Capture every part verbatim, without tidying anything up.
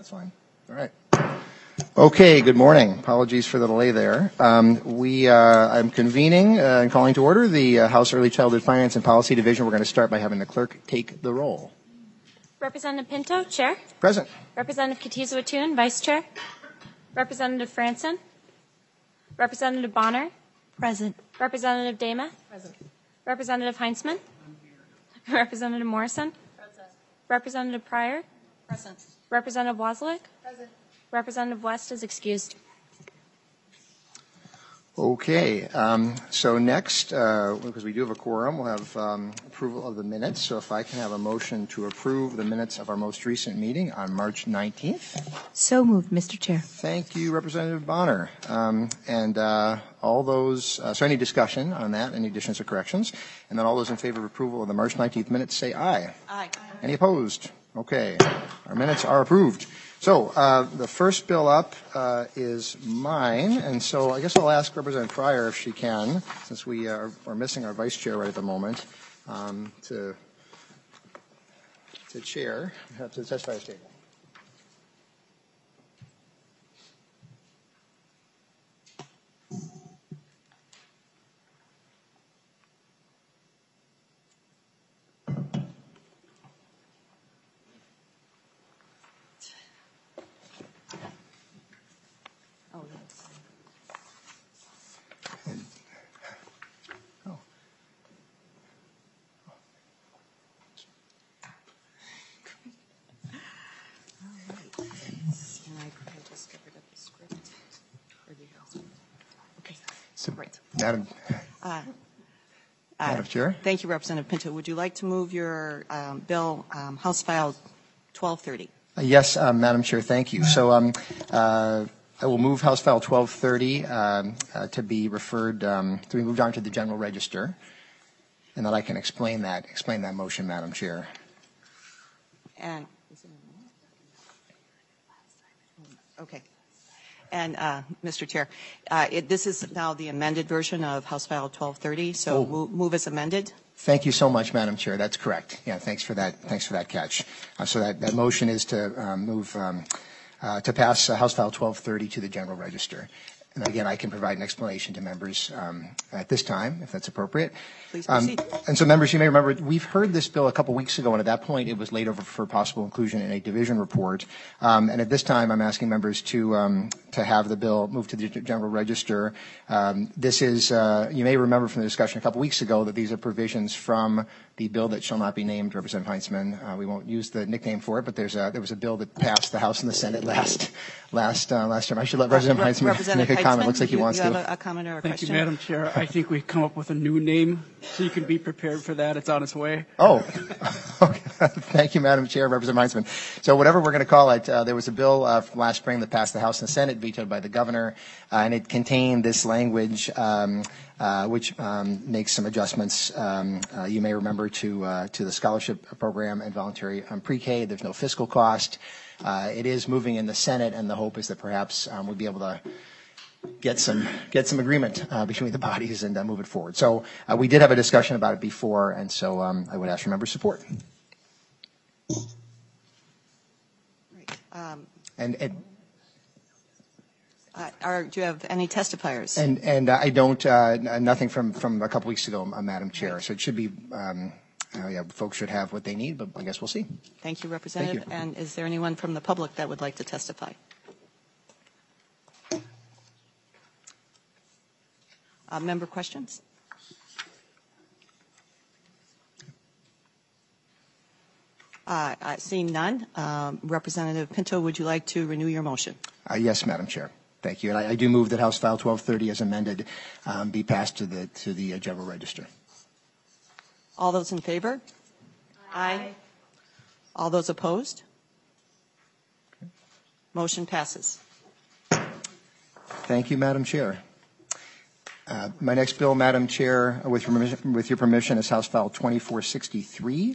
That's fine. All right. Okay, good morning. Apologies for the delay there. Um, we, uh, I'm convening uh, and calling to order the uh, House Early Childhood Finance and Policy Division. We're going to start by having the clerk take the roll. Representative Pinto, Chair. Present. Representative Katiza-Watun, Vice Chair. Representative Franson. Representative Bonner. Present. Representative Dama. Present. Representative Heinzman. Representative Morrison. Present. Representative Pryor. Present. Representative Wozliak. Present. Representative West is excused. Okay, um, so next, uh, because we do have a quorum, we'll have um, approval of the minutes. So if I can have a motion to approve the minutes of our most recent meeting on March nineteenth. So moved, Mister Chair. Thank you, Representative Bonner. Um, and uh, all those, uh, so any discussion on that, any additions or corrections? And then all those in favor of approval of the March nineteenth minutes say aye. Aye. Any opposed? Okay, our minutes are approved. So uh, the first bill up uh, is mine, and so I guess I'll ask Representative Pryor if she can, since we are, are missing our vice chair right at the moment, um, to to chair, to the testifiers table. So, Madam, Uh, Madam Chair. Thank you, Representative Pinto. Would you like to move your um, bill, um, House File twelve thirty? Uh, yes, um, Madam Chair, thank you. So um, uh, I will move House File twelve thirty um, uh, to be referred, um, to be moved on to the General Register, and that I can explain that, explain that motion, Madam Chair. And okay. And uh, Mister Chair, uh, it, this is now the amended version of House File twelve thirty. So Oh. move, move as amended. Thank you so much, Madam Chair. That's correct. Yeah, thanks for that. Thanks for that catch. Uh, so that, that motion is to um, move um, uh, to pass uh, House File twelve thirty to the General Register. And again, I can provide an explanation to members um, at this time, if that's appropriate. Please Um, proceed. and so, members, you may remember we've heard this bill a couple weeks ago, and at that point, it was laid over for possible inclusion in a division report. Um, and at this time, I'm asking members to um, to have the bill moved to the General Register. Um, this is, uh, you may remember from the discussion a couple weeks ago that these are provisions from the bill that shall not be named, Representative Heinzman. Uh, we won't use the nickname for it, but there's a, there was a bill that passed the House and the Senate last last uh, last term. I should let Representative Uh, Heinzman Representative make a comment. Heitzman, Looks like he you, wants you to. have a, a comment or a Thank question? you, Madam Chair. I think we've come up with a new name, so you can be prepared for that. It's on its way. Oh, okay. Thank you, Madam Chair, Representative Heinzman. So whatever we're going to call it, uh, there was a bill uh, from last spring that passed the House and the Senate, vetoed by the governor, uh, and it contained this language, um, uh, which um, makes some adjustments. Um, uh, you may remember to uh, to the scholarship program and voluntary um, pre-K. There's no fiscal cost. Uh, it is moving in the Senate, and the hope is that perhaps um, we'll be able to get some get some agreement uh, between the bodies and uh, move it forward. So uh, we did have a discussion about it before, and so um, I would ask for member support. Right. Um, And, and uh, are, do you have any testifiers? And and uh, I don't, uh, n- nothing from, from a couple weeks ago, uh, Madam Chair. So it should be, um, uh, yeah, folks should have what they need, but I guess we'll see. Thank you, Representative. Thank you. And is there anyone from the public that would like to testify? Uh, member questions? Uh, uh, seeing none, um, Representative Pinto, would you like to renew your motion? Uh, yes, Madam Chair. Thank you. And I, I do move that House File twelve thirty as amended um, be passed to the, to the uh, General Register. All those in favor? Aye. All those opposed? Motion passes. Thank you, Madam Chair. Uh, my next bill, Madam Chair, with your permission, with your permission is House File twenty-four sixty-three.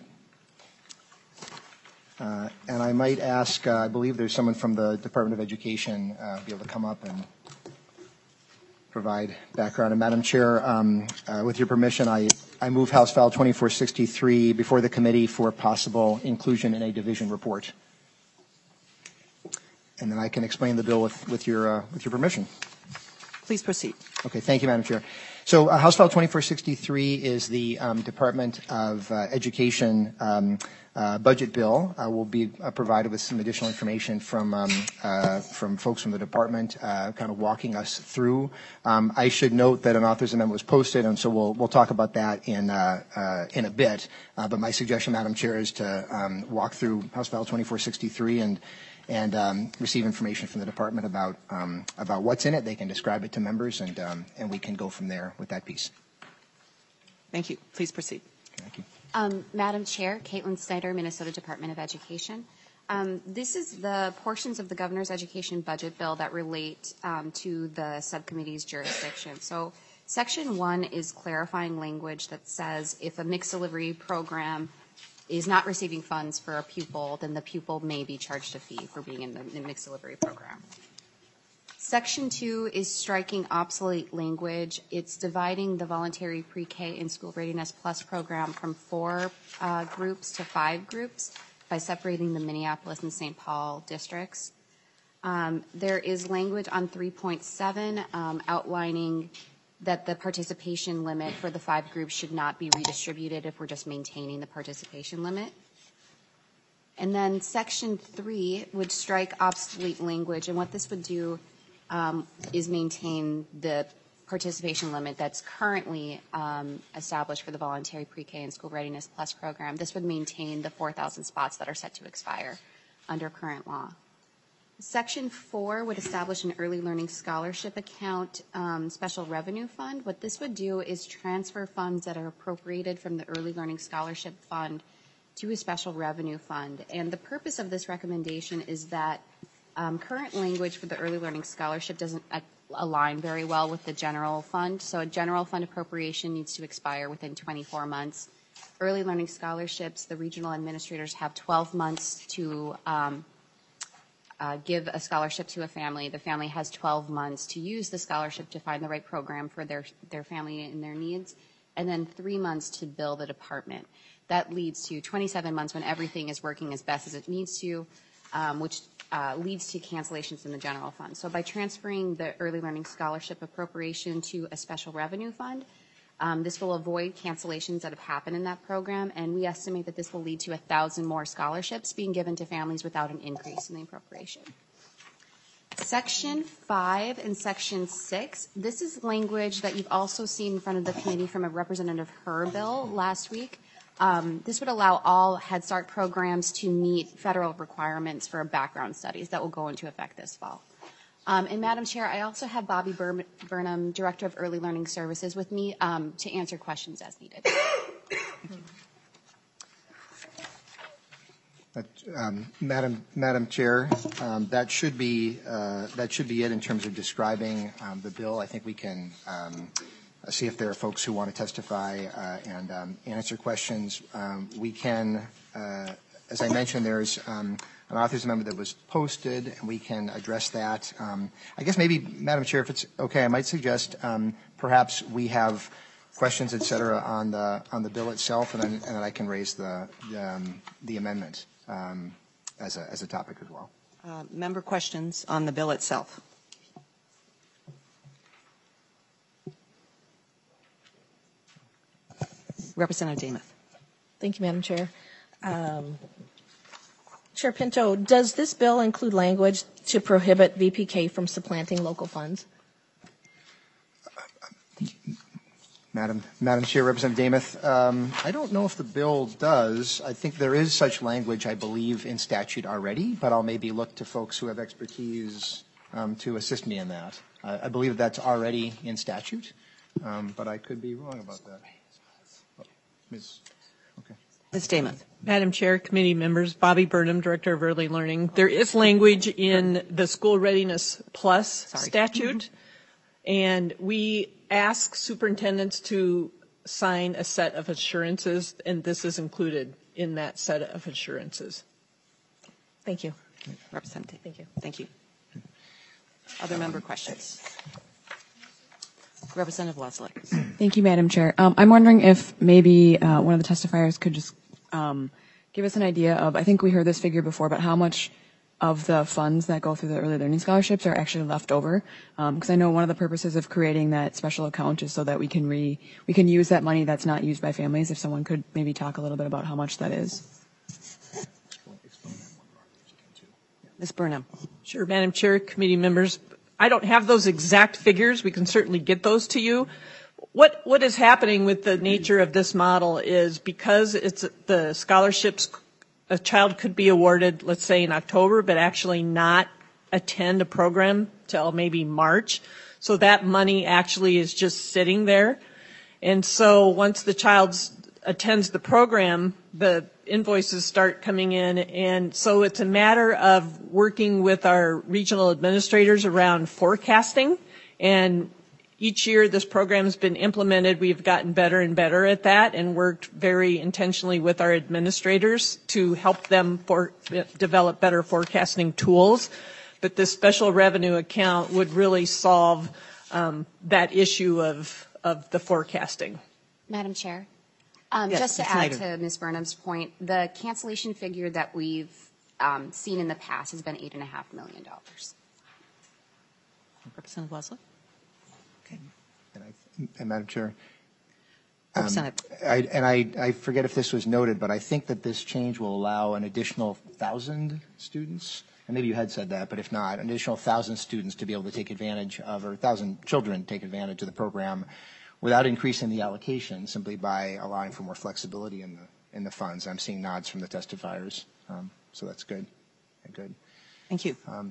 Uh, and I might ask, uh, I believe there's someone from the Department of Education uh, be able to come up and provide background. And Madam Chair, um, uh, with your permission, I, I move House File twenty-four sixty-three before the committee for possible inclusion in a division report. and then I can explain the bill with, with, your, uh, with your permission. Please proceed. Okay, thank you, Madam Chair. So uh, House File twenty-four sixty-three is the um, Department of uh, Education um, uh, budget bill. Uh, we'll be uh, provided with some additional information from um, uh, from folks from the department, uh, kind of walking us through. Um, I should note that an author's amendment was posted, and so we'll we'll talk about that in uh, uh, in a bit. Uh, but my suggestion, Madam Chair, is to um, walk through House File twenty-four sixty-three and and um, receive information from the department about um, about what's in it. They can describe it to members, and um, and we can go from there with that piece. Thank you. Please proceed. Thank you. Um, Madam Chair, Caitlin Snyder, Minnesota Department of Education. Um, this is the portions of the governor's education budget bill that relate um, to the subcommittee's jurisdiction. So section one is clarifying language that says if a mixed delivery program is not receiving funds for a pupil, then the pupil may be charged a fee for being in the, in the mixed delivery program. Section two is striking obsolete language. It's dividing the voluntary pre-K and school readiness plus program from four uh, groups to five groups by separating the Minneapolis and Saint Paul districts. Um, there is language on three point seven um, outlining that the participation limit for the five groups should not be redistributed if we're just maintaining the participation limit. And then section three would strike obsolete language, and what this would do um, is maintain the participation limit that's currently um, established for the voluntary pre-K and school readiness plus program. This would maintain the four thousand spots that are set to expire under current law. Section four would establish an early learning scholarship account um, special revenue fund. What this would do is transfer funds that are appropriated from the early learning scholarship fund to a special revenue fund. And the purpose of this recommendation is that um, current language for the early learning scholarship doesn't uh, align very well with the general fund. So a general fund appropriation needs to expire within twenty-four months. Early learning scholarships, the regional administrators have twelve months to um, Uh, give a scholarship to a family. The family has twelve months to use the scholarship to find the right program for their, their family and their needs, and then three months to bill the department. That leads to twenty-seven months when everything is working as best as it needs to, um, which uh, leads to cancellations in the general fund. So by transferring the early learning scholarship appropriation to a special revenue fund, Um, this will avoid cancellations that have happened in that program, and we estimate that this will lead to one thousand more scholarships being given to families without an increase in the appropriation. Section five and Section six, this is language that you've also seen in front of the committee from a Representative Herr bill last week. Um, this would allow all Head Start programs to meet federal requirements for background studies that will go into effect this fall. Um, and Madam Chair, I also have Bobby Bur- Burnham, Director of Early Learning Services, with me um, to answer questions as needed. Uh, um, Madam Madam Chair, um, that should be uh, that should be it in terms of describing um, the bill. I think we can um, see if there are folks who want to testify uh, and um, answer questions. Um, we can, uh, as I mentioned, there's um, an author's amendment that was posted, and we can address that. Um, I guess maybe, Madam Chair, if it's okay, I might suggest um, perhaps we have questions, et cetera, on the on the bill itself, and then, and then I can raise the the, um, the amendment um, as a as a topic as well. Uh, member questions on the bill itself. Representative Demuth. Thank you, Madam Chair. Um, Chair Pinto, does this bill include language to prohibit V P K from supplanting local funds? Madam Madam Chair, Representative Demuth, um, I don't know if the bill does. I think there is such language, I believe, in statute already, but I'll maybe look to folks who have expertise um, to assist me in that. I, I believe that's already in statute, um, but I could be wrong about that. Oh, Miz Okay. Miz Demuth. Madam Chair, committee members, Bobby Burnham, Director of Early Learning. There is language in the School Readiness Plus Sorry. statute, and we ask superintendents to sign a set of assurances, and this is included in that set of assurances. Thank you. Representative. Thank you. Thank you. Other member questions? Representative Leslie. Thank you, Madam Chair. Um, I'm wondering if maybe uh, one of the testifiers could just um, give us an idea of, I think we heard this figure before, but how much of the funds that go through the early learning scholarships are actually left over. Because I know one of the purposes of creating that special account is so that we can re we can use that money that's not used by families. If someone could maybe talk a little bit about how much that is. Miz Burnham. Sure, Madam Chair, committee members. I don't have those exact figures. We can certainly get those to you. What what is happening with the nature of this model is because it's the scholarships, a child could be awarded, let's say in October, but actually not attend a program till maybe March. So that money actually is just sitting there. And so once the child attends the program, the invoices start coming in. And so it's a matter of working with our regional administrators around forecasting. And each year this program has been implemented, we've gotten better and better at that and worked very intentionally with our administrators to help them for, develop better forecasting tools. But this special revenue account would really solve um, that issue of, of the forecasting. Madam Chair, um, Yes, just to Miz add Snyder. to Miz Burnham's point, the cancellation figure that we've um, seen in the past has been eight and a half million dollars. Representative Wesley. Okay. And, I, and Madam Chair, Representative. Um, I, and I, I forget if this was noted, but I think that this change will allow an additional thousand students, and maybe you had said that, but if not, an additional thousand students to be able to take advantage of, or a thousand children to take advantage of the program without increasing the allocation, simply by allowing for more flexibility in the in the funds. I'm seeing nods from the testifiers, um, so that's good. Good. Thank you. Um,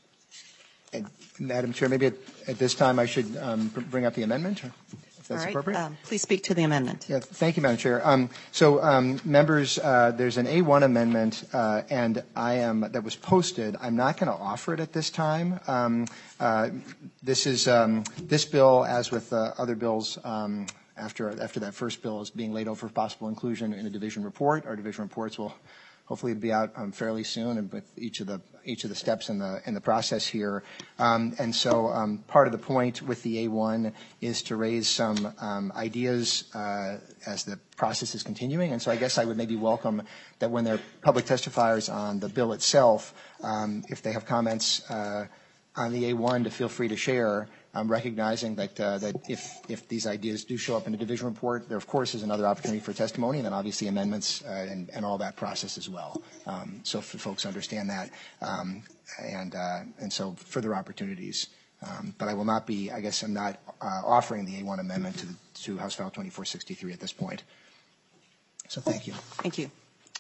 and Madam Chair, maybe at, at this time I should um, bring up the amendment, if that's All right. appropriate. Um, please speak to the amendment. Yeah, thank you, Madam Chair. Um, so, um, members, uh, there's an A one amendment, uh, and I am that was posted. I'm not going to offer it at this time. Um, uh, this is um, this bill, as with uh, other bills. Um, after after that first bill is being laid over for possible inclusion in a division report. Our division reports will hopefully be out um, fairly soon, and with each of the each of the steps in the in the process here. Um, and so um, part of the point with the A one is to raise some um, ideas uh, as the process is continuing. And so I guess I would maybe welcome that when there are public testifiers on the bill itself, um, if they have comments uh, on the A one, to feel free to share. I'm recognizing that uh, that if if these ideas do show up in a division report, there of course is another opportunity for testimony, and then obviously amendments uh, and and all that process as well. Um, so for folks understand that, um, and uh, and so further opportunities. Um, but I will not be. I guess I'm not uh, offering the A one amendment to the, to House File twenty-four sixty-three at this point. So thank you. Thank you.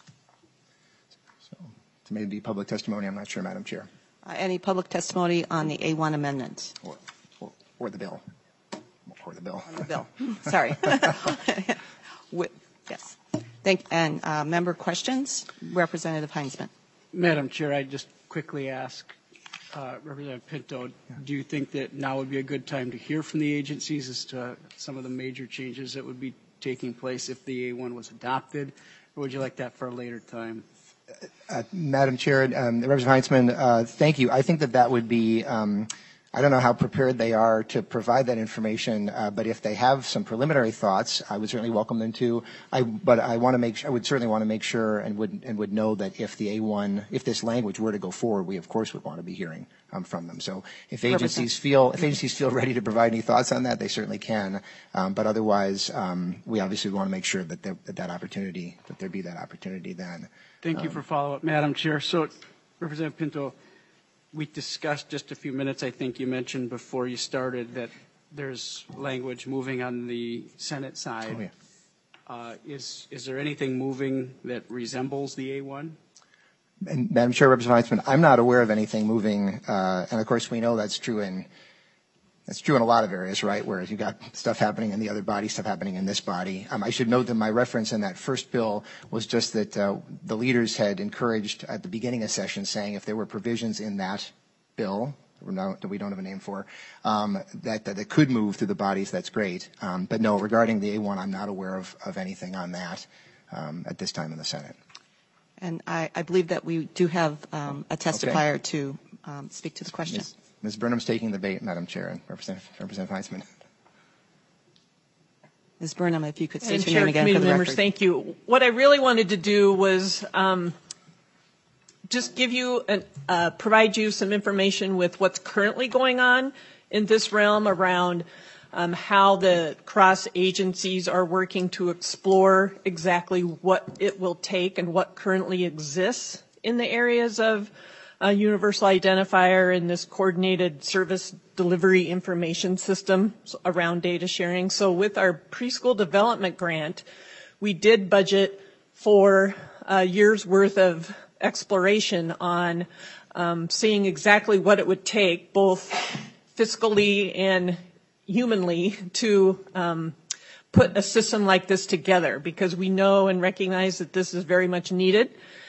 So to maybe public testimony, I'm not sure, Madam Chair. Uh, any public testimony on the A one amendment? Or, or, or the bill. Or the bill. On the bill. Sorry. With, yes. Thank, and uh, member questions? Representative Heinzman. Madam Chair, I just quickly ask uh, Representative Pinto, do you think that now would be a good time to hear from the agencies as to some of the major changes that would be taking place if the A one was adopted, or would you like that for a later time? Uh, Madam Chair, um, Representative Heinzman, uh, thank you. I think that that would be, um, I don't know how prepared they are to provide that information, uh, but if they have some preliminary thoughts, I would certainly welcome them to. I, but I want to make, I would certainly want to make sure and would and would know that if the A one, if this language were to go forward, we of course would want to be hearing um, from them. So if agencies feel, if agencies feel ready to provide any thoughts on that, they certainly can. Um, but otherwise, um, we obviously want to make sure that there, that that opportunity, that there be that opportunity then. Thank you for follow-up, Madam Chair. So, Representative Pinto, we discussed just a few minutes, I think you mentioned before you started, that there's language moving on the Senate side. Oh, yeah. uh, is, is there anything moving that resembles the A one? And Madam Chair, Representative Heinzman, I'm not aware of anything moving, uh, and of course we know that's true in That's true in a lot of areas, right, where you've got stuff happening in the other body, stuff happening in this body. Um, I should note that my reference in that first bill was just that uh, the leaders had encouraged at the beginning of session saying if there were provisions in that bill that we don't have a name for, um, that, that, that could move through the bodies, that's great. Um, but no, regarding the A one, I'm not aware of, of anything on that um, at this time in the Senate. And I, I believe that we do have um, a testifier Okay. to um, speak to the question. Miz Miz Burnham's taking the bait, Madam Chair, and Representative, Representative Heinzman. Miz Burnham, if you could state And your Chair, name again committee for the members, record. thank you. What I really wanted to do was um, just give you an, uh, provide you some information with what's currently going on in this realm around um, how the cross agencies are working to explore exactly what it will take and what currently exists in the areas of a universal identifier and this coordinated service delivery information system around data sharing. So with our preschool development grant, we did budget for a year's worth of exploration on um, seeing exactly what it would take, both fiscally and humanly, to um, put a system like this together, because we know and recognize that this is very much needed.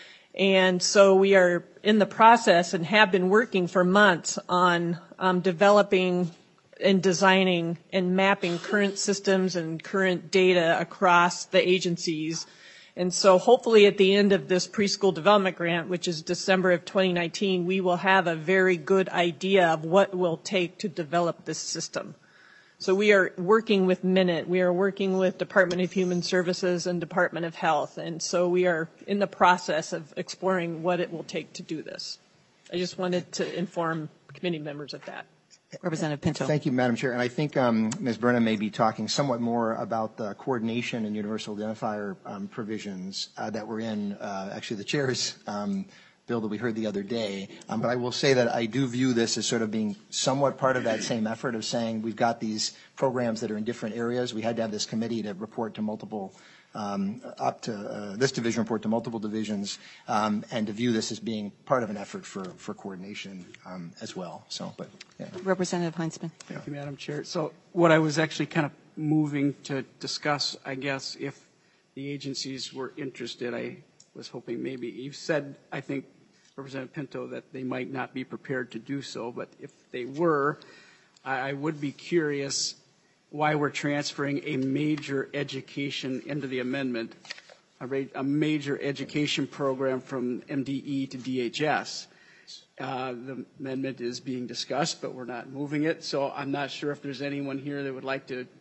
And so we are in the process and have been working for months on um, developing and designing and mapping current systems and current data across the agencies. And so hopefully at the end of this preschool development grant, which is December of twenty nineteen, we will have a very good idea of what it will take to develop this system. So we are working with Minute, we are working with Department of Human Services and Department of Health, and so we are in the process of exploring what it will take to do this. I just wanted to inform committee members of that. Representative Pinto. Thank you, Madam Chair. And I think um, Miz Brennan may be talking somewhat more about the coordination and universal identifier um, provisions uh, that were in uh, actually the chair's um, bill that we heard the other day. Um, but I will say that I do view this as sort of being somewhat part of that same effort of saying we've got these programs that are in different areas. We had to have this committee to report to multiple Um, up to uh, this division report to multiple divisions, um, and to view this as being part of an effort for, for coordination um, as well. So, but yeah. Representative Heinzman. Thank you, Madam Chair. So what I was actually kind of moving to discuss, I guess, if the agencies were interested, I was hoping maybe, you said, I think, Representative Pinto, that they might not be prepared to do so, but if they were, I, I would be curious why we're transferring a major education into the amendment, a, a major education program from M D E to D H S. Uh, the amendment is being discussed, but we're not moving it. So I'm not sure if there's anyone here that would like to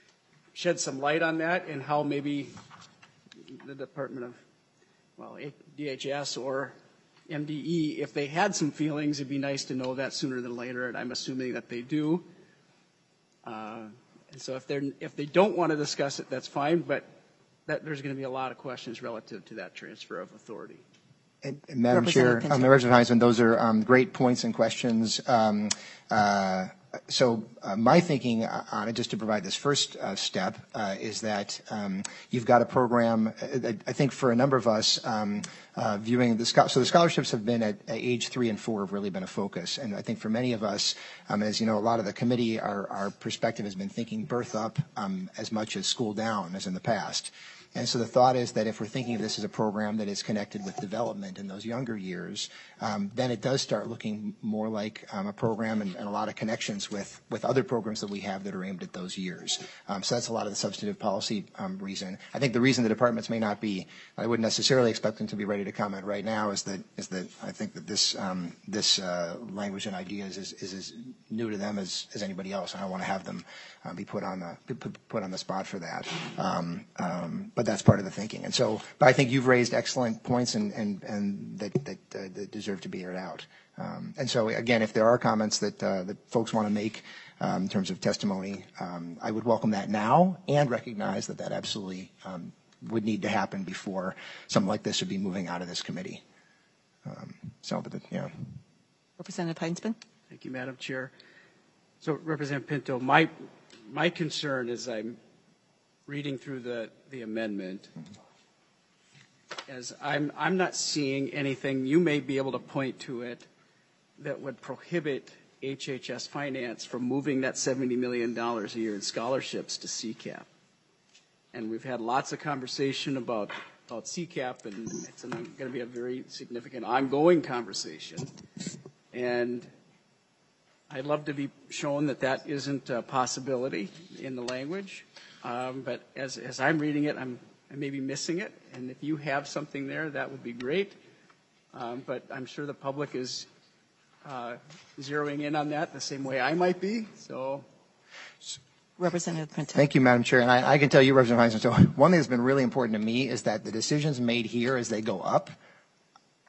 shed some light on that and how maybe the Department of, well, D H S or M D E, if they had some feelings, it'd be nice to know that sooner than later, and I'm assuming that they do. Uh, And so if, they're, if they don't want to discuss it, that's fine, but that, there's going to be a lot of questions relative to that transfer of authority. And, and Madam Chair, um, Representative Heinzman, those are um, great points and questions. Um, uh, so uh, my thinking on it, just to provide this first uh, step, uh, is that um, you've got a program, I, I think for a number of us, um, uh, viewing the, so the scholarships have been at, at age three and four have really been a focus. And I think for many of us, um, as you know, a lot of the committee, our, our perspective has been thinking birth up um, as much as school down as in the past. And so the thought is that if we're thinking of this as a program that is connected with development in those younger years, um, then it does start looking more like um, a program and, and a lot of connections with, with other programs that we have that are aimed at those years. Um, so that's a lot of the substantive policy um, reason. I think the reason the departments may not be, I wouldn't necessarily expect them to be ready to comment right now, is that is that I think that this um, this uh, language and ideas is, is as new to them as, as anybody else. I don't want to have them uh, be put on the put, put on the spot for that. Um, um, but that's part of the thinking. And so, but I think you've raised excellent points and and, and that that, uh, that deserve to be aired out. Um, and so, again, if there are comments that uh, that folks want to make um, in terms of testimony, um, I would welcome that now and recognize that that absolutely um, would need to happen before something like this would be moving out of this committee. Um, so, but the, yeah. Representative Heinzman. Thank you, Madam Chair. So, Representative Pinto, my my concern as I'm reading through the the amendment, mm-hmm. as I'm I'm not seeing anything. You may be able to point to it that would prohibit H H S Finance from moving that seventy million dollars a year in scholarships to C CAP. And we've had lots of conversation about, about C CAP, and it's going to be a very significant ongoing conversation. And I'd love to be shown that that isn't a possibility in the language. Um, but as, as I'm reading it, I'm, I may be missing it. And if you have something there, that would be great. Um, but I'm sure the public is uh, zeroing in on that the same way I might be. So. Representative Pinto. Thank you, Madam Chair. And I, I can tell you, Representative Heinzman, so one thing that's been really important to me is that the decisions made here as they go up,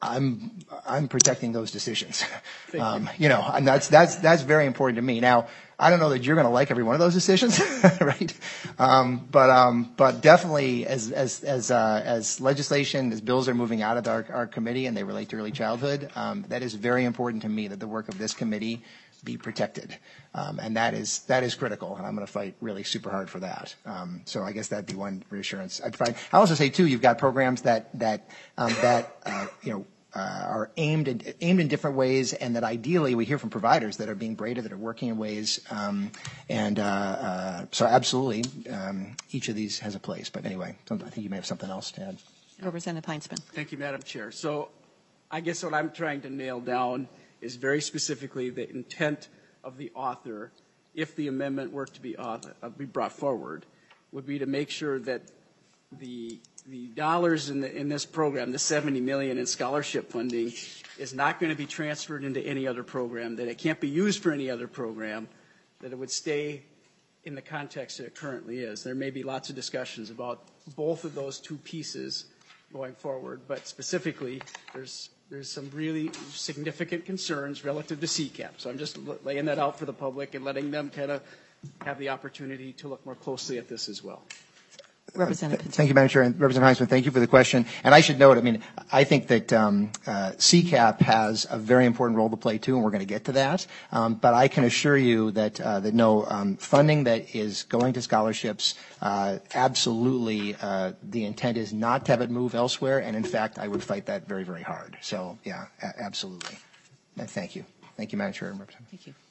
I'm I'm protecting those decisions. Um, you know, and that's that's that's very important to me. Now, I don't know that you're going to like every one of those decisions, right? Um, but um, but definitely, as as as uh, as legislation, as bills are moving out of our, our committee and they relate to early childhood, um, that is very important to me that the work of this committee be protected, um, and that is that is critical. And I'm going to fight really super hard for that. Um, so I guess that'd be one reassurance I'd provide. I also say too, you've got programs that that um, that uh, you know. Uh, are aimed in, aimed in different ways, and that ideally we hear from providers that are being braided, that are working in ways, um, and uh, uh, so absolutely um, each of these has a place. But anyway, I think you may have something else to add. Representative Heinzman. Thank you, Madam Chair. So I guess what I'm trying to nail down is very specifically the intent of the author, if the amendment were to be, author, uh, be brought forward, would be to make sure that the the dollars in, the, in this program, the seventy million dollars in scholarship funding, is not going to be transferred into any other program, that it can't be used for any other program, that it would stay in the context that it currently is. There may be lots of discussions about both of those two pieces going forward, but specifically there's there's some really significant concerns relative to C CAP. So I'm just laying that out for the public and letting them kind of have the opportunity to look more closely at this as well. Representative Thank you, Madam Chair. And Representative Heisman, thank you for the question. And I should note, I mean, I think that um, uh, C CAP has a very important role to play, too, and we're going to get to that. Um, but I can assure you that, uh, that no, um, funding that is going to scholarships, uh, absolutely, uh, the intent is not to have it move elsewhere. And, in fact, I would fight that very, very hard. So, yeah, a- absolutely. And thank you. Thank you, Madam Chair and Representative. Thank you.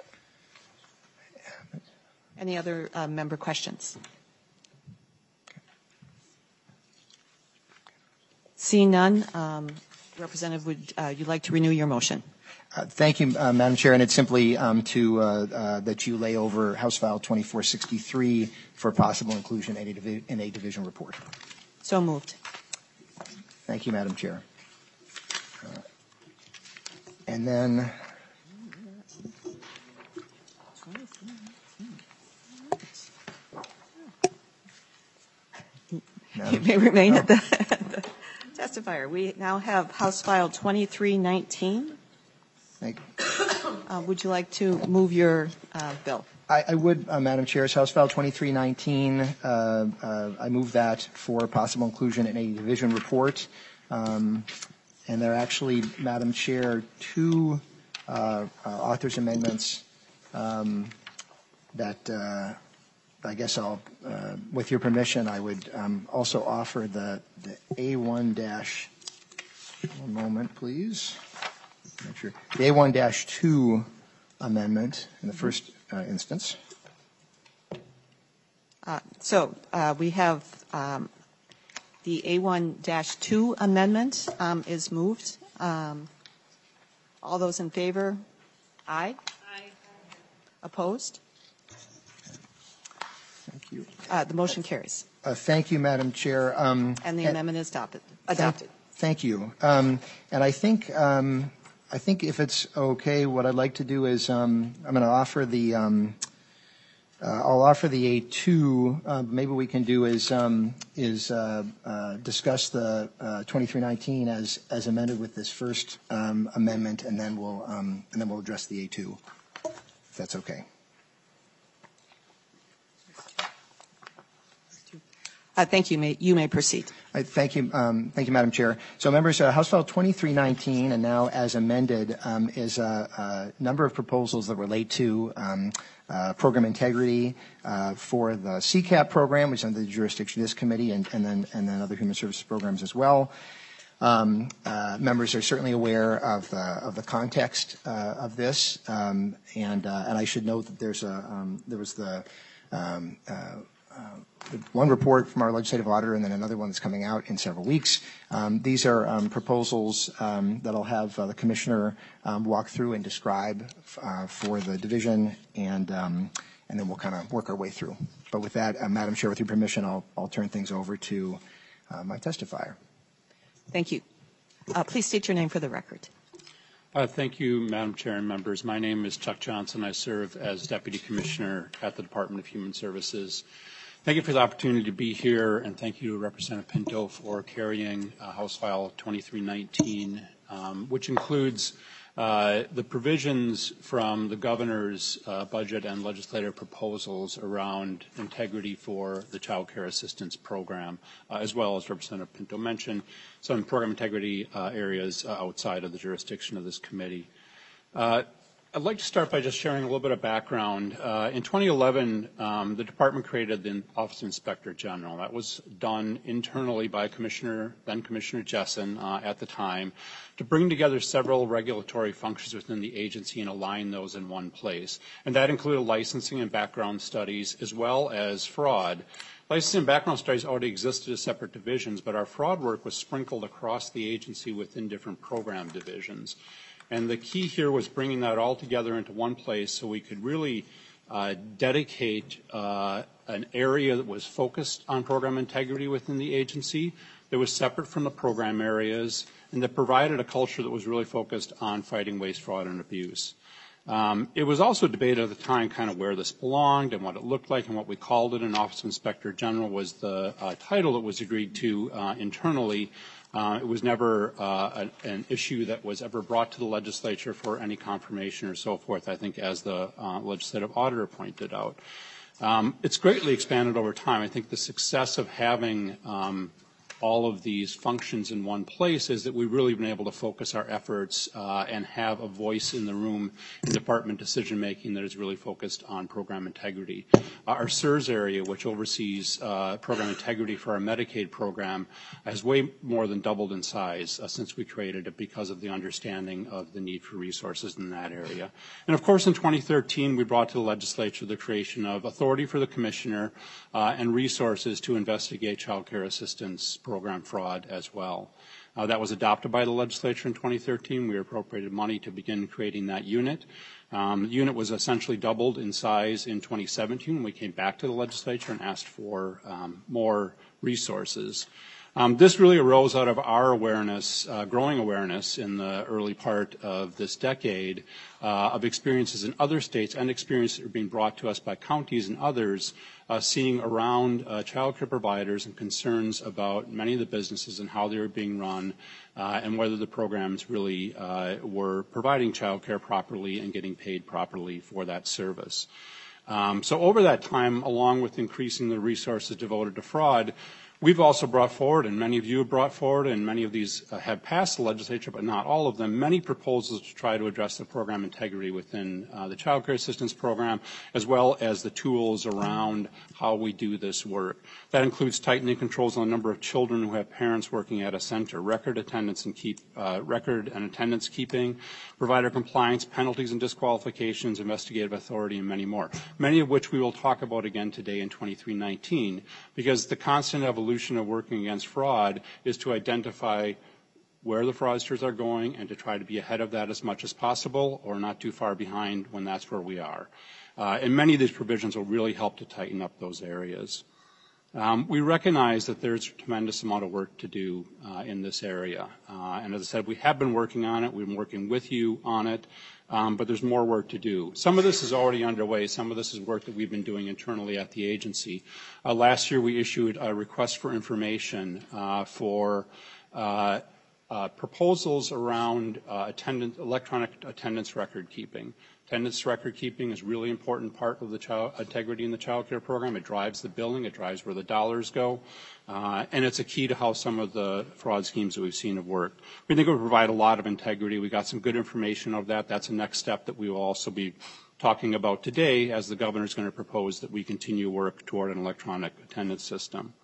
Any other uh, member questions? Seeing none, um, Representative, would uh, you like to renew your motion? Uh, thank you, uh, Madam Chair, and it's simply um, to uh, uh, that you lay over House File twenty-four sixty-three for possible inclusion in a, divi- in a division report. So moved. Thank you, Madam Chair. Uh, and then you may remain oh. at, the, at the testifier. We now have House File twenty-three nineteen. Thank you. Uh, would you like to move your uh, bill? I, I would, uh, Madam Chair. It's House File twenty-three nineteen. Uh, uh, I move that for possible inclusion in a division report. Um, and there are actually, Madam Chair, two uh, uh, authors' amendments um, that uh, I guess I'll, uh, with your permission, I would um, also offer the, the A one dash, one moment, please. Make sure. The A one dash two amendment in the first uh, instance. Uh, so uh, we have um, the A one dash two amendment um, is moved. Um, all those in favor? Aye. Aye. Opposed? Thank you. Uh, the motion carries. Uh, thank you, Madam Chair. Um, and the and amendment is adopted. Adopted. Thank, thank you. Um, and I think um, I think if it's okay, what I'd like to do is um, I'm going to offer the um, uh, I'll offer the A two. Uh, maybe we can do is um, is uh, uh, discuss the uh, twenty-three nineteen as as amended with this first um, amendment, and then we'll um, and then we'll address the A two, if that's okay. Uh, thank you. May, you may proceed. I, thank you. Um, thank you, Madam Chair. So, members, uh, House File twenty-three nineteen, and now as amended, um, is a, a number of proposals that relate to um, uh, program integrity uh, for the C CAP program, which is under the jurisdiction of this committee, and, and then and then other human services programs as well. Um, uh, members are certainly aware of the of the context uh, of this, um, and uh, and I should note that there's a um, there was the um, uh, Uh, one report from our legislative auditor and then another one that's coming out in several weeks. Um, these are um, proposals um, that I'll have uh, the commissioner um, walk through and describe uh, for the division, and um, and then we'll kind of work our way through. But with that, uh, Madam Chair, with your permission, I'll, I'll turn things over to uh, my testifier. Thank you. Uh, please state your name for the record. Uh, thank you, Madam Chair and members. My name is Chuck Johnson. I serve as Deputy Commissioner at the Department of Human Services. Thank you for the opportunity to be here, and thank you to Representative Pinto for carrying uh, House File twenty-three nineteen, um, which includes uh, the provisions from the governor's uh, budget and legislative proposals around integrity for the child care assistance program, uh, as well as Representative Pinto mentioned, some program integrity uh, areas uh, outside of the jurisdiction of this committee. Uh, I'd like to start by just sharing a little bit of background. Uh, in twenty eleven, um, the department created the Office of Inspector General. That was done internally by Commissioner, then Commissioner Jessen uh, at the time, to bring together several regulatory functions within the agency and align those in one place. And that included licensing and background studies, as well as fraud. Licensing and background studies already existed as separate divisions, but our fraud work was sprinkled across the agency within different program divisions. And the key here was bringing that all together into one place so we could really uh, dedicate uh, an area that was focused on program integrity within the agency, that was separate from the program areas, and that provided a culture that was really focused on fighting waste, fraud, and abuse. Um, it was also debated at the time kind of where this belonged and what it looked like, and what we called it. An Office of Inspector General was the uh, title that was agreed to uh, internally. Uh, it was never uh, an, an issue that was ever brought to the legislature for any confirmation or so forth, I think, as the uh, legislative auditor pointed out. Um, it's greatly expanded over time. I think the success of having um, all of these functions in one place is that we've really been able to focus our efforts uh, and have a voice in the room in department decision making that is really focused on program integrity. Uh, our S E R S area, which oversees uh, program integrity for our Medicaid program, has way more than doubled in size uh, since we created it because of the understanding of the need for resources in that area. And of course, in twenty thirteen, we brought to the legislature the creation of authority for the commissioner uh, and resources to investigate child care assistance program fraud as well. Uh, that was adopted by the legislature in twenty thirteen. We appropriated money to begin creating that unit. Um, the unit was essentially doubled in size in twenty seventeen. We came back to the legislature and asked for um, more resources. Um, this really arose out of our awareness, uh, growing awareness in the early part of this decade uh, of experiences in other states and experiences that are being brought to us by counties and others uh, seeing around uh, child care providers and concerns about many of the businesses and how they were being run uh, and whether the programs really uh, were providing child care properly and getting paid properly for that service. Um, so over that time, along with increasing the resources devoted to fraud, we've also brought forward, and many of you have brought forward, and many of these uh, have passed the legislature, but not all of them, many proposals to try to address the program integrity within uh, the child care assistance program, as well as the tools around how we do this work. That includes tightening controls on the number of children who have parents working at a center, record attendance and keep uh, record and attendance keeping, provider compliance, penalties and disqualifications, investigative authority, and many more. Many of which we will talk about again today in twenty-three nineteen, because the constant evolution of working against fraud is to identify where the fraudsters are going and to try to be ahead of that as much as possible or not too far behind when that's where we are. Uh, and many of these provisions will really help to tighten up those areas. Um, we recognize that there's a tremendous amount of work to do uh, in this area. Uh, and as I said, we have been working on it. We've been working with you on it. Um, but there's more work to do. Some of this is already underway. Some of this is work that we've been doing internally at the agency. Uh, last year, we issued a request for information uh, for uh, uh, proposals around uh, attendance, electronic attendance record keeping. Attendance record keeping is a really important part of the child integrity in the child care program. It drives the billing. It drives where the dollars go. Uh, and it's a key to how some of the fraud schemes that we've seen have worked. We think it will provide a lot of integrity. We got some good information of that. That's a next step that we will also be talking about today as the governor is going to propose that we continue work toward an electronic attendance system.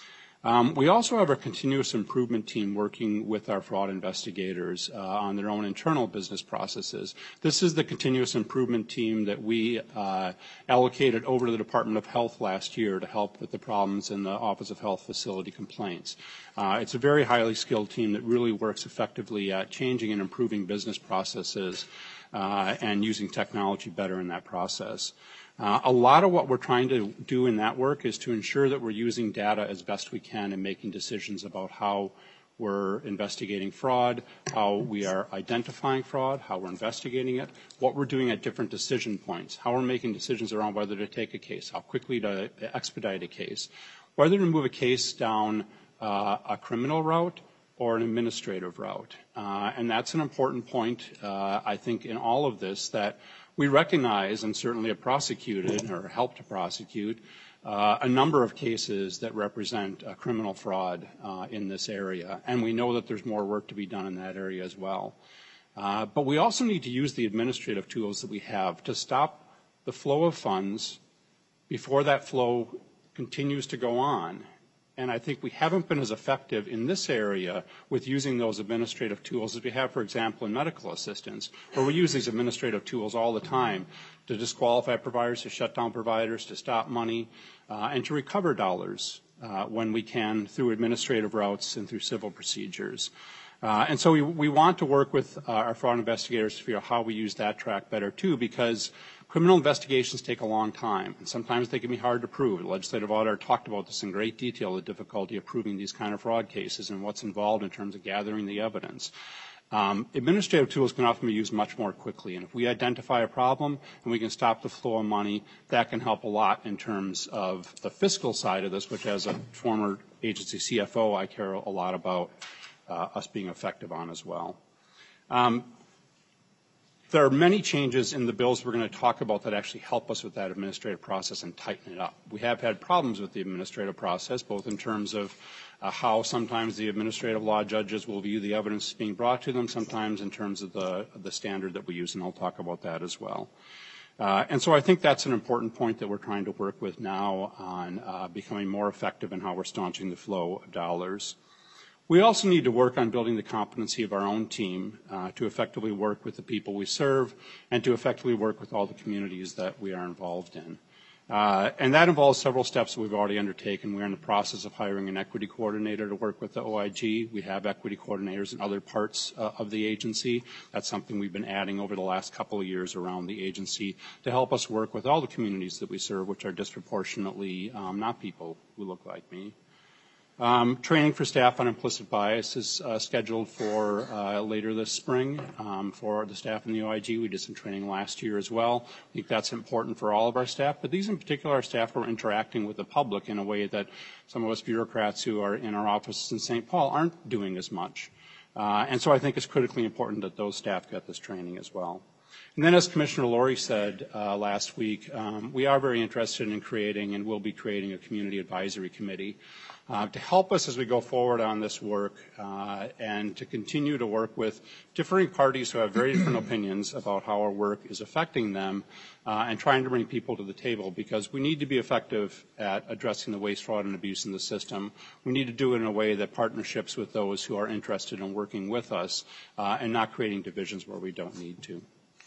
Um, we also have a continuous improvement team working with our fraud investigators uh, on their own internal business processes. This is the continuous improvement team that we uh, allocated over to the Department of Health last year to help with the problems in the Office of Health Facility Complaints. Uh, it's a very highly skilled team that really works effectively at changing and improving business processes uh, and using technology better in that process. Uh, a lot of what we're trying to do in that work is to ensure that we're using data as best we can and making decisions about how we're investigating fraud, how we are identifying fraud, how we're investigating it, what we're doing at different decision points, how we're making decisions around whether to take a case, how quickly to expedite a case, whether to move a case down uh, a criminal route or an administrative route. Uh, and that's an important point, uh, I think, in all of this, that we recognize and certainly have prosecuted or helped to prosecute uh, a number of cases that represent uh, criminal fraud uh, in this area. And we know that there's more work to be done in that area as well. Uh, but we also need to use the administrative tools that we have to stop the flow of funds before that flow continues to go on. And I think we haven't been as effective in this area with using those administrative tools as we have, for example, in medical assistance, where we use these administrative tools all the time to disqualify providers, to shut down providers, to stop money, uh, and to recover dollars uh, when we can through administrative routes and through civil procedures. Uh, and so we, we want to work with uh, our fraud investigators to figure out how we use that track better, too, because criminal investigations take a long time, and sometimes they can be hard to prove. The legislative auditor talked about this in great detail, the difficulty of proving these kind of fraud cases and what's involved in terms of gathering the evidence. Um, administrative tools can often be used much more quickly, and if we identify a problem and we can stop the flow of money, that can help a lot in terms of the fiscal side of this, which as a former agency C F O, I care a lot about uh, us being effective on as well. Um, There are many changes in the bills we're going to talk about that actually help us with that administrative process and tighten it up. We have had problems with the administrative process, both in terms of uh, how sometimes the administrative law judges will view the evidence being brought to them, sometimes in terms of the, the standard that we use, and I'll talk about that as well. Uh, and so I think that's an important point that we're trying to work with now on uh, becoming more effective in how we're staunching the flow of dollars. We also need to work on building the competency of our own team uh, to effectively work with the people we serve and to effectively work with all the communities that we are involved in. Uh, and that involves several steps that we've already undertaken. We're in the process of hiring an equity coordinator to work with the O I G. We have equity coordinators in other parts uh, of the agency. That's something we've been adding over the last couple of years around the agency to help us work with all the communities that we serve, which are disproportionately um, not people who look like me. Um, training for staff on implicit bias is uh, scheduled for uh, later this spring um, for the staff in the O I G. We did some training last year as well. I think that's important for all of our staff, but these in particular are staff who are interacting with the public in a way that some of us bureaucrats who are in our offices in Saint Paul aren't doing as much. Uh, and so I think it's critically important that those staff get this training as well. And then, as Commissioner Laurie said uh, last week, um, we are very interested in creating and will be creating a community advisory committee uh, to help us as we go forward on this work uh, and to continue to work with differing parties who have very different opinions about how our work is affecting them uh, and trying to bring people to the table, because we need to be effective at addressing the waste, fraud, and abuse in the system. We need to do it in a way that partnerships with those who are interested in working with us uh, and not creating divisions where we don't need to.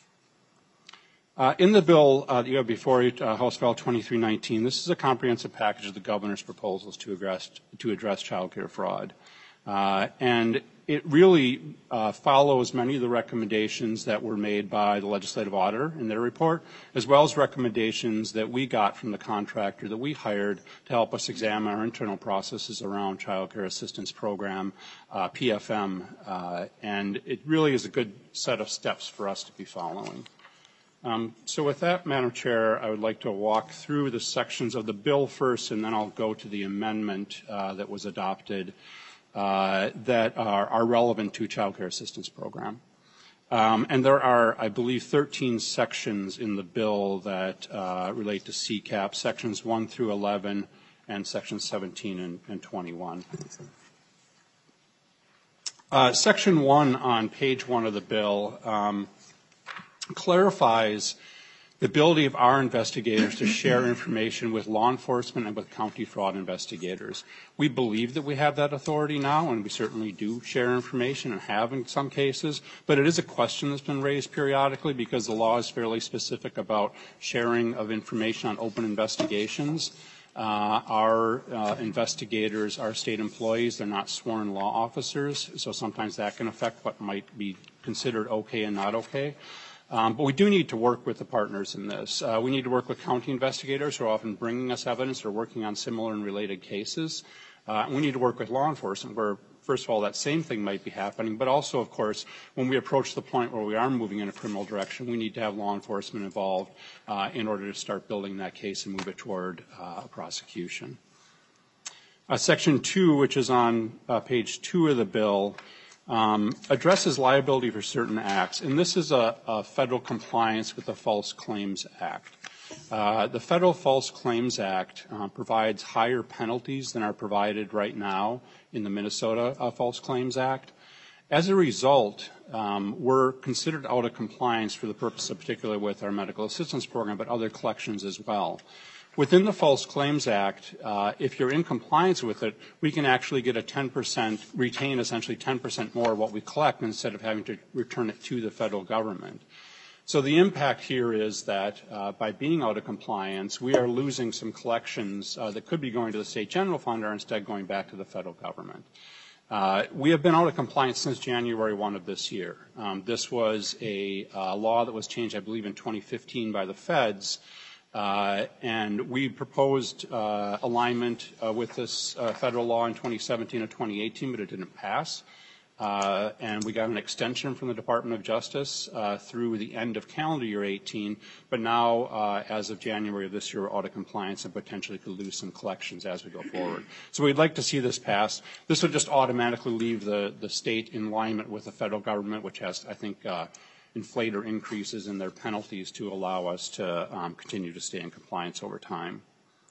Uh, in the bill uh, that you have before you, uh, House File twenty-three nineteen, this is a comprehensive package of the governor's proposals to address, to address child care fraud. Uh, and it really uh, follows many of the recommendations that were made by the legislative auditor in their report, as well as recommendations that we got from the contractor that we hired to help us examine our internal processes around child care assistance program, uh, P F M. Uh, and it really is a good set of steps for us to be following. Um, so with that, Madam Chair, I would like to walk through the sections of the bill first, and then I'll go to the amendment uh, that was adopted uh, that are, are relevant to child care assistance program. Um, and there are, I believe, thirteen sections in the bill that uh, relate to C CAP, sections one through eleven, and sections seventeen and, and twenty-one. Uh, section one on page one of the bill um, clarifies the ability of our investigators to share information with law enforcement and with county fraud investigators. We believe that we have that authority now, and we certainly do share information and have in some cases, but it is a question that's been raised periodically because the law is fairly specific about sharing of information on open investigations. Uh, our uh, investigators are state employees. They're not sworn law officers, so sometimes that can affect what might be considered okay and not okay. Um, but we do need to work with the partners in this. Uh, we need to work with county investigators who are often bringing us evidence or working on similar and related cases. Uh, and we need to work with law enforcement where first of all, that same thing might be happening, but also, of course, when we approach the point where we are moving in a criminal direction, we need to have law enforcement involved uh, in order to start building that case and move it toward uh, a prosecution. Uh, section two, which is on uh, page two of the bill, um, addresses liability for certain acts, and this is a, a federal compliance with the False Claims Act. Uh, the Federal False Claims Act uh, provides higher penalties than are provided right now in the Minnesota uh, False Claims Act. As a result, um, we're considered out of compliance for the purpose of particularly with our medical assistance program, but other collections as well. Within the False Claims Act, uh, if you're in compliance with it, we can actually get a ten percent, retain essentially ten percent more of what we collect instead of having to return it to the federal government. So the impact here is that uh, by being out of compliance, we are losing some collections uh, that could be going to the state general fund or instead going back to the federal government. Uh, we have been out of compliance since January first of this year. Um, this was a uh, law that was changed, I believe, in twenty fifteen by the feds, uh, and we proposed uh, alignment uh, with this uh, federal law in twenty seventeen and twenty eighteen, but it didn't pass. Uh, and we got an extension from the Department of Justice uh, through the end of calendar year eighteen, but now, uh, as of January of this year, we're out of compliance and potentially could lose some collections as we go forward. So we'd like to see this passed. This would just automatically leave the, the state in alignment with the federal government, which has, I think, uh, inflator increases in their penalties to allow us to um, continue to stay in compliance over time.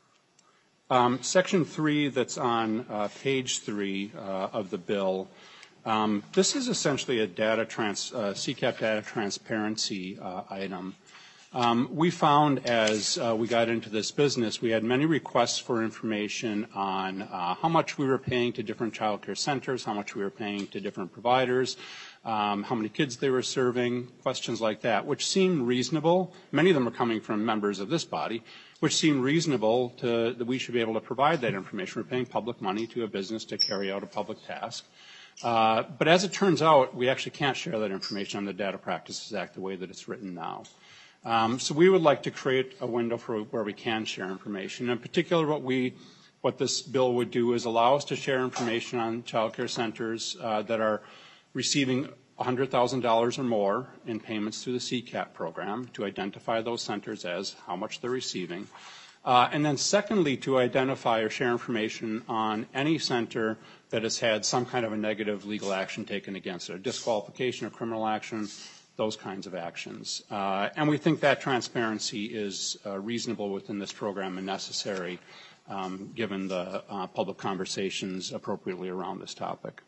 Um, section three that's on uh, page three uh, of the bill, Um, this is essentially a data trans, uh, C CAP data transparency uh, item. Um, we found as uh, we got into this business, we had many requests for information on uh, how much we were paying to different child care centers, how much we were paying to different providers, um, how many kids they were serving, questions like that, which seemed reasonable. Many of them are coming from members of this body, which seemed reasonable to, that we should be able to provide that information. We're paying public money to a business to carry out a public task. Uh, but as it turns out, we actually can't share that information on the Data Practices Act the way that it's written now. Um, so we would like to create a window for where we can share information. In particular, what we, what this bill would do is allow us to share information on child care centers uh, that are receiving one hundred thousand dollars or more in payments through the C CAP program to identify those centers as how much they're receiving. Uh, and then secondly, to identify or share information on any center that has had some kind of a negative legal action taken against it, a disqualification or criminal action, those kinds of actions. Uh, and we think that transparency is uh, reasonable within this program and necessary um, given the uh, public conversations appropriately around this topic.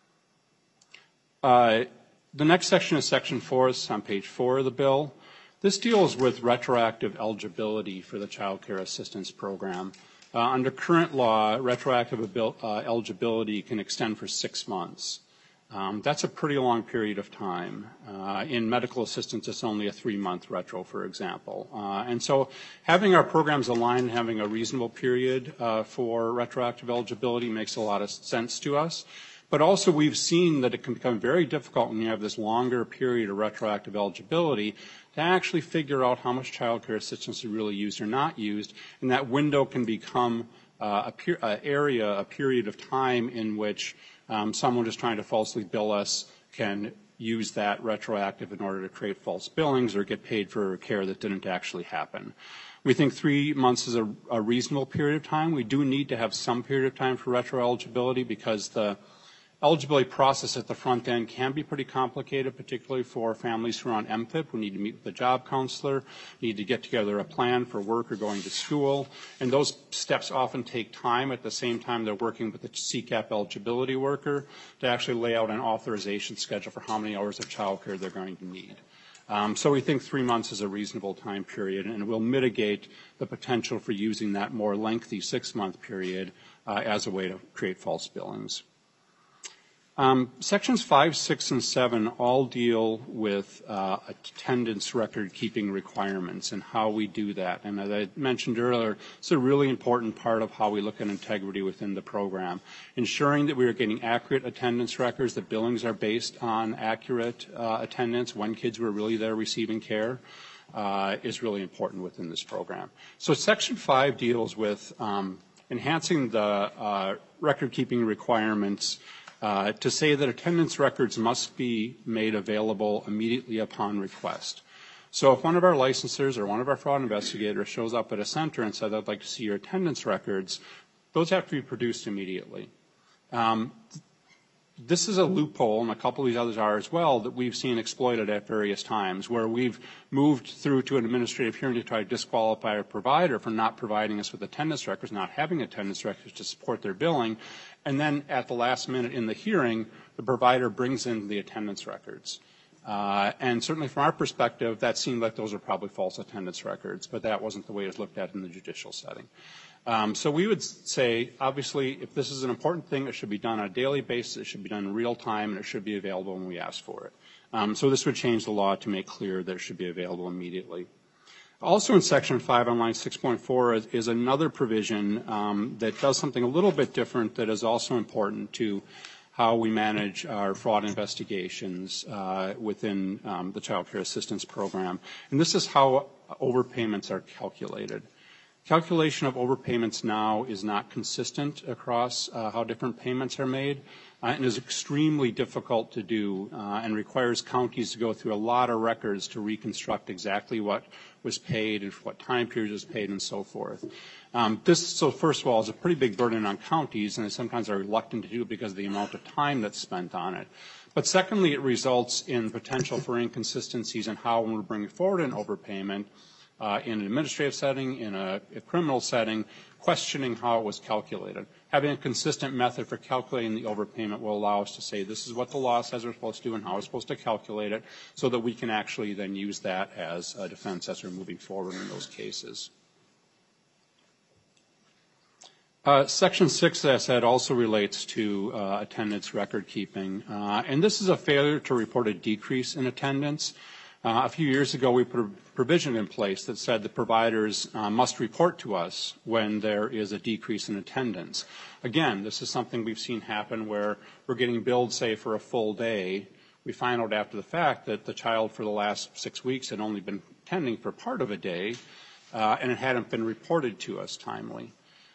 Uh, the next section is section four. It's on page four of the bill. This deals with retroactive eligibility for the Child Care Assistance Program. Uh, under current law, retroactive abil- uh, eligibility can extend for six months. Um, that's a pretty long period of time. Uh, in medical assistance, it's only a three-month retro, for example. Uh, and so having our programs aligned, having a reasonable period uh, for retroactive eligibility makes a lot of sense to us. But also we've seen that it can become very difficult when you have this longer period of retroactive eligibility to actually figure out how much child care assistance is really used or not used, and that window can become uh, a per- uh, area, a period of time in which um, someone just trying to falsely bill us can use that retroactive in order to create false billings or get paid for care that didn't actually happen. We think three months is a, a reasonable period of time. We do need to have some period of time for retro eligibility because the eligibility process at the front end can be pretty complicated, particularly for families who are on M P I P. We need to meet with the job counselor, need to get together a plan for work or going to school, and those steps often take time. At the same time, they're working with the C CAP eligibility worker to actually lay out an authorization schedule for how many hours of child care they're going to need. Um, so we think three months is a reasonable time period, and will mitigate the potential for using that more lengthy six-month period uh, as a way to create false billings. Um, sections five, six, and seven all deal with uh, attendance record keeping requirements and how we do that. And as I mentioned earlier, it's a really important part of how we look at integrity within the program. Ensuring that we are getting accurate attendance records, that billings are based on accurate uh, attendance when kids were really there receiving care uh, is really important within this program. So section five deals with um, enhancing the uh, record keeping requirements uh, to say that attendance records must be made available immediately upon request. So if one of our licensors or one of our fraud investigators shows up at a center and says, I'd like to see your attendance records, those have to be produced immediately. Um, This is a loophole, and a couple of these others are as well, that we've seen exploited at various times, where we've moved through to an administrative hearing to try to disqualify a provider for not providing us with attendance records, not having attendance records to support their billing, and then at the last minute in the hearing, the provider brings in the attendance records. Uh, and certainly from our perspective, that seemed like those were probably false attendance records, but that wasn't the way it was looked at in the judicial setting. Um, so we would say, obviously, if this is an important thing, it should be done on a daily basis, it should be done in real time, and it should be available when we ask for it. Um, so this would change the law to make clear that it should be available immediately. Also in Section five on line six point four is, is another provision um, that does something a little bit different that is also important to how we manage our fraud investigations uh, within um, the Child Care Assistance Program. And this is how overpayments are calculated. Calculation of overpayments now is not consistent across uh, how different payments are made uh, and is extremely difficult to do uh, and requires counties to go through a lot of records to reconstruct exactly what was paid and for what time period was paid and so forth. Um, this, so first of all, is a pretty big burden on counties, and they sometimes are reluctant to do it because of the amount of time that's spent on it. But secondly, it results in potential for inconsistencies in how when we're bringing forward an overpayment, Uh, in an administrative setting, in a, a criminal setting, questioning how it was calculated. Having a consistent method for calculating the overpayment will allow us to say this is what the law says we're supposed to do and how we're supposed to calculate it so that we can actually then use that as a defense as we're moving forward in those cases. Uh, Section six, as I said, also relates to uh, attendance record keeping. Uh, and this is a failure to report a decrease in attendance. Uh, a few years ago, we put a provision in place that said that providers uh, must report to us when there is a decrease in attendance. Again, this is something we've seen happen where we're getting billed, say, for a full day. We find out after the fact that the child for the last six weeks had only been attending for part of a day, uh, and it hadn't been reported to us timely.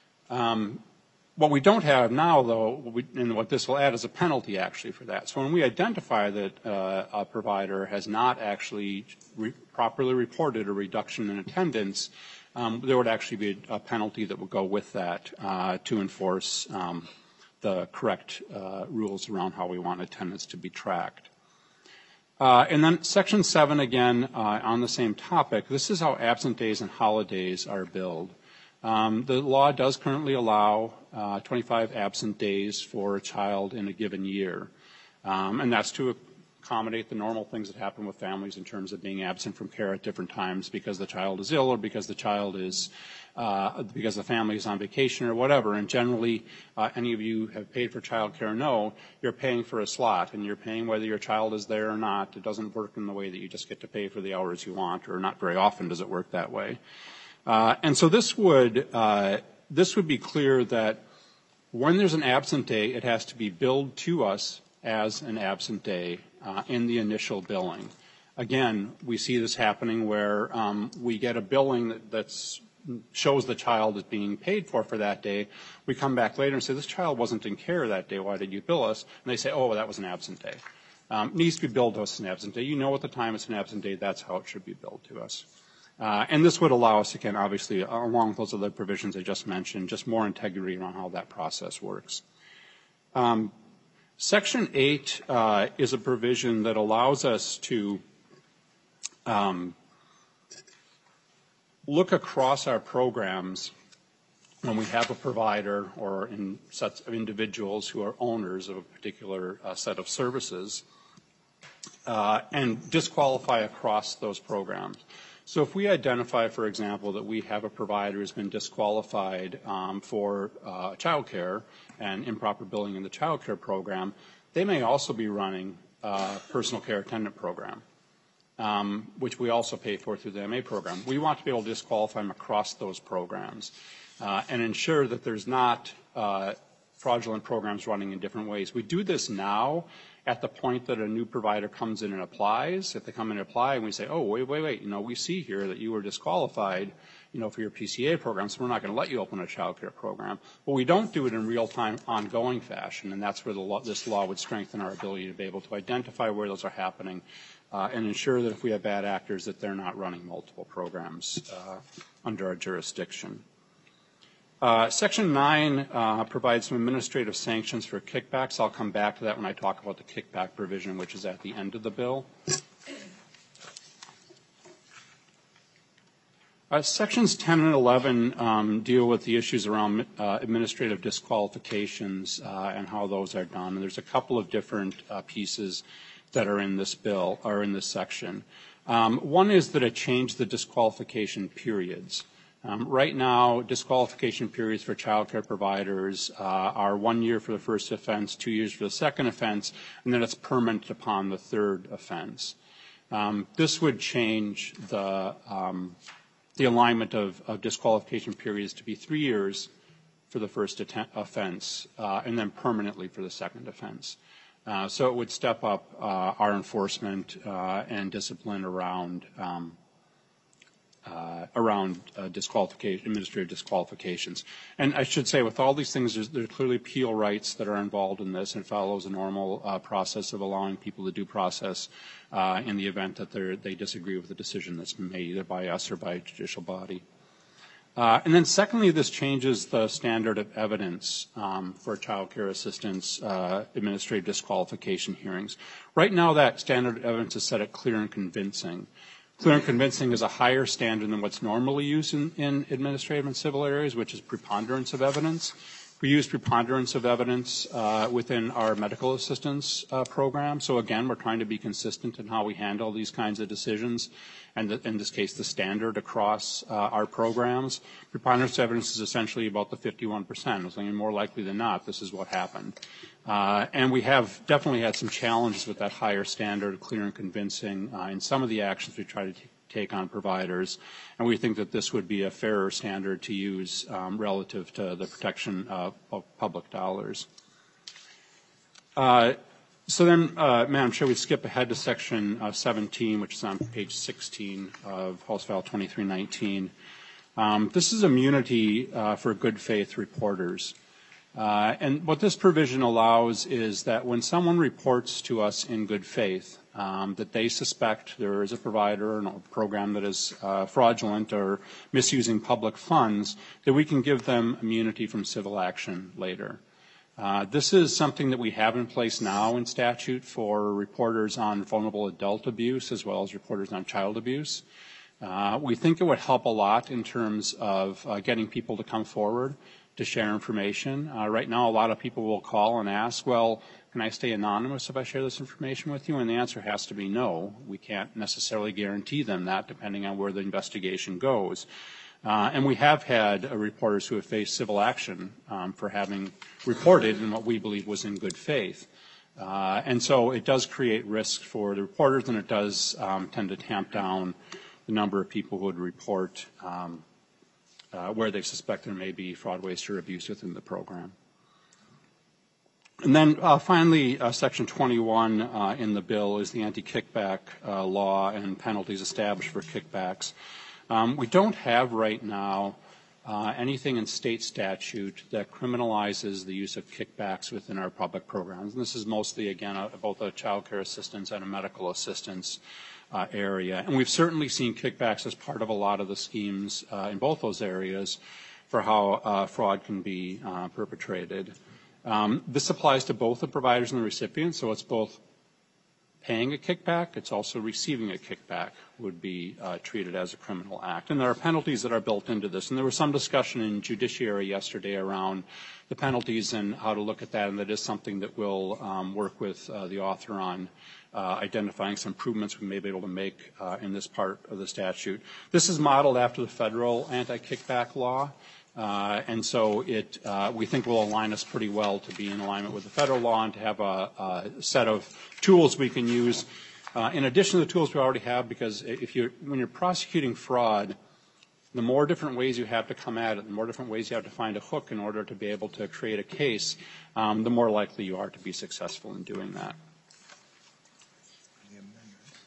Um, What we don't have now, though, what we, and what this will add is a penalty actually for that. So when we identify that uh, a provider has not actually re- properly reported a reduction in attendance, um, there would actually be a, a penalty that would go with that uh, to enforce um, the correct uh, rules around how we want attendance to be tracked. Uh, and then Section seven, again, uh, on the same topic, this is how absent days and holidays are billed. Um, the law does currently allow uh, twenty-five absent days for a child in a given year, um, and that's to accommodate the normal things that happen with families in terms of being absent from care at different times because the child is ill or because the child is uh, because the family is on vacation or whatever. And generally, uh, any of you have paid for child care know you're paying for a slot, and you're paying whether your child is there or not. It doesn't work in the way that you just get to pay for the hours you want, or not very often does it work that way. Uh, and so this would uh, this would be clear that when there's an absent day, it has to be billed to us as an absent day uh, in the initial billing. Again, we see this happening where um, we get a billing that that's, shows the child is being paid for for that day. We come back later and say, this child wasn't in care that day. Why did you bill us? And they say, oh, well, that was an absent day. Um, it needs to be billed to us as an absent day. You know at the time it's an absent day. That's how it should be billed to us. Uh, and this would allow us, again, obviously, along with those other provisions I just mentioned, just more integrity around how that process works. Um, Section eight uh, is a provision that allows us to um, look across our programs when we have a provider or in sets of individuals who are owners of a particular uh, set of services uh, and disqualify across those programs. So if we identify, for example, that we have a provider who's been disqualified um, for uh, child care and improper billing in the child care program, they may also be running a personal care attendant program, um, which we also pay for through the M A program. We want to be able to disqualify them across those programs uh, and ensure that there's not uh, fraudulent programs running in different ways. We do this now at the point that a new provider comes in and applies. If they come in and apply and we say, oh, wait, wait, wait, you know, we see here that you were disqualified, you know, for your P C A program, so we're not going to let you open a child care program. But we don't do it in real-time, ongoing fashion, and that's where the law, this law would strengthen our ability to be able to identify where those are happening uh, and ensure that if we have bad actors that they're not running multiple programs uh, under our jurisdiction. Uh, Section nine uh, provides some administrative sanctions for kickbacks. I'll come back to that when I talk about the kickback provision, which is at the end of the bill. Uh, sections ten and eleven um, deal with the issues around uh, administrative disqualifications uh, and how those are done. And there's a couple of different uh, pieces that are in this bill, or in this section. Um, one is that it changed the disqualification periods. Um, right now, disqualification periods for child care providers uh, are one year for the first offense, two years for the second offense, and then it's permanent upon the third offense. Um, this would change the um, the alignment of, of disqualification periods to be three years for the first offense uh, and then permanently for the second offense. Uh, so it would step up uh, our enforcement uh, and discipline around um, uh, around uh, disqualification, administrative disqualifications. And I should say, with all these things, there's, there's clearly appeal rights that are involved in this, and follows a normal uh, process of allowing people to due process uh, in the event that they disagree with the decision that's been made either by us or by a judicial body. Uh, and then secondly, this changes the standard of evidence um, for child care assistance uh, administrative disqualification hearings. Right now, that standard of evidence is set at clear and convincing. Clear and convincing is a higher standard than what's normally used in, in administrative and civil areas, which is preponderance of evidence. We use preponderance of evidence uh, within our medical assistance uh, program. So again, we're trying to be consistent in how we handle these kinds of decisions, and the, in this case, the standard across uh, our programs. Preponderance of evidence is essentially about the fifty-one percent. It's more likely than not this is what happened. Uh, and we have definitely had some challenges with that higher standard, clear and convincing, uh, in some of the actions we try to take. take on providers, and we think that this would be a fairer standard to use um, relative to the protection of, of public dollars. Uh, so then, uh, Madam Chair, we skip ahead to Section uh, seventeen, which is on page sixteen of House File twenty-three nineteen. Um, this is immunity uh, for good faith reporters. Uh, and what this provision allows is that when someone reports to us in good faith um, that they suspect there is a provider or a program that is uh, fraudulent or misusing public funds, that we can give them immunity from civil action later. Uh, this is something that we have in place now in statute for reporters on vulnerable adult abuse as well as reporters on child abuse. Uh, we think it would help a lot in terms of uh, getting people to come forward to share information. Uh, right now, a lot of people will call and ask, well, can I stay anonymous if I share this information with you? And the answer has to be no. We can't necessarily guarantee them that, depending on where the investigation goes. Uh, and we have had uh, reporters who have faced civil action um, for having reported in what we believe was in good faith. Uh, and so it does create risks for the reporters, and it does um, tend to tamp down the number of people who would report um, Uh, where they suspect there may be fraud, waste, or abuse within the program. And then uh, finally, uh, Section twenty-one uh, in the bill is the anti-kickback uh, law and penalties established for kickbacks. Um, we don't have right now uh, anything in state statute that criminalizes the use of kickbacks within our public programs. And this is mostly, again, a, both a child care assistance and a medical assistance Uh, area. And we've certainly seen kickbacks as part of a lot of the schemes uh, in both those areas for how uh, fraud can be uh, perpetrated. Um, this applies to both the providers and the recipients, so it's both paying a kickback, it's also receiving a kickback would be uh, treated as a criminal act. And there are penalties that are built into this. And there was some discussion in judiciary yesterday around the penalties and how to look at that, and that is something that we'll um, work with uh, the author on. Uh, identifying some improvements we may be able to make uh, in this part of the statute. This is modeled after the federal anti-kickback law, uh, and so it uh, we think will align us pretty well to be in alignment with the federal law and to have a, a set of tools we can use uh, in addition to the tools we already have. Because if you're when you're prosecuting fraud, the more different ways you have to come at it, the more different ways you have to find a hook in order to be able to create a case, um, the more likely you are to be successful in doing that.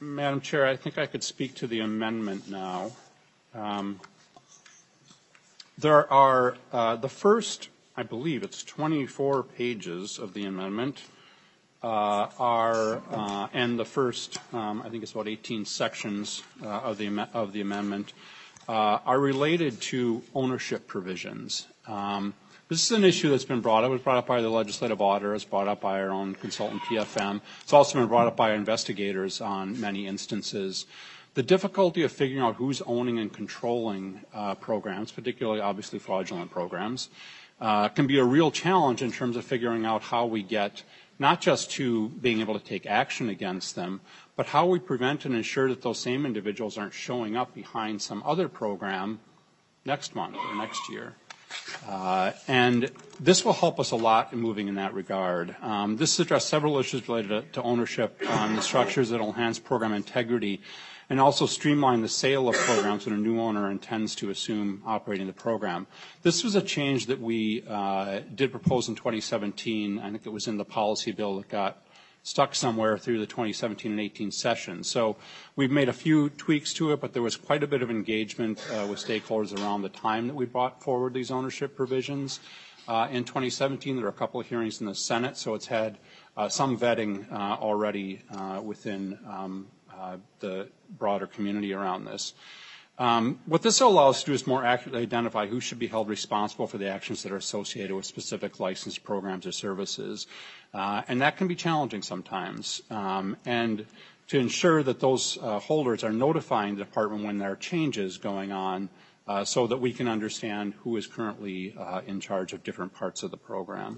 Madam Chair, I think I could speak to the amendment now. Um, there are uh, the first, I believe it's twenty-four pages of the amendment uh, are, uh, and the first, um, I think it's about eighteen sections uh, of the of the amendment uh, are related to ownership provisions. Um, This is an issue that's been brought up. It was brought up by the legislative auditor. It's brought up by our own consultant, P F M. It's also been brought up by investigators on many instances. The difficulty of figuring out who's owning and controlling uh, programs, particularly obviously fraudulent programs, uh, can be a real challenge in terms of figuring out how we get not just to being able to take action against them, but how we prevent and ensure that those same individuals aren't showing up behind some other program next month or next year. Uh, and this will help us a lot in moving in that regard. Um, this addresses several issues related to, to ownership on the structures that will enhance program integrity and also streamline the sale of programs when a new owner intends to assume operating the program. This was a change that we uh, did propose in twenty seventeen. I think it was in the policy bill that got stuck somewhere through the twenty seventeen and eighteen session. So we've made a few tweaks to it, but there was quite a bit of engagement uh, with stakeholders around the time that we brought forward these ownership provisions. Uh, in twenty seventeen, there were a couple of hearings in the Senate, so it's had uh, some vetting uh, already uh, within um, uh, the broader community around this. Um, what this will allow us to do is more accurately identify who should be held responsible for the actions that are associated with specific licensed programs or services. Uh, and that can be challenging sometimes. Um, and to ensure that those uh, holders are notifying the department when there are changes going on uh, so that we can understand who is currently uh, in charge of different parts of the program.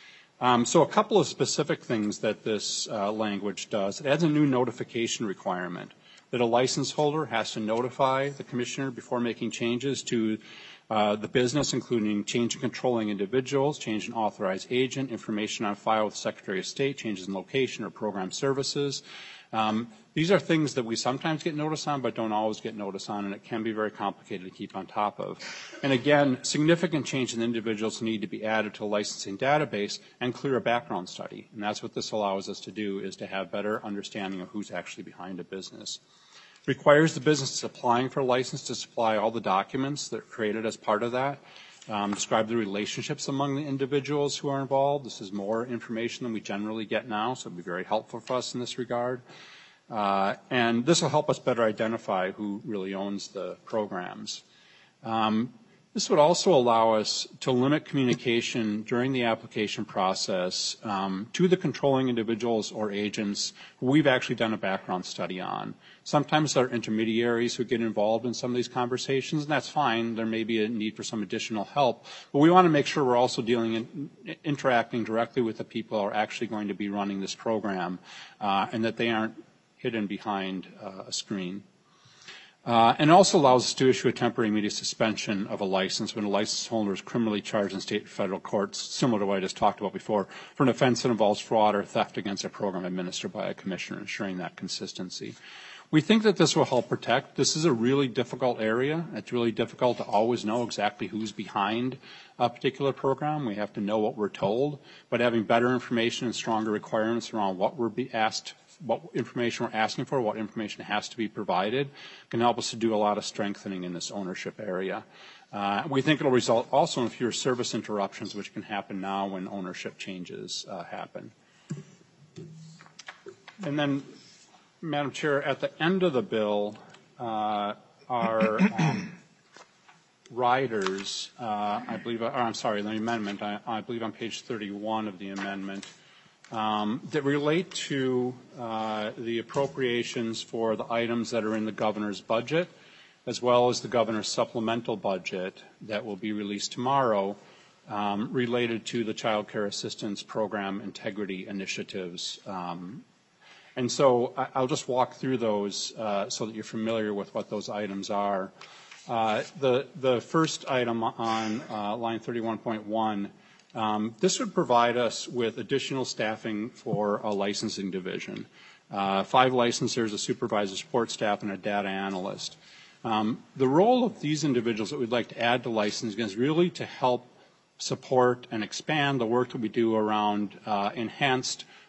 Um, so a couple of specific things that this uh, language does. It adds a new notification requirement that a license holder has to notify the commissioner before making changes to uh, the business, including change in controlling individuals, change in authorized agent, information on file with Secretary of State, changes in location or program services. Um, these are things that we sometimes get notice on but don't always get notice on, and it can be very complicated to keep on top of. And again, significant change in individuals need to be added to a licensing database and clear a background study. And that's what this allows us to do, is to have better understanding of who's actually behind a business. Requires the business applying for a license to supply all the documents that are created as part of that. Um, describe the relationships among the individuals who are involved. This is more information than we generally get now, so it will be very helpful for us in this regard. Uh, and this will help us better identify who really owns the programs. Um, this would also allow us to limit communication during the application process um, to the controlling individuals or agents who we've actually done a background study on. Sometimes there are intermediaries who get involved in some of these conversations, and that's fine. There may be a need for some additional help, but we want to make sure we're also dealing in, interacting directly with the people who are actually going to be running this program, uh, and that they aren't hidden behind uh, a screen. Uh, and it also allows us to issue a temporary immediate suspension of a license when a license holder is criminally charged in state and federal courts, similar to what I just talked about before, for an offense that involves fraud or theft against a program administered by a commissioner, ensuring that consistency. We think that this will help protect. This is a really difficult area. It's really difficult to always know exactly who's behind a particular program. We have to know what we're told, but having better information and stronger requirements around what we're be asked, what information we're asking for, what information has to be provided, can help us to do a lot of strengthening in this ownership area. Uh, we think it will result also in fewer service interruptions, which can happen now when ownership changes uh, happen. And then, Madam Chair, at the end of the bill uh, are um, riders, uh, I believe, or I'm sorry, the amendment, I, I believe on page thirty-one of the amendment, um, that relate to uh, the appropriations for the items that are in the governor's budget, as well as the governor's supplemental budget that will be released tomorrow, um, related to the Child Care Assistance Program integrity initiatives. Um, And so I'll just walk through those uh, so that you're familiar with what those items are. Uh, the, the first item on uh, line thirty-one point one, um, this would provide us with additional staffing for a licensing division. Uh, five licensors, a supervisor, support staff, and a data analyst. Um, the role of these individuals that we'd like to add to licensing is really to help support and expand the work that we do around uh, enhanced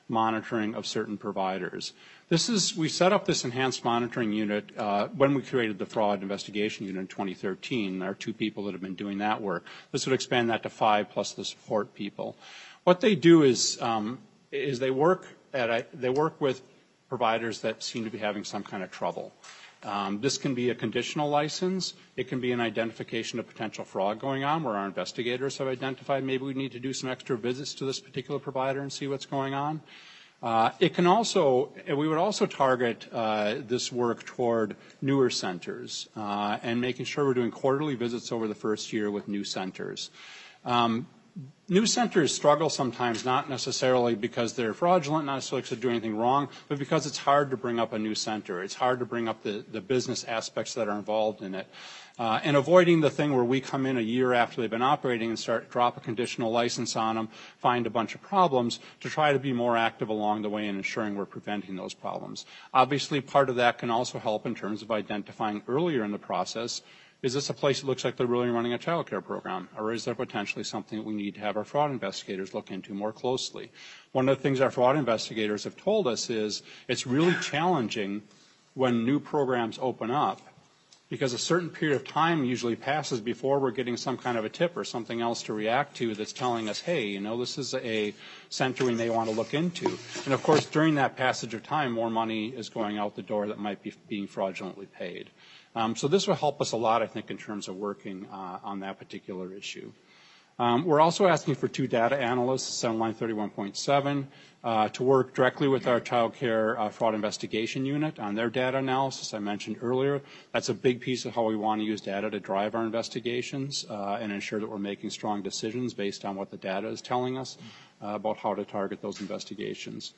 monitoring of certain providers. This is, we set up this enhanced monitoring unit uh, when we created the fraud investigation unit in twenty thirteen. There are two people that have been doing that work. This would expand that to five plus the support people. What they do is, um, is they work at a, they work with providers that seem to be having some kind of trouble. Um, this can be a conditional license. It can be an identification of potential fraud going on where our investigators have identified maybe we need to do some extra visits to this particular provider and see what's going on. Uh, it can also, we would also target uh, this work toward newer centers uh, and making sure we're doing quarterly visits over the first year with new centers. Um, New centers struggle sometimes not necessarily because they're fraudulent, not necessarily because they're doing anything wrong, but because it's hard to bring up a new center. It's hard to bring up the, the business aspects that are involved in it. Uh, and avoiding the thing where we come in a year after they've been operating and start drop a conditional license on them, find a bunch of problems, to try to be more active along the way in ensuring we're preventing those problems. Obviously, part of that can also help in terms of identifying earlier in the process, is this a place that looks like they're really running a child care program? Or is there potentially something that we need to have our fraud investigators look into more closely? One of the things our fraud investigators have told us is it's really challenging when new programs open up because a certain period of time usually passes before we're getting some kind of a tip or something else to react to that's telling us, hey, you know, this is a center we may want to look into. And, of course, during that passage of time, more money is going out the door that might be being fraudulently paid. Um, so this will help us a lot, I think, in terms of working uh, on that particular issue. Um, we're also asking for two data analysts on line thirty-one point seven uh, to work directly with our child care uh, fraud investigation unit on their data analysis I mentioned earlier. That's a big piece of how we want to use data to drive our investigations uh, and ensure that we're making strong decisions based on what the data is telling us uh, about how to target those investigations.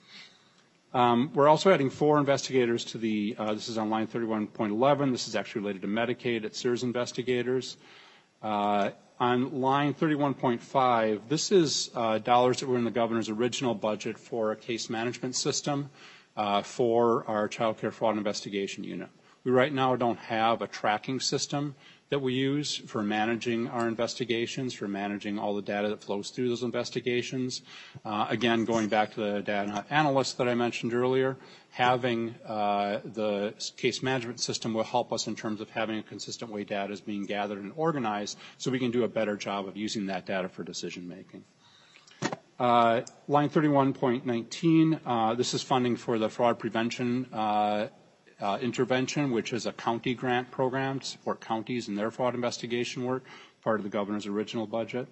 Um, we're also adding four investigators to the, uh, this is on line thirty-one point eleven. This is actually related to Medicaid at S E R S investigators. Uh, on line thirty-one point five, this is uh, dollars that were in the governor's original budget for a case management system uh, for our child care fraud investigation unit. We right now don't have a tracking system that we use for managing our investigations, for managing all the data that flows through those investigations. Uh, again, going back to the data analysts that I mentioned earlier, having uh, the case management system will help us in terms of having a consistent way data is being gathered and organized so we can do a better job of using that data for decision making. Uh, line thirty-one point nineteen, uh, this is funding for the fraud prevention uh, Uh, intervention, which is a county grant program to support counties in their fraud investigation work, part of the governor's original budget.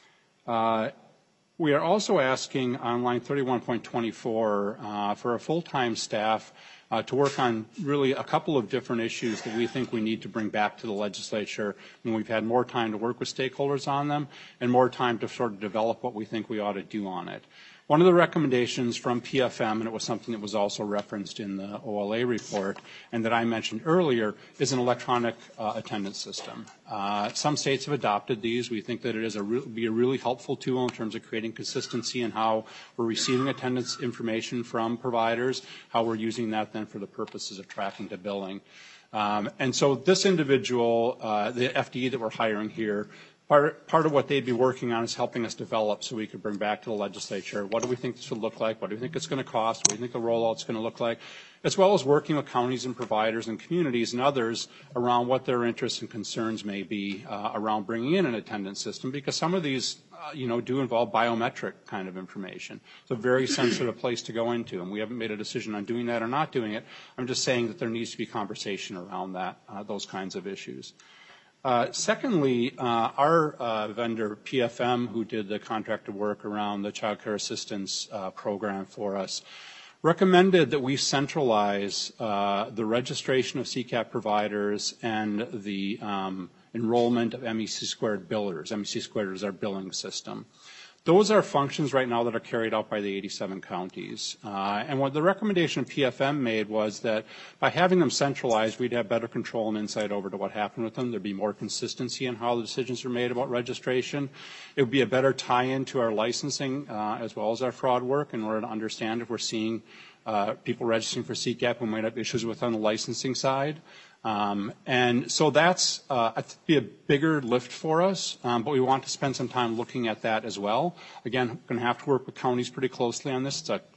Uh, we are also asking on line thirty-one point twenty-four uh, for a full-time staff uh, to work on really a couple of different issues that we think we need to bring back to the legislature when we've had more time to work with stakeholders on them and more time to sort of develop what we think we ought to do on it. One of the recommendations from P F M, and it was something that was also referenced in the O L A report and that I mentioned earlier, is an electronic uh, attendance system. Uh, some states have adopted these. We think that it is a re- be a really helpful tool in terms of creating consistency in how we're receiving attendance information from providers, how we're using that then for the purposes of tracking to billing. Um, and so this individual, uh, the F D E that we're hiring here, Part, part of what they'd be working on is helping us develop so we could bring back to the legislature what do we think this would look like, what do we think it's going to cost, what do we think the rollout's going to look like, as well as working with counties and providers and communities and others around what their interests and concerns may be uh, around bringing in an attendance system, because some of these uh, you know, do involve biometric kind of information. It's a very sensitive place to go into, and we haven't made a decision on doing that or not doing it. I'm just saying that there needs to be conversation around that, uh, those kinds of issues. Uh, secondly, uh, our uh, vendor, P F M, who did the contracted work around the child care assistance uh, program for us, recommended that we centralize uh, the registration of C CAP providers and the um, enrollment of M E C squared billers. M E C squared is our billing system. Those are functions right now that are carried out by the eighty-seven counties. Uh, and what the recommendation P F M made was that by having them centralized, we'd have better control and insight over to what happened with them. There'd be more consistency in how the decisions are made about registration. It would be a better tie-in to our licensing uh, as well as our fraud work in order to understand if we're seeing uh, people registering for C CAP who might have issues with on the licensing side. Um, and so that's uh, I think be a bigger lift for us, um, but we want to spend some time looking at that as well. Again, we're going to have to work with counties pretty closely on this. It's a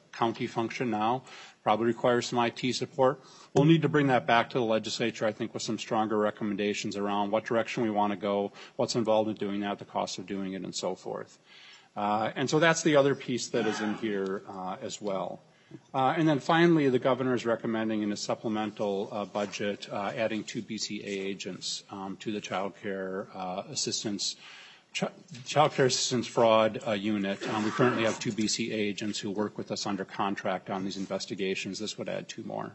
county function now, probably requires some I T support. We'll need to bring that back to the legislature, I think, with some stronger recommendations around what direction we want to go, what's involved in doing that, the cost of doing it, and so forth. Uh, and so that's the other piece that is in here uh, as well. Uh, and then finally, the governor is recommending in a supplemental uh, budget uh, adding two B C A agents um, to the child care uh, assistance Ch- Child Care Assistance Fraud uh, Unit. Um, we currently have two B C A agents who work with us under contract on these investigations. This would add two more.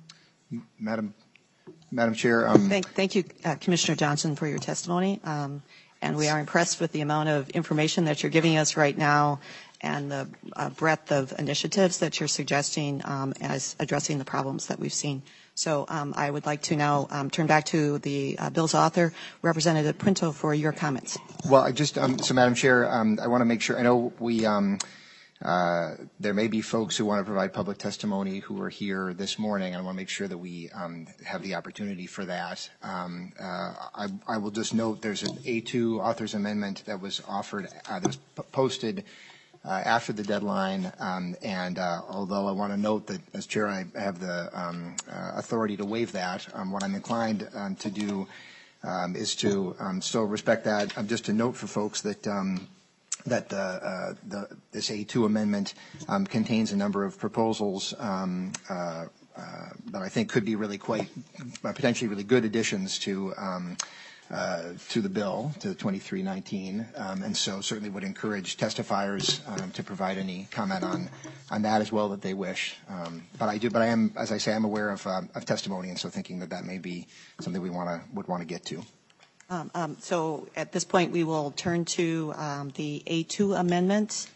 Madam, Madam Chair. Um, thank, thank you, uh, Commissioner Johnson, for your testimony. Um, and we are impressed with the amount of information that you're giving us right now and the uh, breadth of initiatives that you're suggesting um, as addressing the problems that we've seen. So um, I would like to now um, turn back to the uh, bill's author, Representative Pinto, for your comments. Well, I just, um, so Madam Chair, um, I want to make sure, I know we, um, uh, there may be folks who want to provide public testimony who are here this morning. I want to make sure that we um, have the opportunity for that. Um, uh, I, I will just note there's an A two author's amendment that was offered, uh, that was p- posted Uh, after the deadline, um, and uh, although I want to note that as chair I have the um, uh, authority to waive that, um, what I'm inclined um, to do um, is to um, still respect that. Um, just to note for folks that um, that the, uh, the, this A two amendment um, contains a number of proposals um, uh, uh, that I think could be really quite uh, potentially really good additions to um, Uh, to the bill, to twenty-three nineteen, um, and so certainly would encourage testifiers um, to provide any comment on on that as well that they wish. Um, but I do, but I am, as I say, I'm aware of, uh, of testimony, and so thinking that that may be something we want to would want to get to. Um, um, so at this point, we will turn to um, the A two amendment.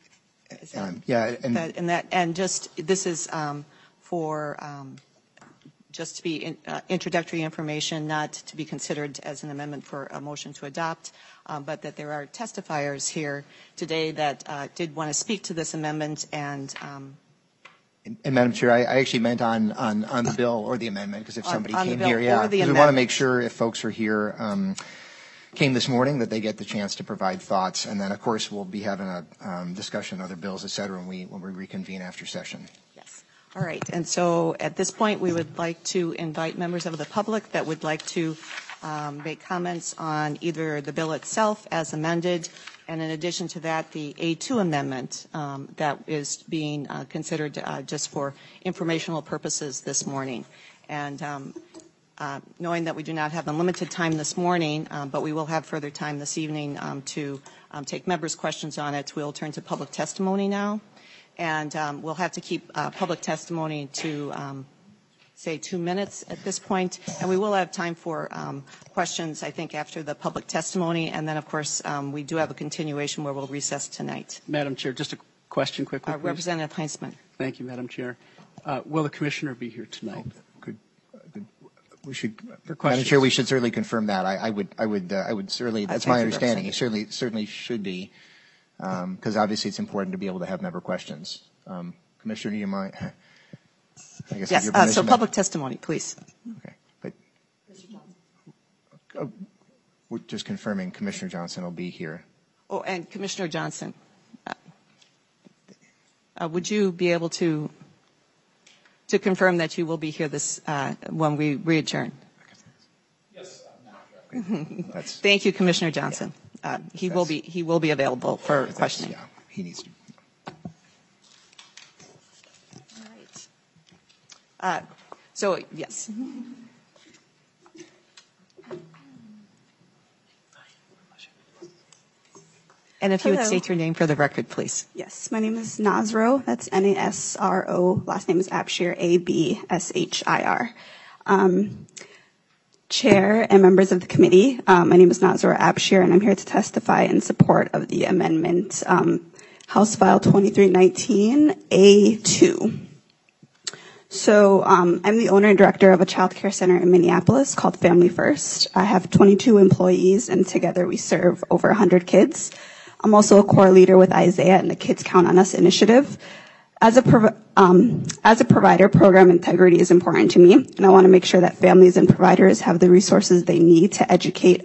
Um, yeah, and that, and that, and just this is um, for. Um, just to be in, uh, introductory information, not to be considered as an amendment for a motion to adopt, um, but that there are testifiers here today that uh, did want to speak to this amendment. And, um, and, and Madam Chair, I, I actually meant on, on, on the bill or the amendment, because if somebody on, on came here, yeah, because we want to make sure if folks are here, um, came this morning, that they get the chance to provide thoughts. And then, of course, we'll be having a um, discussion on other bills, et cetera, when we, when we reconvene after session. All right, and so at this point, we would like to invite members of the public that would like to um, make comments on either the bill itself as amended, and in addition to that, the A two amendment um, that is being uh, considered uh, just for informational purposes this morning. And um, uh, knowing that we do not have unlimited time this morning, um, but we will have further time this evening um, to um, take members' questions on it, we'll turn to public testimony now. And um, we'll have to keep uh, public testimony to, um, say, two minutes at this point. And we will have time for um, questions, I think, after the public testimony. And then, of course, um, we do have a continuation where we'll recess tonight. Madam Chair, just a question quickly, uh, Representative Heinzman. Thank you, Madam Chair. Uh, will the commissioner be here tonight? Oh, good. Good. We should, Madam Chair, we should certainly confirm that. I, I would, I would, uh, I would certainly. That's my understanding. He certainly, certainly should be. Because um, obviously it's important to be able to have member questions. Um, Commissioner, do you mind? I guess yes, uh, so public testimony, please. Okay. But, oh, we're just confirming Commissioner Johnson will be here. Oh, and Commissioner Johnson, uh, uh, would you be able to to confirm that you will be here this uh, when we re-adjourn? Yes. That's, Thank you, Commissioner Johnson. Yeah. Uh, he will be he will be available for questioning. Yeah, he needs to. All right. Uh, so yes. And if you would state your name for the record, please. Yes, my name is Nasro. That's N A S R O. Last name is Abshir, A B S H I R. Um, Chair and members of the committee, um, my name is Nazra Abshir, and I'm here to testify in support of the amendment, um, House File twenty-three nineteen A two. So um, I'm the owner and director of a child care center in Minneapolis called Family First. I have twenty-two employees, and together we serve over one hundred kids. I'm also a core leader with Isaiah and the Kids Count on Us initiative. As a, prov- um, as a provider, program integrity is important to me, and I want to make sure that families and providers have the resources they need to educate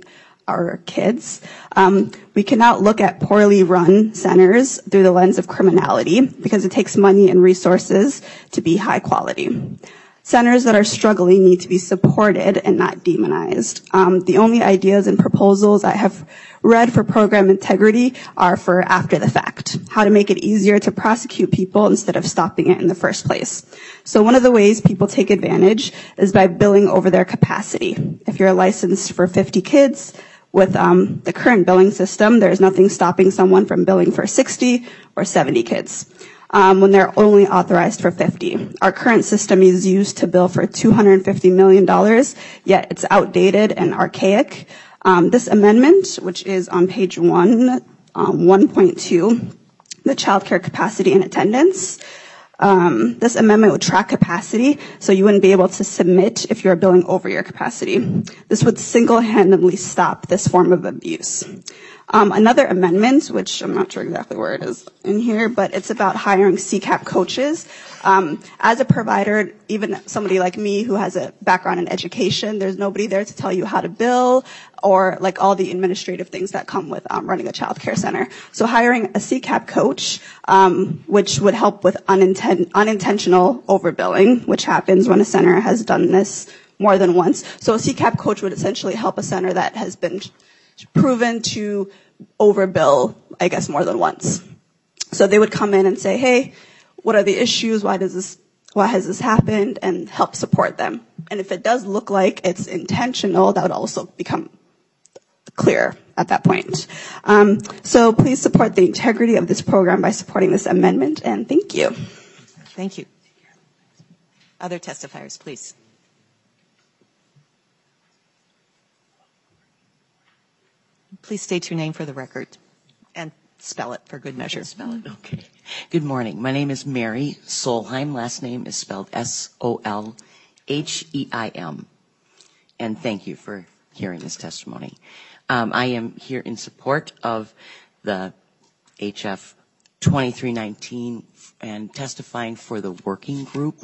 our kids. Um, we cannot look at poorly run centers through the lens of criminality because it takes money and resources to be high quality. Centers that are struggling need to be supported and not demonized. Um, the only ideas and proposals I have read for program integrity are for after the fact, how to make it easier to prosecute people instead of stopping it in the first place. So one of the ways people take advantage is by billing over their capacity. If you're licensed for fifty kids, with um, the current billing system, there's nothing stopping someone from billing for sixty or seventy kids. Um, when they're only authorized for fifty. Our current system is used to bill for two hundred fifty million dollars, yet it's outdated and archaic. Um, this amendment, which is on page one, um, one point two, the child care capacity and attendance, um, this amendment would track capacity, so you wouldn't be able to submit if you're billing over your capacity. This would single-handedly stop this form of abuse. Um, another amendment, which I'm not sure exactly where it is in here, but it's about hiring C CAP coaches. Um, as a provider, even somebody like me who has a background in education, there's nobody there to tell you how to bill or like all the administrative things that come with um, running a child care center. So hiring a C CAP coach, um, which would help with uninten- unintentional overbilling, which happens when a center has done this more than once. So a C CAP coach would essentially help a center that has been proven to overbill, I guess, more than once. So they would come in and say, hey, what are the issues? Why does this, why has this happened? And help support them. And if it does look like it's intentional, that would also become clear at that point. Um, so please support the integrity of this program by supporting this amendment, and thank you. Thank you. Other testifiers, please. Please state your name for the record and spell it for good measure. Spell it. Okay. Good morning. My name is Mary Solheim. Last name is spelled S O L H E I M. And thank you for hearing this testimony. Um, I am here in support of the H F twenty-three nineteen and testifying for the working group.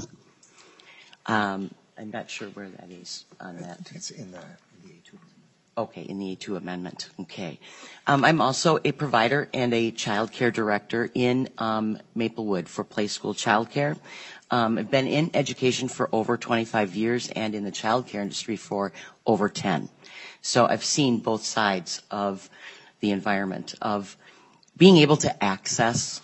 Um, I'm not sure where that is on that. It's in the Okay, in the A two amendment. Okay. Um, I'm also a provider and a child care director in um, Maplewood for Play School Child Care. Um, I've been in education for over twenty-five years and in the child care industry for over ten. So I've seen both sides of the environment of being able to access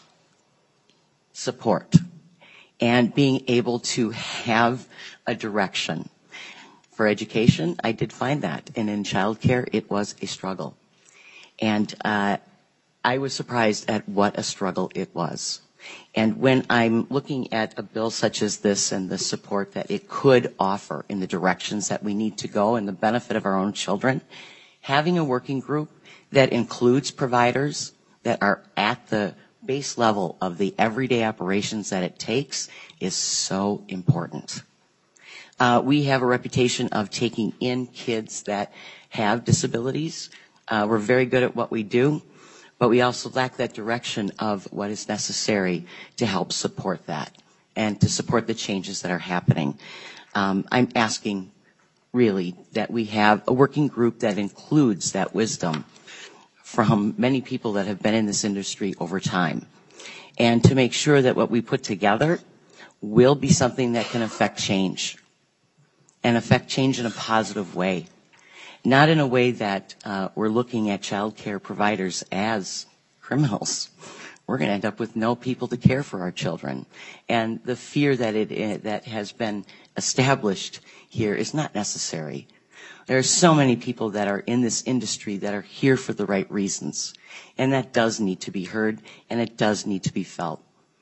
support and being able to have a direction. For education, I did find that, and in childcare, it was a struggle. And uh, I was surprised at what a struggle it was. And when I'm looking at a bill such as this and the support that it could offer in the directions that we need to go and the benefit of our own children, having a working group that includes providers that are at the base level of the everyday operations that it takes is so important. Uh, we have a reputation of taking in kids that have disabilities. Uh, we're very good at what we do, but we also lack that direction of what is necessary to help support that and to support the changes that are happening. Um, I'm asking, really, that we have a working group that includes that wisdom from many people that have been in this industry over time, and to make sure that what we put together will be something that can affect change. And affect change in a positive way, not in a way that uh, we're looking at child care providers as criminals. We're going to end up with no people to care for our children. And the fear that it uh, that has been established here is not necessary. There are so many people that are in this industry that are here for the right reasons. And that does need to be heard, and it does need to be felt.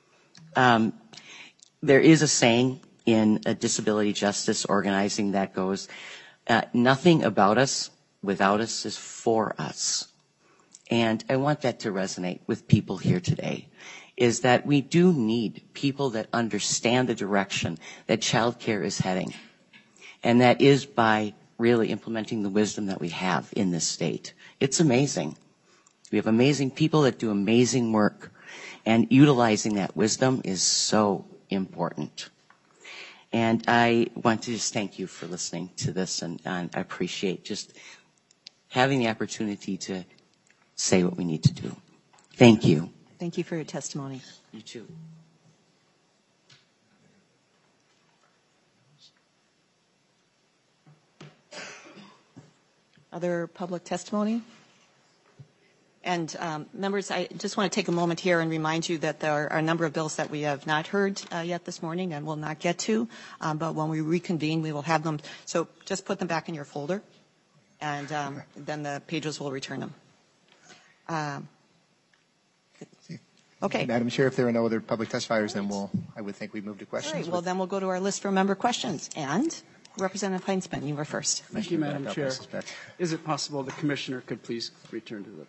Um, there is a saying in a disability justice organizing that goes, uh, nothing about us without us is for us. And I want that to resonate with people here today, is that we do need people that understand the direction that child care is heading. And that is by really implementing the wisdom that we have in this state. It's amazing. We have amazing people that do amazing work, and utilizing that wisdom is so important. And I want to just thank you for listening to this, and, and I appreciate just having the opportunity to say what we need to do. Thank you. Thank you for your testimony. You too. Other public testimony? And um, members, I just want to take a moment here and remind you that there are a number of bills that we have not heard uh, yet this morning and will not get to, um, but when we reconvene, we will have them. So just put them back in your folder, and um, then the pages will return them. Um, okay. Madam Chair, if there are no other public testifiers, then we'll, I would think we move to questions. All right, well, then we'll go to our list for member questions. And Representative Heinzman, you were first. Thank you, Madam Chair. Is it possible the Commissioner could please return to the podium?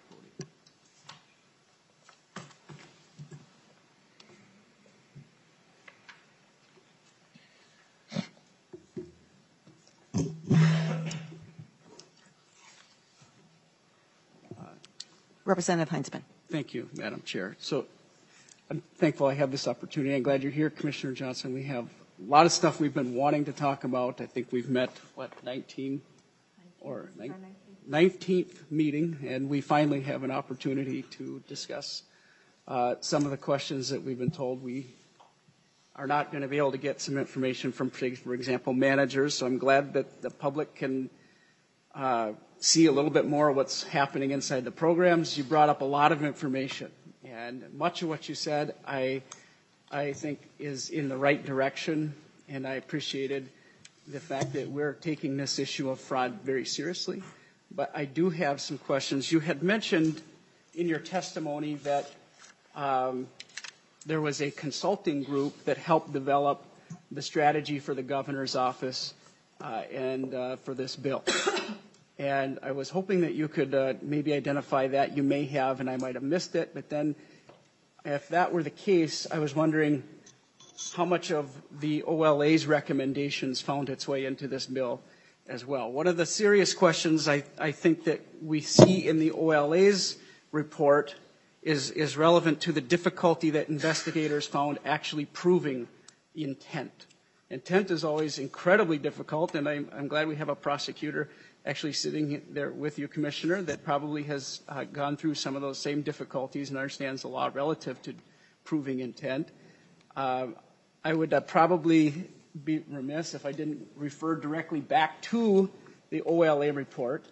Representative Heinzman. Thank you, Madam Chair. So I'm thankful I have this opportunity. I'm glad you're here, Commissioner Johnson. We have a lot of stuff we've been wanting to talk about. I think we've met, what, nineteen or nineteenth meeting, and we finally have an opportunity to discuss uh, some of the questions that we've been told we are not going to be able to get some information from, for example, managers. So I'm glad that the public can uh, see a little bit more of what's happening inside the programs. You brought up a lot of information, and much of what you said I, I think is in the right direction, and I appreciated the fact that we're taking this issue of fraud very seriously. But I do have some questions. You had mentioned in your testimony that um, there was a consulting group that helped develop the strategy for the governor's office uh, and uh, for this bill. And I was hoping that you could uh, maybe identify that. You may have, and I might have missed it. But then if that were the case, I was wondering how much of the O L A's recommendations found its way into this bill as well. One of the serious questions I, I think that we see in the O L A's report is, is relevant to the difficulty that investigators found actually proving intent. Intent is always incredibly difficult, and I'm, I'm glad we have a prosecutor actually sitting there with you, Commissioner, that probably has uh, gone through some of those same difficulties and understands the law relative to proving intent. Uh, I would uh, probably be remiss if I didn't refer directly back to the O L A report.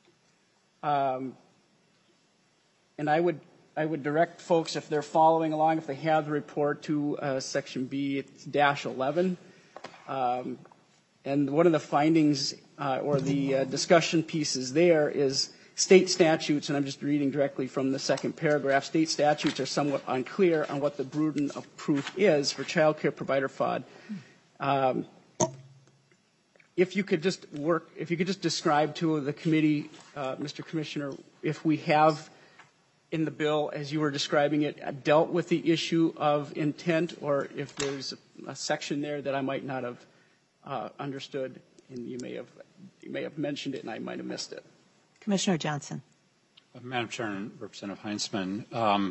Um, and I would I would direct folks, if they're following along, if they have the report, to uh, section B, it's dash eleven. Um, and one of the findings uh, or the uh, discussion pieces there is state statutes, and I'm just reading directly from the second paragraph. State statutes are somewhat unclear on what the burden of proof is for child care provider fraud. Um, if you could just work, if you could just describe to the committee, uh, Mister Commissioner, if we have in the bill, as you were describing it, dealt with the issue of intent, or if there's a, a section there that I might not have uh, understood, and you may have you may have mentioned it and I might have missed it. Commissioner Johnson. Uh, Madam Chair and Representative Heinzman, um,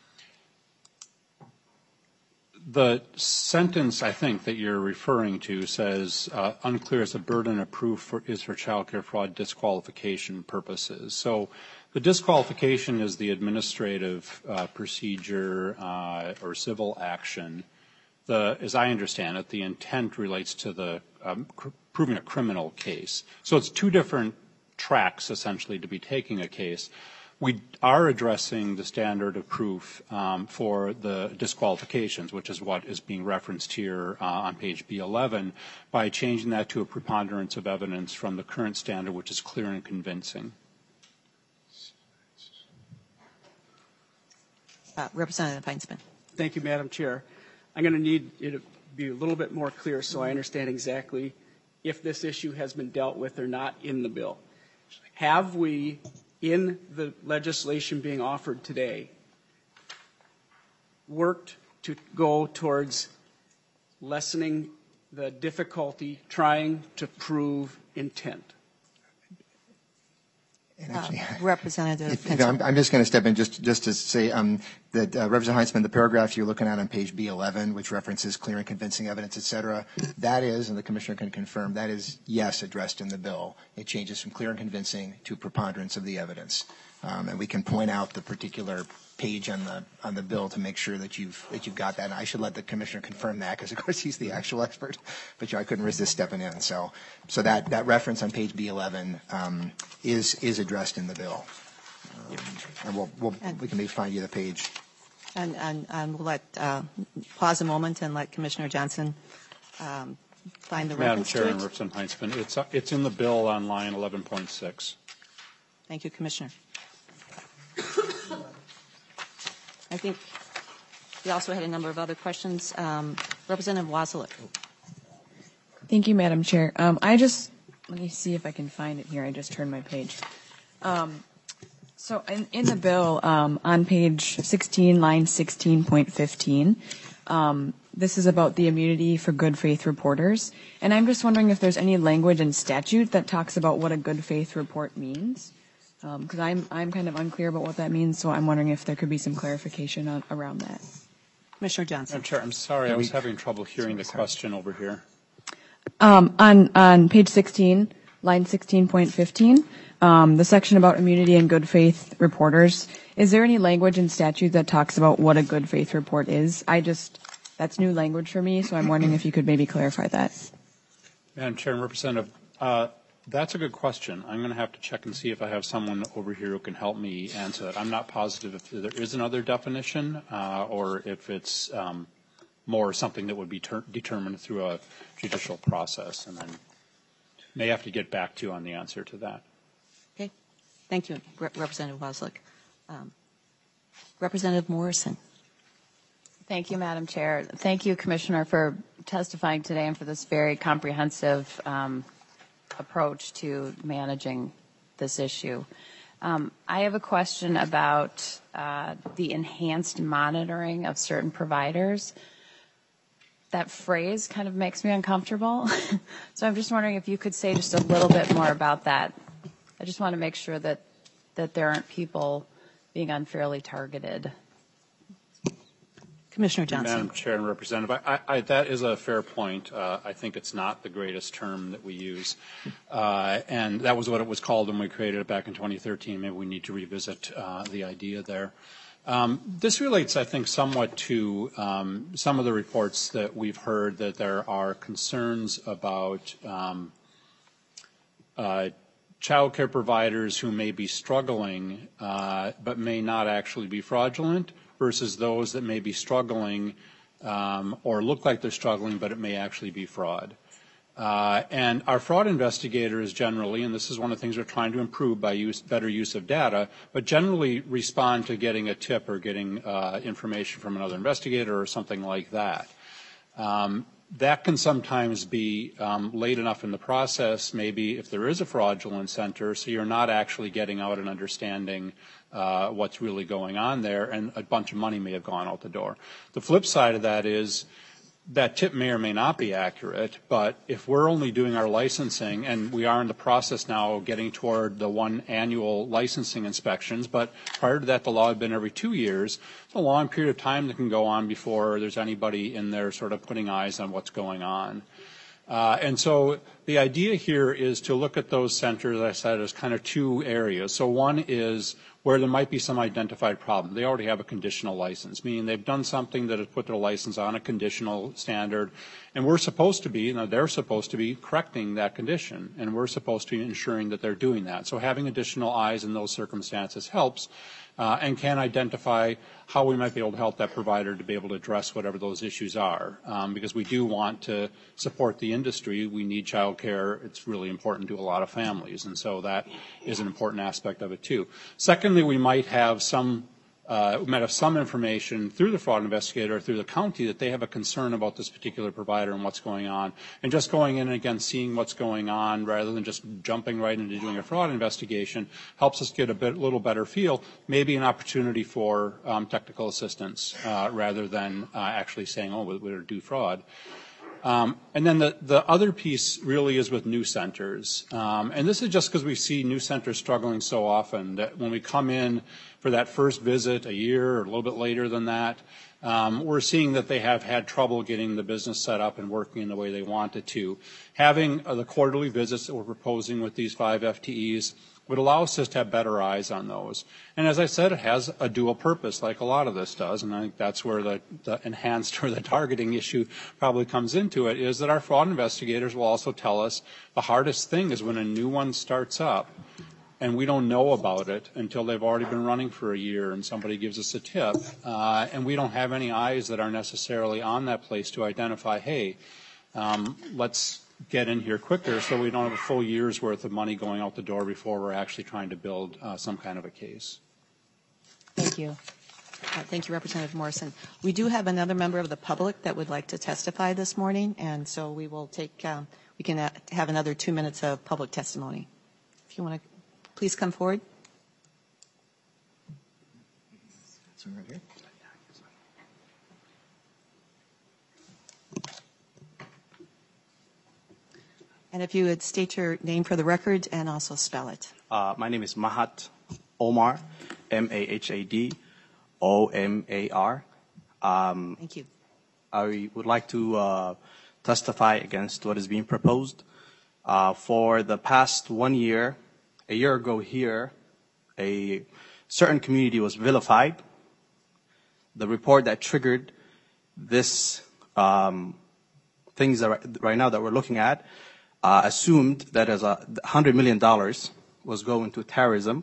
the sentence I think that you're referring to says uh, unclear as the burden of proof for, is for child care fraud disqualification purposes. So the disqualification is the administrative uh, procedure uh, or civil action. The, as I understand it, the intent relates to the um, cr- proving a criminal case. So it's two different tracks, essentially, to be taking a case. We are addressing the standard of proof um, for the disqualifications, which is what is being referenced here uh, on page B eleven, by changing that to a preponderance of evidence from the current standard, which is clear and convincing. Uh, Representative Heinzman. Thank you, Madam Chair. I'm going to need it to be a little bit more clear so I understand exactly if this issue has been dealt with or not in the bill. Have we, in the legislation being offered today, worked to go towards lessening the difficulty trying to prove intent? can actually. Uh, Representative If, if I'm, I'm just going to step in just, just to say um, that uh, Representative Heinzman, the paragraph you're looking at on page B eleven, which references clear and convincing evidence, et cetera, that is, and the Commissioner can confirm, that is, yes, addressed in the bill. It changes from clear and convincing to preponderance of the evidence. Um, and we can point out the particular page on the on the bill to make sure that you've that you've got that. And I should let the Commissioner confirm that because, of course, he's the actual expert. But you know, I couldn't resist stepping in. So, so that, that reference on page B eleven um, is is addressed in the bill. Um, and we'll, we'll we can maybe find you the page. And, and, and we'll let uh, pause a moment and let Commissioner Johnson um, find the Madam reference Chair to and it. Representative Heinzman, it's uh, it's in the bill on line eleven point six. Thank you, Commissioner. I think we also had a number of other questions. Um, Representative Wasilek. Thank you, Madam Chair. Um, I just, let me see if I can find it here. I just turned my page. Um, so in, in the bill, um, on page sixteen, line sixteen point fifteen, um, this is about the immunity for good faith reporters. And I'm just wondering if there's any language in statute that talks about what a good faith report means. Because um, I'm, I'm kind of unclear about what that means, so I'm wondering if there could be some clarification on, around that. Commissioner Johnson. Madam Chair, I'm sorry, I was having trouble hearing the question over here. Um, on, on page sixteen, line sixteen point fifteen, um, the section about immunity and good faith reporters, is there any language in statute that talks about what a good faith report is? I just, that's new language for me, so I'm wondering if you could maybe clarify that. Madam Chair and Representative, uh, that's a good question. I'm going to have to check and see if I have someone over here who can help me answer that. I'm not positive if there is another definition uh, or if it's um, more something that would be ter- determined through a judicial process, and then may have to get back to you on the answer to that. Okay. Thank you, Re- Representative Wasilek. Um, Representative Morrison. Thank you, Madam Chair. Thank you, Commissioner, for testifying today and for this very comprehensive um, approach to managing this issue. Um, I have a question about uh, the enhanced monitoring of certain providers. That phrase kind of makes me uncomfortable. So I'm just wondering if you could say just a little bit more about that. I just want to make sure that, that there aren't people being unfairly targeted. Commissioner Johnson. Madam Chair and Representative, I, I, that is a fair point. Uh, I think it's not the greatest term that we use. Uh, and that was what it was called when we created it back in twenty thirteen. Maybe we need to revisit uh, the idea there. Um, this relates, I think, somewhat to um, some of the reports that we've heard that there are concerns about um, uh, child care providers who may be struggling uh, but may not actually be fraudulent, versus those that may be struggling um, or look like they're struggling, but it may actually be fraud. Uh, and our fraud investigators generally, and this is one of the things we're trying to improve by use, better use of data, but generally respond to getting a tip or getting uh, information from another investigator or something like that. Um, that can sometimes be um, late enough in the process, maybe if there is a fraudulent center, so you're not actually getting out and understanding uh, what's really going on there, and a bunch of money may have gone out the door. The flip side of that is that tip may or may not be accurate, but if we're only doing our licensing, and we are in the process now of getting toward the one annual licensing inspections, but prior to that the law had been every two years, it's a long period of time that can go on before there's anybody in there sort of putting eyes on what's going on. Uh, and so the idea here is to look at those centers, as I said, as kind of two areas. So one is where there might be some identified problem. They already have a conditional license, meaning they've done something that has put their license on a conditional standard, and we're supposed to be, you know, they're supposed to be correcting that condition, and we're supposed to be ensuring that they're doing that. So having additional eyes in those circumstances helps. Uh, and can identify how we might be able to help that provider to be able to address whatever those issues are. Um, because we do want to support the industry. We need child care. It's really important to a lot of families. And so that is an important aspect of it, too. Secondly, we might have some Uh, we might have some information through the fraud investigator or through the county that they have a concern about this particular provider and what's going on. And just going in and, again, seeing what's going on rather than just jumping right into doing a fraud investigation helps us get a bit, little better feel, maybe an opportunity for um, technical assistance uh, rather than uh, actually saying, oh, we're going to do fraud. Um, and then the, the other piece really is with new centers. Um, and this is just because we see new centers struggling so often that when we come in for that first visit a year or a little bit later than that, um, we're seeing that they have had trouble getting the business set up and working in the way they wanted to. Having uh, the quarterly visits that we're proposing with these five F T Es would allow us just to have better eyes on those. And as I said, it has a dual purpose, like a lot of this does, and I think that's where the, the enhanced or the targeting issue probably comes into it, is that our fraud investigators will also tell us the hardest thing is when a new one starts up and we don't know about it until they've already been running for a year and somebody gives us a tip, uh, and we don't have any eyes that are necessarily on that place to identify, hey, um, let's get in here quicker so we don't have a full year's worth of money going out the door before we're actually trying to build uh, some kind of a case. Thank you. Uh, thank you, Representative Morrison. We do have another member of the public that would like to testify this morning, and so we will take, um, we can uh, have another two minutes of public testimony. If you want to, please come forward. Right here. And if you would state your name for the record and also spell it. Uh, my name is Mahat Omar, M A H A D O M A R. Um, Thank you. I would like to uh, testify against what is being proposed. Uh, for the past one year, a year ago here, a certain community was vilified. The report that triggered this um, things that right now that we're looking at Uh, assumed that as a one hundred million dollars was going to terrorism,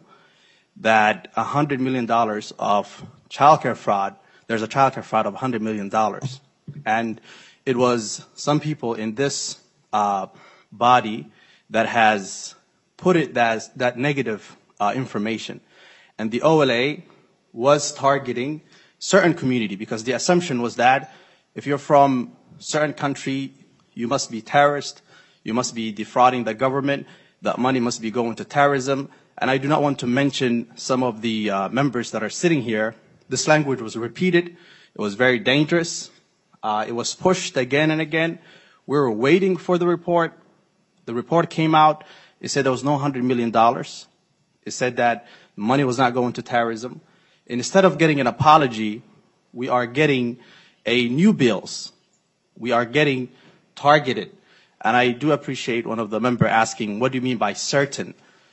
that one hundred million dollars of childcare fraud, there's a childcare fraud of one hundred million dollars. And it was some people in this uh, body that has put it as that negative uh, information. And the O L A was targeting certain community because the assumption was that if you're from certain country, you must be terrorist. You must be defrauding the government. That money must be going to terrorism. And I do not want to mention some of the uh, members that are sitting here. This language was repeated. It was very dangerous. Uh, it was pushed again and again. We were waiting for the report. The report came out. It said there was no one hundred million dollars. It said that money was not going to terrorism. And instead of getting an apology, we are getting a new bills. We are getting targeted. And I do appreciate one of the members asking, what do you mean by certain?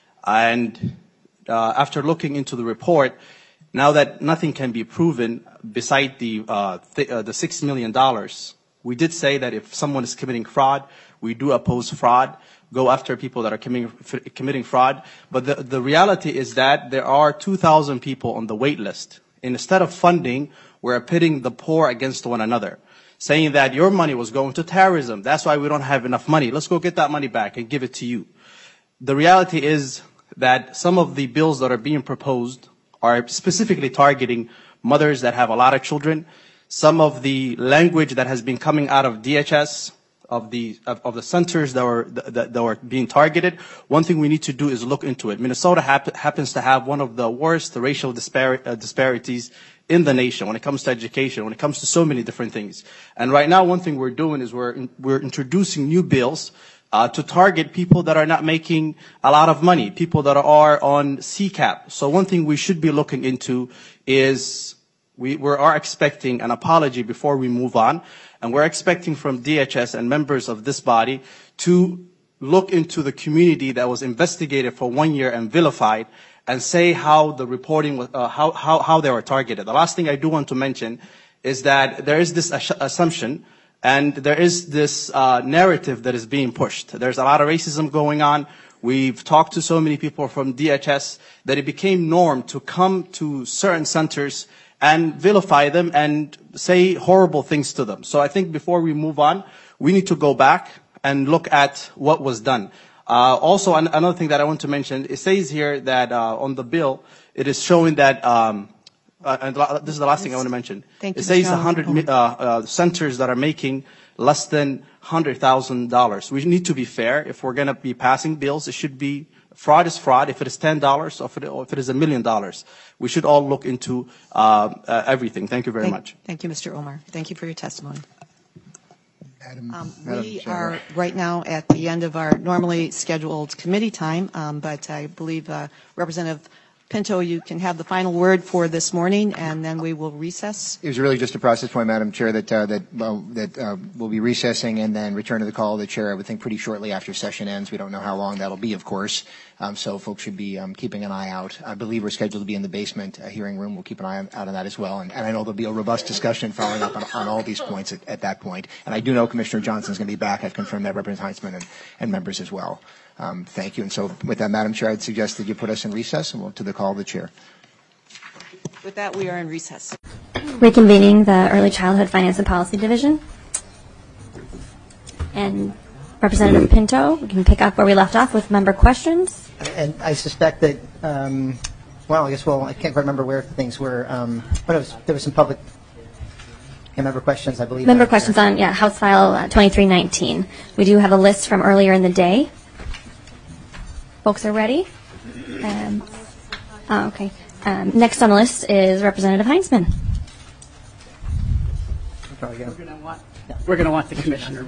And uh, after looking into the report, now that nothing can be proven beside the, uh, th uh, the six million dollars, we did say that if someone is committing fraud, we do oppose fraud, go after people that are committing, committing fraud. But the, the reality is that there are two thousand people on the wait list. Instead of funding, we're pitting the poor against one another, saying that your money was going to terrorism. That's why we don't have enough money. Let's go get that money back and give it to you. The reality is that some of the bills that are being proposed are specifically targeting mothers that have a lot of children. Some of the language that has been coming out of D H S, of the of, of the centers that were that, that were being targeted, one thing we need to do is look into it. Minnesota hap happens to have one of the worst racial dispar uh, disparities in the nation when it comes to education, when it comes to so many different things. And right now, one thing we're doing is we're in, we're introducing new bills uh, to target people that are not making a lot of money, people that are on C CAP. So one thing we should be looking into is we, we are expecting an apology before we move on, and we're expecting from D H S and members of this body to look into the community that was investigated for one year and vilified, and say how the reporting, was, uh, how, how, how they were targeted. The last thing I do want to mention is that there is this assumption and there is this uh, narrative that is being pushed. There's a lot of racism going on. We've talked to so many people from D H S that it became norm to come to certain centers and vilify them and say horrible things to them. So I think before we move on, we need to go back and look at what was done. Uh, also, an another thing that I want to mention, it says here that uh, on the bill, it is showing that, um, uh, and this is the last thing I want to mention. Thank it you, says one hundred uh, uh, centers that are making less than one hundred thousand dollars. We need to be fair. If we're going to be passing bills, it should be, fraud is fraud. If it is ten dollars or if it, or if it is a million dollars, we should all look into uh, uh, everything. Thank you very thank, much. Thank you, Mister Omar. Thank you for your testimony. Madam, Um, Madam we Chair. are right now at the end of our normally scheduled committee time, um, but I believe uh, Representative Pinto, you can have the final word for this morning, and then we will recess. It was really just a process point, Madam Chair, that uh, that uh, that uh, we'll be recessing and then return to the call of the chair, I would think, pretty shortly after session ends. We don't know how long that'll be, of course, um, so folks should be um, keeping an eye out. I believe we're scheduled to be in the basement uh, hearing room. We'll keep an eye out on that as well, and, and I know there'll be a robust discussion following up on, on all these points at, at that point. And I do know Commissioner Johnson's going to be back. I've confirmed that, Representative Heinzman, and, and members as well. Um, thank you. And so with that, Madam Chair, I'd suggest that you put us in recess and we'll to the call of the chair. With that, we are in recess. Reconvening the Early Childhood Finance and Policy Division. And Representative Pinto, we can pick up where we left off with member questions. And I suspect that, um, well, I guess, well, I can't quite remember where things were, um, but it was, there was some public yeah, member questions, I believe. Member questions on, yeah, House File uh, twenty-three nineteen. We do have a list from earlier in the day. Folks are ready? Um, oh, okay. Um, next on the list is Representative Heinzman. We're going to want, we're going to want the commissioner.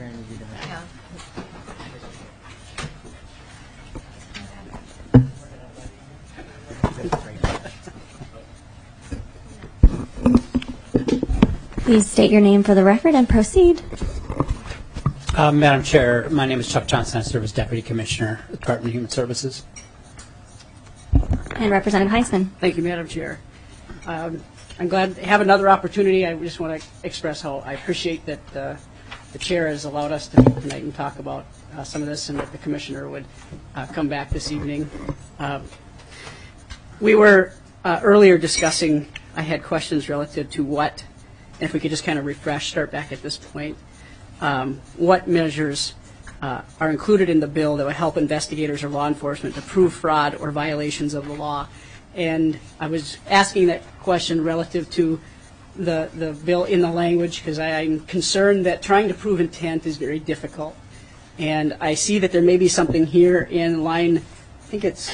Please state your name for the record and proceed. Uh, Madam Chair, my name is Chuck Johnson. I serve as Deputy Commissioner at the Department of Human Services. And Representative Heinzman. Thank you, Madam Chair. Um, I'm glad to have another opportunity. I just want to express how I appreciate that uh, the chair has allowed us to meet tonight and talk about uh, some of this, and that the commissioner would uh, come back this evening. Um, we were uh, earlier discussing, I had questions relative to what, and if we could just kind of refresh, start back at this point, um, what measures Uh, are included in the bill that would help investigators or law enforcement to prove fraud or violations of the law. And I was asking that question relative to the, the bill in the language, because I'm concerned that trying to prove intent is very difficult. And I see that there may be something here in line, I think it's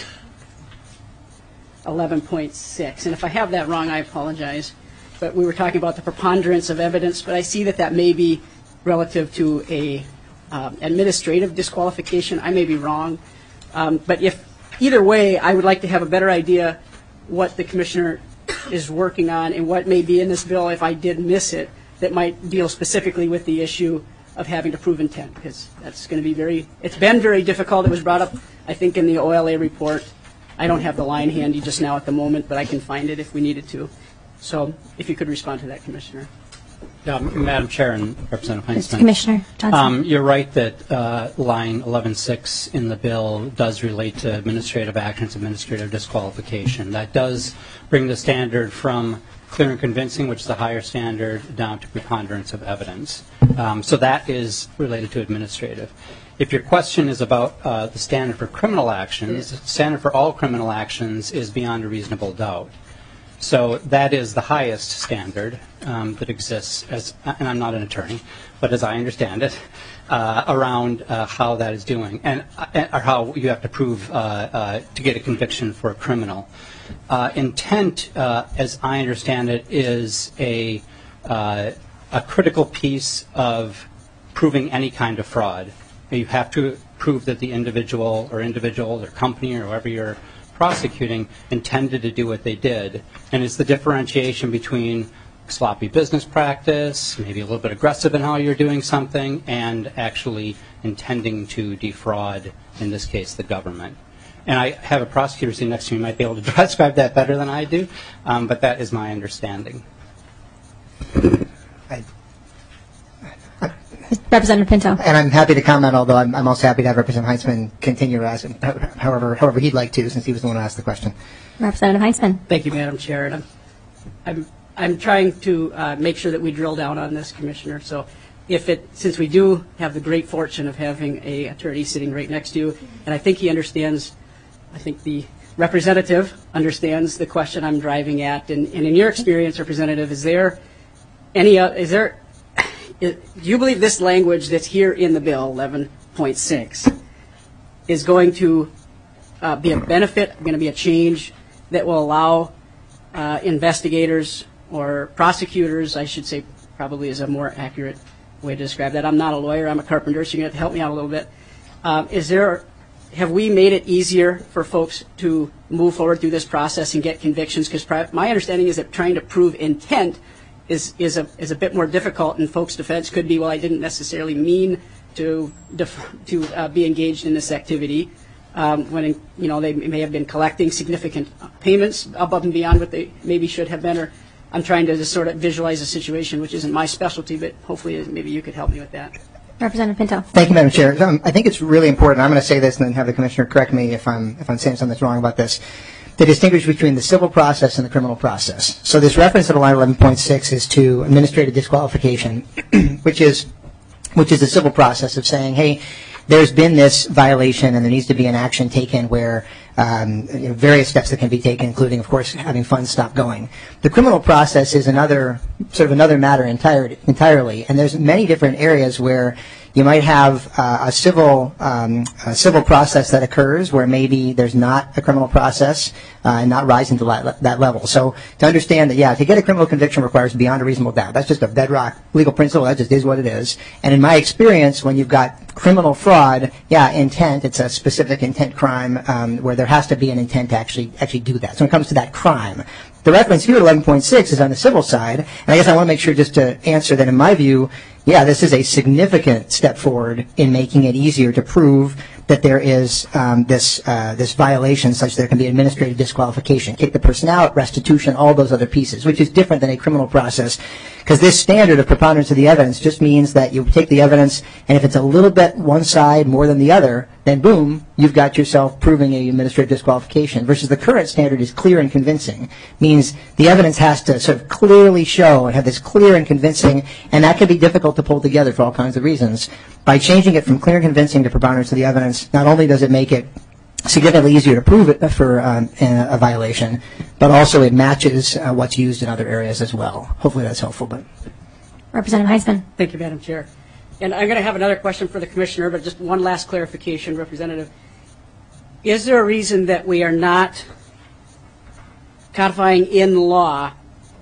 eleven point six. And if I have that wrong, I apologize. But we were talking about the preponderance of evidence, but I see that that may be relative to a Um, administrative disqualification. I may be wrong. Um, but if either way, I would like to have a better idea what the commissioner is working on and what may be in this bill, if I did miss it, that might deal specifically with the issue of having to prove intent, because that's going to be very, it's been very difficult. It was brought up, I think, in the O L A report. I don't have the line handy just now at the moment, but I can find it if we needed to. So if you could respond to that, Commissioner. Um, Madam Chair and Representative Heinzman. Commissioner Johnson. Um, you're right that uh, line eleven six in the bill does relate to administrative actions, administrative disqualification. That does bring the standard from clear and convincing, which is the higher standard, down to preponderance of evidence. Um, so that is related to administrative. If your question is about uh, the standard for criminal actions, the standard for all criminal actions is beyond a reasonable doubt. So that is the highest standard um, that exists, as, and I'm not an attorney, but as I understand it, uh, around uh, how that is doing, and uh, or how you have to prove uh, uh, to get a conviction for a criminal. Uh, intent, uh, as I understand it, is a uh, a critical piece of proving any kind of fraud. You have to prove that the individual or individual or company or whoever you're prosecuting intended to do what they did. And it's the differentiation between sloppy business practice, maybe a little bit aggressive in how you're doing something, and actually intending to defraud, in this case, the government. And I have a prosecutor sitting next to me who might be able to describe that better than I do, um, but that is my understanding. I, Representative Pinto. And I'm happy to comment, although I'm, I'm also happy to have Representative Heinzman continue to ask him however, however he'd like to, since he was the one who asked the question. Representative Heinzman. Thank you, Madam Chair. And I'm, I'm, I'm trying to uh, make sure that we drill down on this, Commissioner. So if it, since we do have the great fortune of having a attorney sitting right next to you, and I think he understands, I think the representative understands the question I'm driving at. And, and in your experience, Representative, is there any, uh, is there, do you believe this language that's here in the bill, eleven point six, is going to uh, be a benefit, going to be a change that will allow uh, investigators or prosecutors, I should say probably is a more accurate way to describe that. I'm not a lawyer. I'm a carpenter, so you're going to have to help me out a little bit. Um, is there, have we made it easier for folks to move forward through this process and get convictions? Because my understanding is that trying to prove intent is is a is a bit more difficult, and folks' defense could be, well, I didn't necessarily mean to def- to uh, be engaged in this activity. Um, when you know they may have been collecting significant payments above and beyond what they maybe should have been, or I'm trying to just sort of visualize a situation which isn't my specialty, but hopefully maybe you could help me with that. Representative Pinto. Thank you, Madam Chair. Um, I think it's really important. I'm going to say this and then have the Commissioner correct me if I'm if I'm saying something that's wrong about this. To distinguish between the civil process and the criminal process. So this reference to line eleven point six is to administrative disqualification, which is which is the civil process of saying, hey, there's been this violation and there needs to be an action taken where um, you know, various steps that can be taken, including, of course, having funds stop going. The criminal process is another sort of another matter entire, entirely, and there's many different areas where you might have uh, a civil um, a civil process that occurs where maybe there's not a criminal process uh, and not rising to that, that level. So to understand that, yeah, to get a criminal conviction requires beyond a reasonable doubt. That's just a bedrock legal principle. That just is what it is. And in my experience, when you've got criminal fraud, yeah, intent, it's a specific intent crime um, where there has to be an intent to actually actually do that. So when it comes to that crime, the reference here at eleven point six is on the civil side, and I guess I want to make sure just to answer that in my view, yeah, this is a significant step forward in making it easier to prove that there is um, this uh, this violation such that there can be administrative disqualification, kick the person out, restitution, all those other pieces, which is different than a criminal process, because this standard of preponderance of the evidence just means that you take the evidence, and if it's a little bit one side more than the other, then boom, you've got yourself proving a administrative disqualification, versus the current standard is clear and convincing, means the evidence has to sort of clearly show and have this clear and convincing, and that can be difficult to pull together for all kinds of reasons. By changing it from clear and convincing to preponderance of the evidence, not only does it make it significantly easier to prove it for um, a violation, but also it matches uh, what's used in other areas as well. Hopefully that's helpful. But Representative Heisman. Thank you, Madam Chair. And I'm going to have another question for the Commissioner, but just one last clarification, Representative. Is there a reason that we are not codifying in law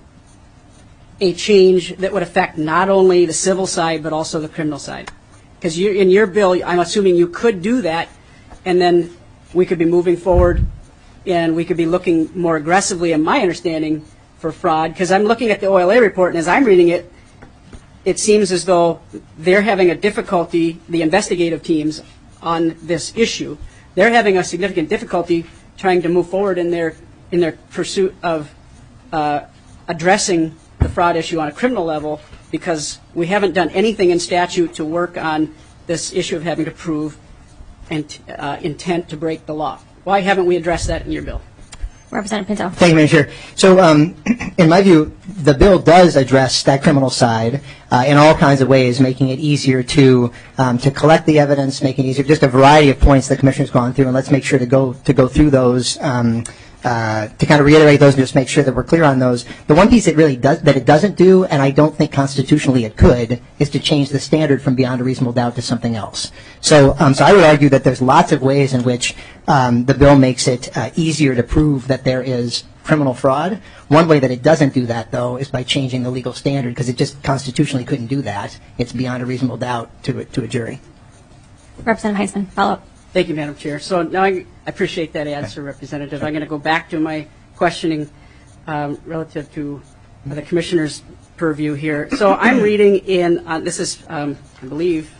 a change that would affect not only the civil side but also the criminal side? Because you, in your bill, I'm assuming you could do that, and then we could be moving forward and we could be looking more aggressively, in my understanding, for fraud. Because I'm looking at the O L A report, and as I'm reading it, it seems as though they're having a difficulty, the investigative teams, on this issue. They're having a significant difficulty trying to move forward in their in their pursuit of uh, addressing the fraud issue on a criminal level, because we haven't done anything in statute to work on this issue of having to prove and, uh, intent to break the law. Why haven't we addressed that in your bill? Representative Pinto. Thank you, Madam Chair. So um, in my view, the bill does address that criminal side uh, in all kinds of ways, making it easier to um, to collect the evidence, making it easier, just a variety of points the Commissioner's gone through, and let's make sure to go to go through those um, uh, to kind of reiterate those and just make sure that we're clear on those. The one piece it really does that it doesn't do, and I don't think constitutionally it could, is to change the standard from beyond a reasonable doubt to something else. So, um, so I would argue that there's lots of ways in which um, the bill makes it uh, easier to prove that there is criminal fraud. One way that it doesn't do that, though, is by changing the legal standard, because it just constitutionally couldn't do that. It's beyond a reasonable doubt to a, to a jury. Representative Heisman, follow up. Thank you, Madam Chair. So now I appreciate that answer, Representative. I'm going to go back to my questioning um, relative to the Commissioner's purview here. So I'm reading in, uh, this is, um, I believe,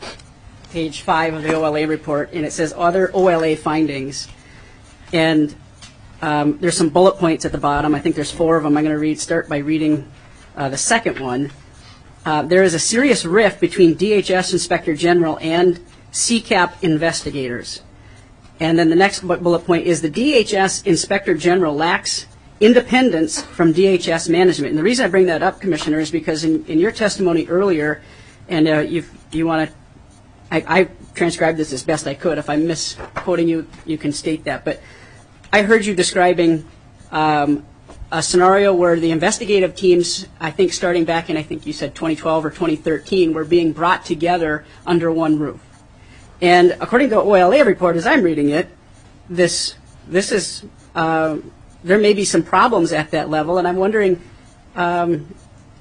page five of the O L A report, and it says other O L A findings. And um, there's some bullet points at the bottom. I think there's four of them. I'm going to read, start by reading uh, the second one. Uh, there is a serious rift between D H S Inspector General and C CAP investigators. And then the next bullet point is the D H S Inspector General lacks independence from D H S management. And the reason I bring that up, Commissioner, is because in, in your testimony earlier, and uh, you've, you want to, I, I transcribed this as best I could. If I'm misquoting you, you can state that. But I heard you describing um, a scenario where the investigative teams, I think starting back in, I think you said twenty twelve or twenty thirteen, were being brought together under one roof. And according to the O L A report, as I'm reading it, this this is uh, there may be some problems at that level, and I'm wondering, um,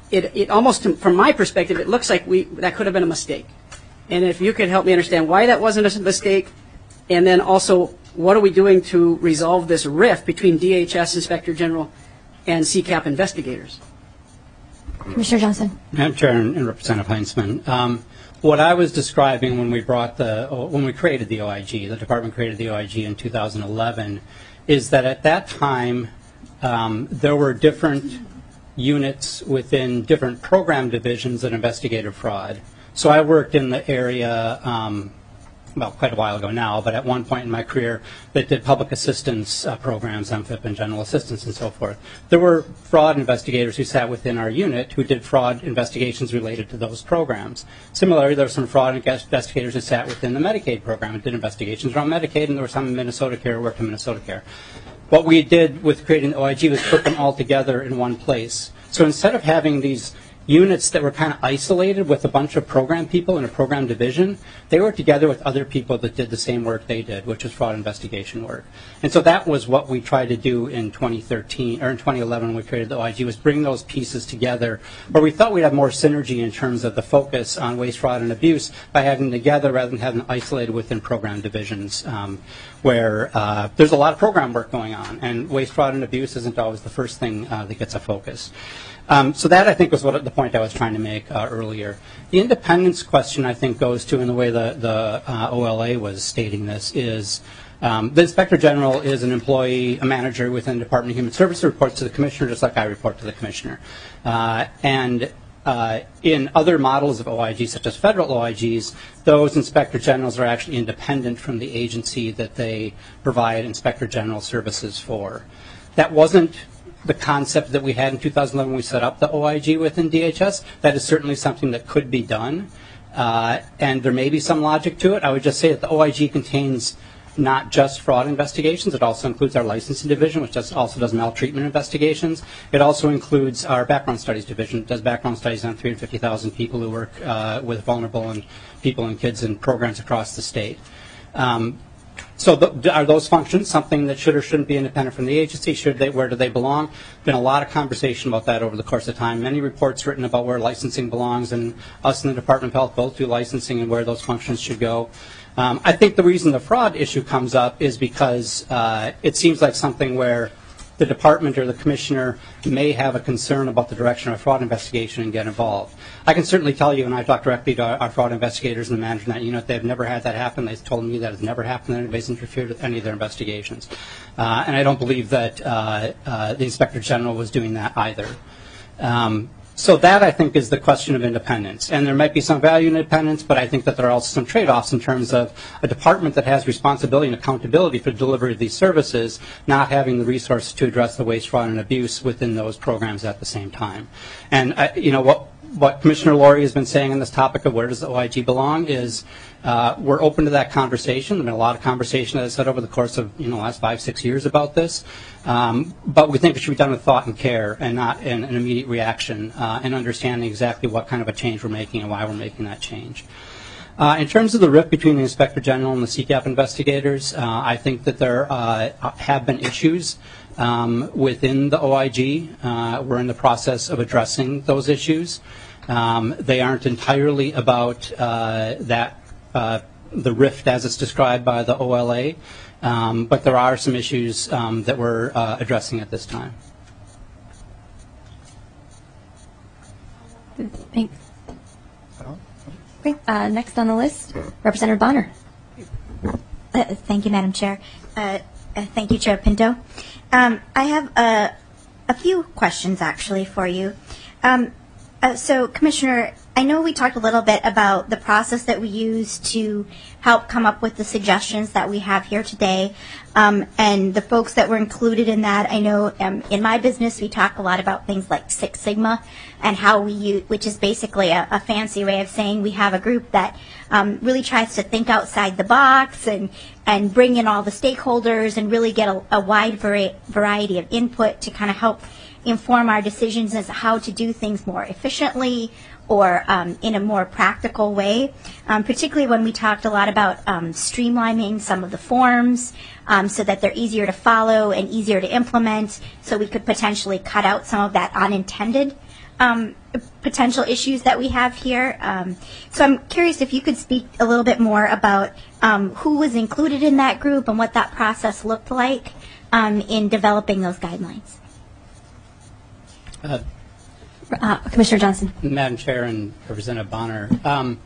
it, it almost, from my perspective, it looks like we that could have been a mistake. And if you could help me understand why that wasn't a mistake, and then also what are we doing to resolve this rift between D H S Inspector General and C CAP investigators? Commissioner Johnson. Madam Chair and, and Representative Heinzman, um, what I was describing when we brought the when we created the O I G, the department created the O I G in two thousand eleven, is that at that time um, there were different units within different program divisions that investigated fraud. So I worked in the area, um, well, quite a while ago now, but at one point in my career that did public assistance uh, programs, M F I P and general assistance and so forth. There were fraud investigators who sat within our unit who did fraud investigations related to those programs. Similarly, there were some fraud investigators who sat within the Medicaid program and did investigations around Medicaid, and there were some in Minnesota Care who worked in Minnesota Care. What we did with creating the O I G was put them all together in one place. So instead of having these units that were kind of isolated with a bunch of program people in a program division, they were together with other people that did the same work they did, which was fraud investigation work. And so that was what we tried to do in twenty thirteen, or in twenty eleven when we created the O I G, was bring those pieces together, where we thought we'd have more synergy in terms of the focus on waste, fraud, and abuse by having them together rather than having them isolated within program divisions, um, where uh, there's a lot of program work going on, and waste, fraud, and abuse isn't always the first thing uh, that gets a focus. Um, so that, I think, was what the point I was trying to make uh, earlier. The independence question, I think, goes to, in the way the, the uh, O L A was stating this, is um, the Inspector General is an employee, a manager within the Department of Human Services, reports to the Commissioner, just like I report to the Commissioner. Uh, and uh, in other models of O I G, such as federal O I Gs, those Inspector Generals are actually independent from the agency that they provide Inspector General services for. That wasn't the concept that we had in two thousand eleven when we set up the O I G within D H S. That is certainly something that could be done, uh, and there may be some logic to it. I would just say that the O I G contains not just fraud investigations. It also includes our licensing division, which does, also does maltreatment investigations. It also includes our background studies division. It does background studies on three hundred fifty thousand people who work uh, with vulnerable and people and kids in programs across the state. Um, So the, are those functions something that should or shouldn't be independent from the agency? Should they? Where do they belong? Been a lot of conversation about that over the course of time. Many reports written about where licensing belongs, and us in the Department of Health both do licensing and where those functions should go. Um, I think the reason the fraud issue comes up is because uh, it seems like something where the department or the commissioner may have a concern about the direction of a fraud investigation and get involved. I can certainly tell you, and I talked directly to our, our fraud investigators and the manager in that unit, they've never had that happen. They've told me that it's never happened that anybody's interfered with any of their investigations. Uh, and I don't believe that uh, uh, the Inspector General was doing that either. Um, So that, I think, is the question of independence. And there might be some value in independence, but I think that there are also some trade-offs in terms of a department that has responsibility and accountability for the delivery of these services not having the resources to address the waste, fraud, and abuse within those programs at the same time. And, uh, you know, what, what Commissioner Laurie has been saying on this topic of where does the O I G belong is uh, we're open to that conversation. There's been a lot of conversation, as I said, over the course of, you know, the last five, six years about this. Um, but we think it should be done with thought and care and not in an immediate reaction uh, and understanding exactly what kind of a change we're making and why we're making that change. Uh, in terms of the rift between the Inspector General and the C CAP investigators, uh, I think that there uh, have been issues um, within the O I G. Uh, we're in the process of addressing those issues. Um, they aren't entirely about uh, that uh, the rift as it's described by the O L A. Um, but there are some issues um, that we're uh, addressing at this time. Thanks. Great. Uh, next on the list, Representative Bonner. Uh, thank you, Madam Chair. Uh, uh, thank you, Chair Pinto. Um, I have uh, a few questions, actually, for you. Um, uh, so, Commissioner, I know we talked a little bit about the process that we use to help come up with the suggestions that we have here today, um, and the folks that were included in that. I know um, in my business we talk a lot about things like Six Sigma and how we use, which is basically a, a fancy way of saying we have a group that um, really tries to think outside the box and and bring in all the stakeholders and really get a, a wide vari- variety of input to kind of help inform our decisions as to how to do things more efficiently or um, in a more practical way, um, particularly when we talked a lot about um, streamlining some of the forms um, so that they're easier to follow and easier to implement, so we could potentially cut out some of that unintended um, potential issues that we have here. Um, so I'm curious if you could speak a little bit more about um, who was included in that group and what that process looked like um, in developing those guidelines. Uh, Uh, Commissioner Johnson. Madam Chair and Representative Bonner, um,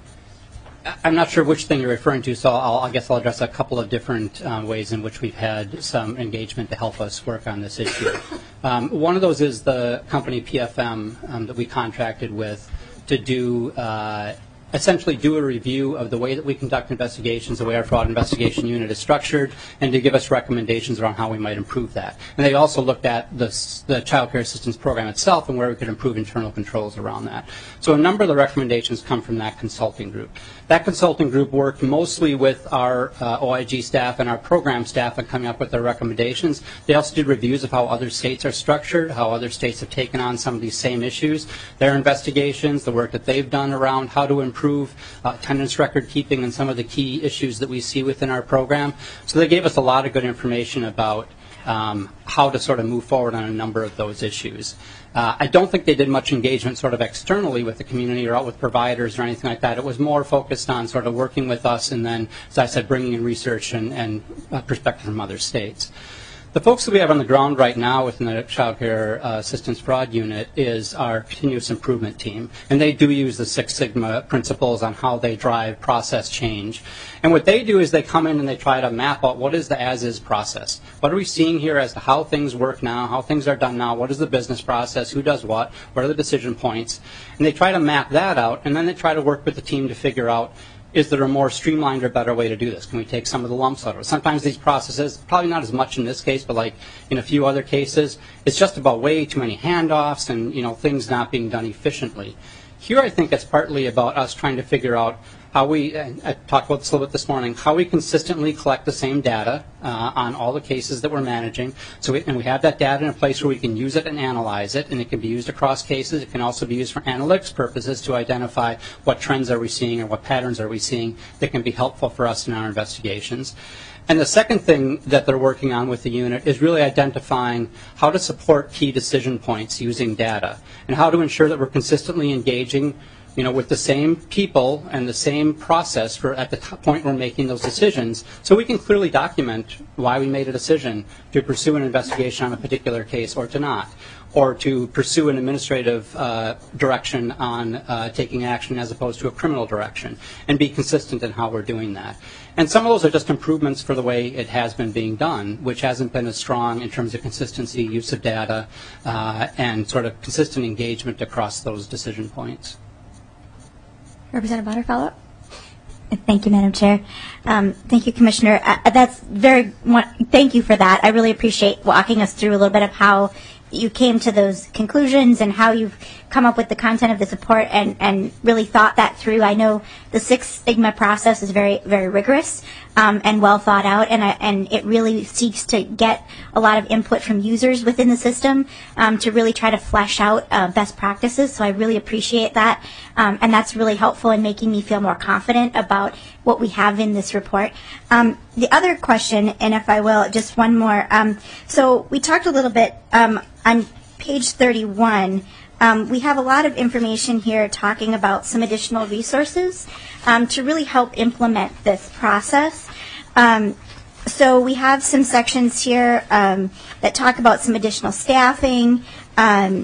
I'm not sure which thing you're referring to, so I'll, I guess I'll address a couple of different um, ways in which we've had some engagement to help us work on this issue. Um, one of those is the company P F M um, that we contracted with to do uh, essentially do a review of the way that we conduct investigations, the way our fraud investigation unit is structured, and to give us recommendations around how we might improve that. And they also looked at the, the child care assistance program itself and where we could improve internal controls around that. So a number of the recommendations come from that consulting group. That consulting group worked mostly with our uh, O I G staff and our program staff in coming up with their recommendations. They also did reviews of how other states are structured, how other states have taken on some of these same issues, their investigations, the work that they've done around how to improve improve uh, attendance record keeping and some of the key issues that we see within our program. So they gave us a lot of good information about um, how to sort of move forward on a number of those issues. Uh, I don't think they did much engagement sort of externally with the community or out with providers or anything like that. It was more focused on sort of working with us and then, as I said, bringing in research and, and uh, perspective from other states. The folks that we have on the ground right now within the Child Care uh, Assistance Fraud Unit is our continuous improvement team. And they do use the Six Sigma principles on how they drive process change. And what they do is they come in and they try to map out what is the as-is process. What are we seeing here as to how things work now, how things are done now, what is the business process, who does what, what are the decision points. And they try to map that out, and then they try to work with the team to figure out, is there a more streamlined or better way to do this? Can we take some of the lumps out of it? Sometimes these processes, probably not as much in this case, but like in a few other cases, it's just about way too many handoffs and, you know, things not being done efficiently. Here I think it's partly about us trying to figure out how we, I talked about this a little bit this morning, how we consistently collect the same data uh, on all the cases that we're managing. So we, and we have that data in a place where we can use it and analyze it, and it can be used across cases. It can also be used for analytics purposes to identify what trends are we seeing or what patterns are we seeing that can be helpful for us in our investigations. And the second thing that they're working on with the unit is really identifying how to support key decision points using data and how to ensure that we're consistently engaging, you know, with the same people and the same process for at the point we're making those decisions, so we can clearly document why we made a decision to pursue an investigation on a particular case or to not, or to pursue an administrative uh, direction on uh, taking action as opposed to a criminal direction, and be consistent in how we're doing that. And some of those are just improvements for the way it has been being done, which hasn't been as strong in terms of consistency, use of data, uh, and sort of consistent engagement across those decision points. Representative Bonner, follow-up? Thank you, Madam Chair. Um, thank you, Commissioner. Uh, that's very. Thank you for that. I really appreciate walking us through a little bit of how you came to those conclusions and how you've come up with the content of this report and, and really thought that through. I know the Six Sigma process is very, very rigorous um, and well thought out, and, I, and it really seeks to get a lot of input from users within the system um, to really try to flesh out uh, best practices. So I really appreciate that, um, and that's really helpful in making me feel more confident about what we have in this report. Um, the other question, and if I will, just one more. Um, so we talked a little bit um, on page thirty-one. Um, we have a lot of information here talking about some additional resources um, to really help implement this process. Um, so we have some sections here um, that talk about some additional staffing, um,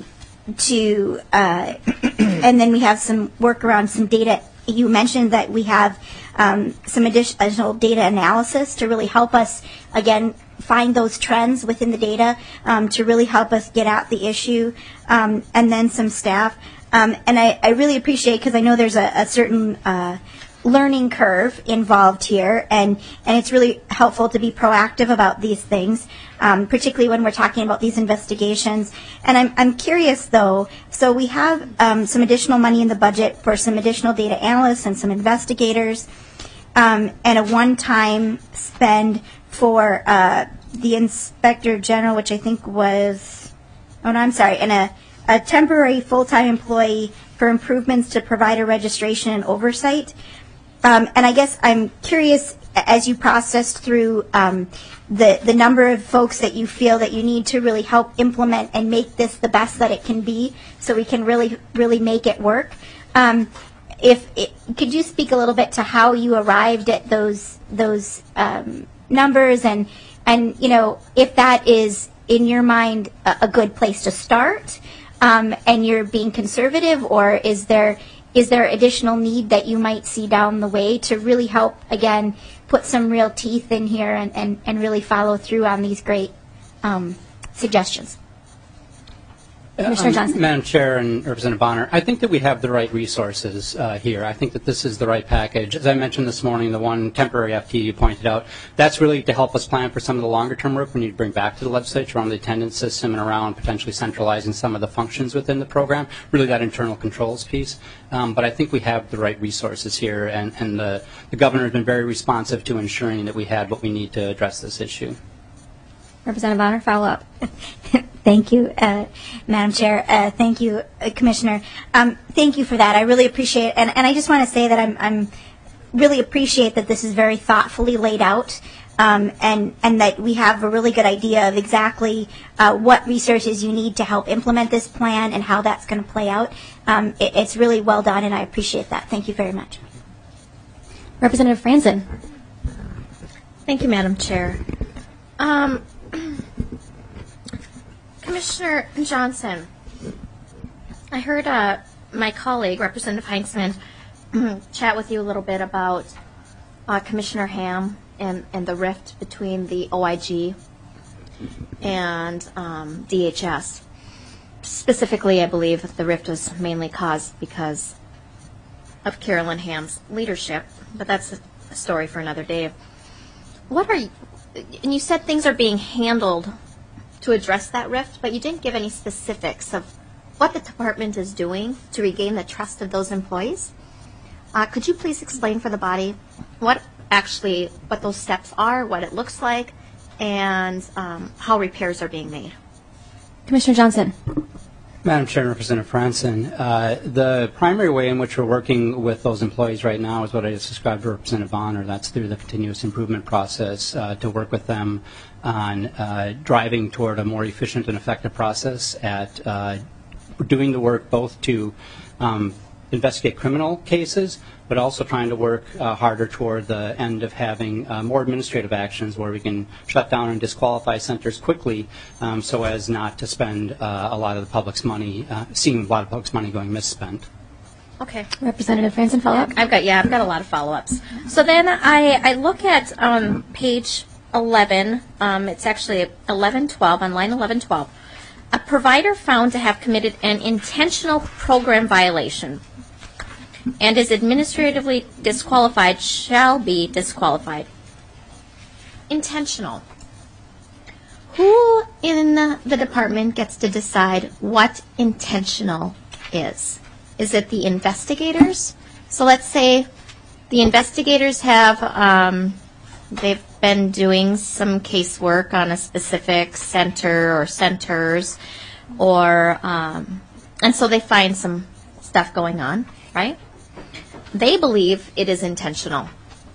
to, uh, and then we have some work around some data. You mentioned that we have um, some additional data analysis to really help us, again, find those trends within the data um, to really help us get at the issue, um, and then some staff. Um, and I, I really appreciate, because I know there's a, a certain uh, learning curve involved here, and, and it's really helpful to be proactive about these things, um, particularly when we're talking about these investigations. And I'm, I'm curious, though, so we have um, some additional money in the budget for some additional data analysts and some investigators, um, and a one-time spend for uh, the Inspector General, which I think was, oh no, I'm sorry, and a, a temporary full-time employee for improvements to provider registration and oversight. Um, and I guess I'm curious as you processed through um, the the number of folks that you feel that you need to really help implement and make this the best that it can be, so we can really really make it work. Um, if it, could you speak a little bit to how you arrived at those those um, numbers, and and you know if that is in your mind a, a good place to start, um, and you're being conservative, or is there is there additional need that you might see down the way to really help again put some real teeth in here and, and, and really follow through on these great um, suggestions? Commissioner Um, Johnson. Madam Chair and Representative Bonner, I think that we have the right resources uh, here. I think that this is the right package. As I mentioned this morning, the one temporary F T you pointed out, that's really to help us plan for some of the longer-term work we need to bring back to the legislature around the attendance system and around potentially centralizing some of the functions within the program, really that internal controls piece. Um, but I think we have the right resources here, and, and the, the governor has been very responsive to ensuring that we had what we need to address this issue. Representative Bonner, follow up. Thank you, uh, Madam Chair. Uh, thank you, uh, Commissioner. Um, thank you for that. I really appreciate it. And, and I just want to say that I'm, I'm really appreciate that this is very thoughtfully laid out, um, and, and that we have a really good idea of exactly uh, what resources you need to help implement this plan and how that's going to play out. Um, it, it's really well done, and I appreciate that. Thank you very much. Representative Franzen. Thank you, Madam Chair. Um, Commissioner Johnson, I heard uh, my colleague, Representative Heinzman, chat with you a little bit about uh, Commissioner Ham and, and the rift between the O I G and um, D H S. Specifically, I believe that the rift was mainly caused because of Carolyn Ham's leadership, but that's a, a story for another day. What are you, and you said things are being handled to address that rift, but you didn't give any specifics of what the department is doing to regain the trust of those employees. Uh, could you please explain for the body what actually, what those steps are, what it looks like, and um, how repairs are being made? Commissioner Johnson. Madam Chair and Representative Franzen, uh, the primary way in which we're working with those employees right now is what I just described to Representative Bonner. That's through the continuous improvement process uh, to work with them on uh, driving toward a more efficient and effective process at uh, doing the work both to um, investigate criminal cases, but also trying to work uh, harder toward the end of having uh, more administrative actions where we can shut down and disqualify centers quickly um, so as not to spend uh, a lot of the public's money, uh, seeing a lot of public's money going misspent. Okay. Representative Franzen, follow up? I've got, yeah, I've got a lot of follow-ups. So then I, I look at um, page eleven, um, it's actually eleven twelve, on line eleven twelve. A provider found to have committed an intentional program violation and is administratively disqualified shall be disqualified. Intentional. Who in the department gets to decide what intentional is? Is it the investigators? So let's say the investigators have, um, they've been doing some casework on a specific center or centers, or, um, and so they find some stuff going on, right? They believe it is intentional.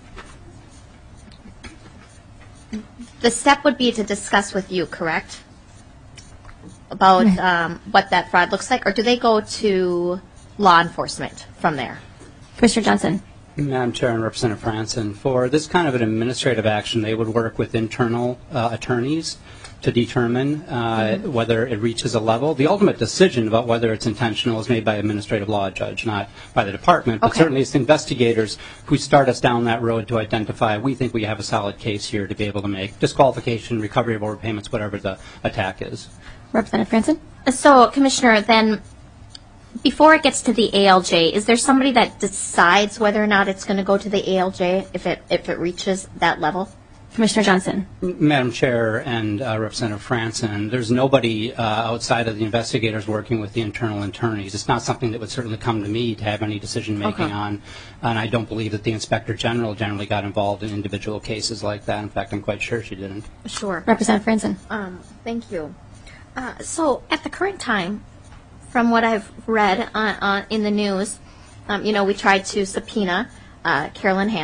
The step would be to discuss with you, correct? About um, what that fraud looks like, or do they go to law enforcement from there? Commissioner Johnson. Madam Chair and Representative Franzen, for this kind of an administrative action, they would work with internal uh, attorneys to determine uh, mm-hmm. whether it reaches a level. The ultimate decision about whether it's intentional is made by an administrative law judge, not by the department. But okay. certainly it's investigators who start us down that road to identify, we think we have a solid case here to be able to make disqualification, recovery of overpayments, whatever the attack is. Representative Franzen. So, Commissioner, then before it gets to the A L J, is there somebody that decides whether or not it's going to go to the A L J if it if it reaches that level? Commissioner Johnson. Madam Chair and uh, Representative Franzen, there's nobody uh, outside of the investigators working with the internal attorneys. It's not something that would certainly come to me to have any decision-making okay. on, and I don't believe that the Inspector General generally got involved in individual cases like that. In fact, I'm quite sure she didn't. Sure. Representative Franzen. Um, thank you. Uh, so, at the current time, from what I've read uh, uh, in the news, um, you know, we tried to subpoena uh, Carolyn Ham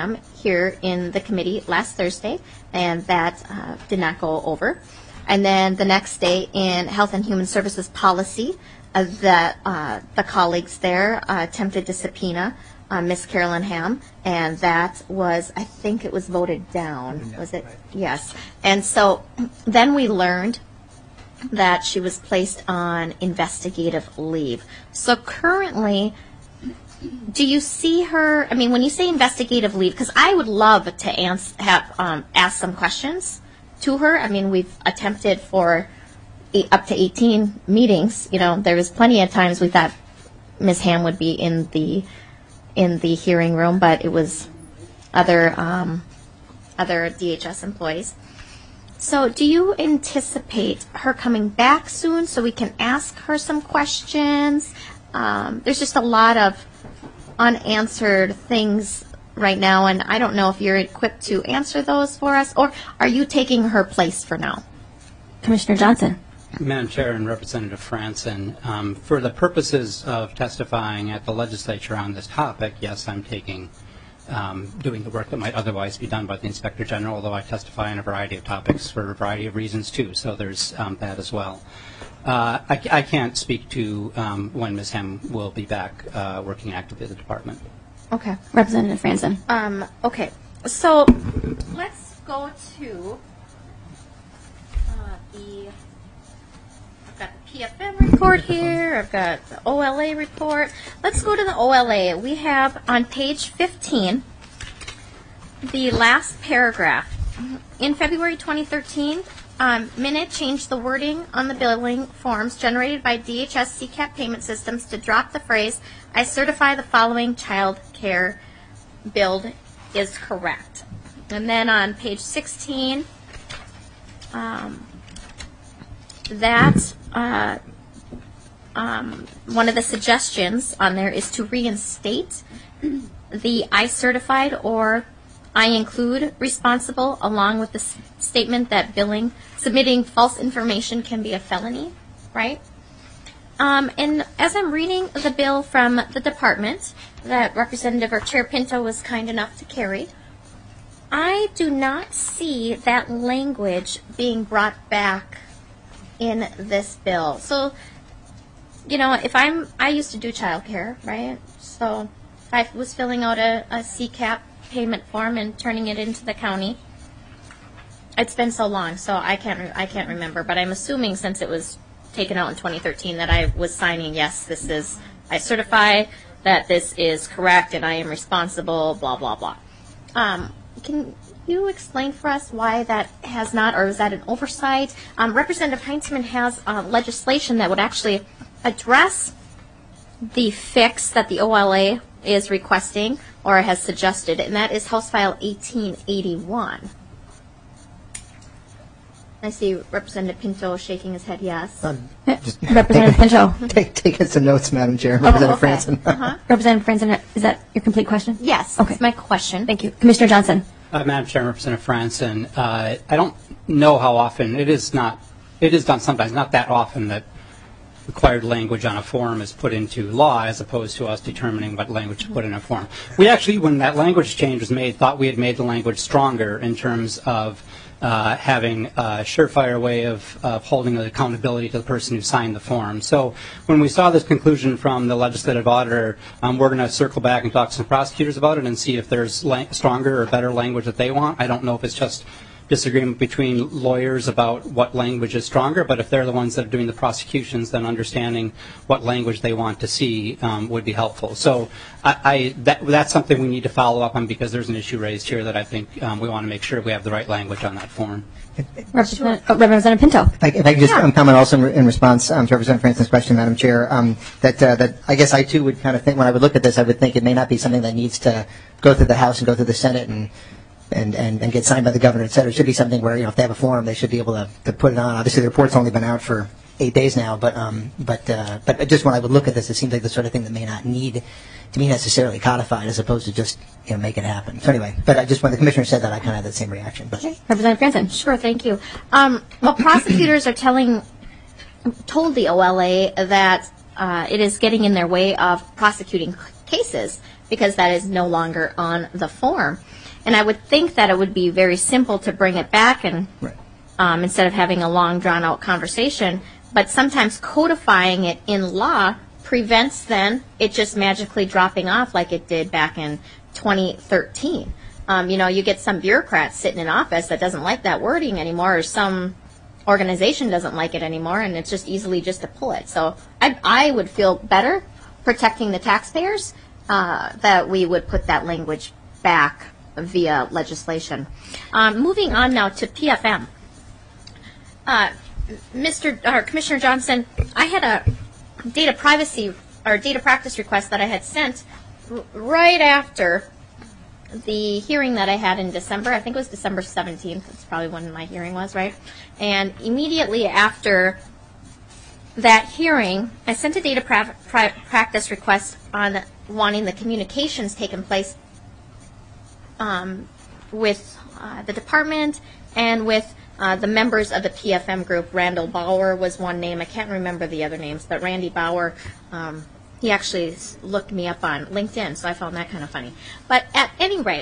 here in the committee last Thursday, and that uh, did not go over. And then the next day in Health and Human Services Policy, uh, the, uh, the colleagues there uh, attempted to subpoena uh, Miz Carolyn Ham, and that was, I think it was voted down. Was it? Yes. And so then we learned that she was placed on investigative leave. So currently, do you see her, I mean, when you say investigative leave, because I would love to ans- have, um, ask some questions to her. I mean, we've attempted for eight, up to eighteen meetings. You know, there was plenty of times we thought Miz Ham would be in the in the hearing room, but it was other um, other D H S employees. So do you anticipate her coming back soon so we can ask her some questions? Um, there's just a lot of unanswered things right now, and I don't know if you're equipped to answer those for us, or are you taking her place for now? Commissioner Johnson. Madam Chair and Representative Franson, um, for the purposes of testifying at the legislature on this topic, yes, I'm taking, um, doing the work that might otherwise be done by the Inspector General, although I testify on a variety of topics for a variety of reasons too, so there's um, that as well. Uh, I, I can't speak to um, when Miz Ham will be back uh, working actively at the department. Okay. Representative Franson. Um, okay. So let's go to uh, the, I've got the P F M report here. I've got the O L A report. Let's go to the O L A. We have on page fifteen the last paragraph. In February twenty thirteen, Um, Minute changed the wording on the billing forms generated by D H S C CAP payment systems to drop the phrase, I certify the following child care billed is correct. And then on page sixteen, um, that uh, um, one of the suggestions on there is to reinstate the I certified or I include responsible along with the s- statement that billing, submitting false information can be a felony, right? Um, and as I'm reading the bill from the department that Representative or Chair Pinto was kind enough to carry, I do not see that language being brought back in this bill. So, you know, if I'm, I used to do childcare, right? So if I was filling out a, a C CAP payment form and turning it into the county. It's been so long, so I can't re- I can't remember. But I'm assuming since it was taken out in twenty thirteen that I was signing yes, this is I certify that this is correct and I am responsible. Blah blah blah. Um, can you explain for us why that has not, or is that an oversight? Um, Representative Heinzman has uh, legislation that would actually address the fix that the O L A is requesting or has suggested, and that is House File eighteen eighty-one. I see Representative Pinto shaking his head yes. Um, Representative Pinto. Take, taking some notes, Madam Chair. Oh, Representative okay. Franson. Uh-huh. Representative Franson, is that your complete question? Yes, Okay. that's my question. Thank you. Commissioner Johnson. Uh, Madam Chair and Representative Franson, uh, I don't know how often, it is not, it is done sometimes, not that often that required language on a form is put into law as opposed to us determining what language to put in a form. We actually, when that language change was made, thought we had made the language stronger in terms of uh, having a surefire way of, of holding the accountability to the person who signed the form. So when we saw this conclusion from the legislative auditor, um, we're going to circle back and talk to some prosecutors about it and see if there's la- stronger or better language that they want. I don't know if it's just disagreement between lawyers about what language is stronger, but if they're the ones that are doing the prosecutions, then understanding what language they want to see um, would be helpful. So I, I, that, that's something we need to follow up on because there's an issue raised here that I think um, we want to make sure we have the right language on that form. Representative, oh, Representative Pinto. If I, if I could just um, comment also in, in response um, to Representative Franson's question, Madam Chair, um, that uh, that I guess I too would kind of think when I would look at this, I would think it may not be something that needs to go through the House and go through the Senate and And, and, and get signed by the governor, et cetera. It should be something where, you know, if they have a forum, they should be able to, to put it on. Obviously, the report's only been out for eight days now, but um, but uh, but just when I would look at this, it seems like the sort of thing that may not need to be necessarily codified, as opposed to just, you know, make it happen. So anyway, but I just when the commissioner said that, I kind of had that same reaction. But Okay. Representative Franson. Sure, thank you. Um, well, prosecutors are telling, told the O L A that uh, it is getting in their way of prosecuting cases because that is no longer on the form. And I would think that it would be very simple to bring it back and Right. um, instead of having a long, drawn-out conversation. But sometimes codifying it in law prevents then it just magically dropping off like it did back in twenty thirteen. Um, you know, you get some bureaucrat sitting in office that doesn't like that wording anymore, or some organization doesn't like it anymore, and it's just easily just to pull it. So I, I would feel better protecting the taxpayers uh, that we would put that language back via legislation. Um, moving on now to P F M. Uh, Mister or Commissioner Johnson, I had a data privacy or data practice request that I had sent r- right after the hearing that I had in December. I think it was December seventeenth. That's probably when my hearing was, right? And immediately after that hearing, I sent a data pra- pra- practice request on wanting the communications taken place um, with uh, the department and with uh, the members of the P F M group. Randall Bauer was one name. I can't remember the other names, but Randy Bauer, um, he actually s- looked me up on LinkedIn, so I found that kind of funny. But at any rate,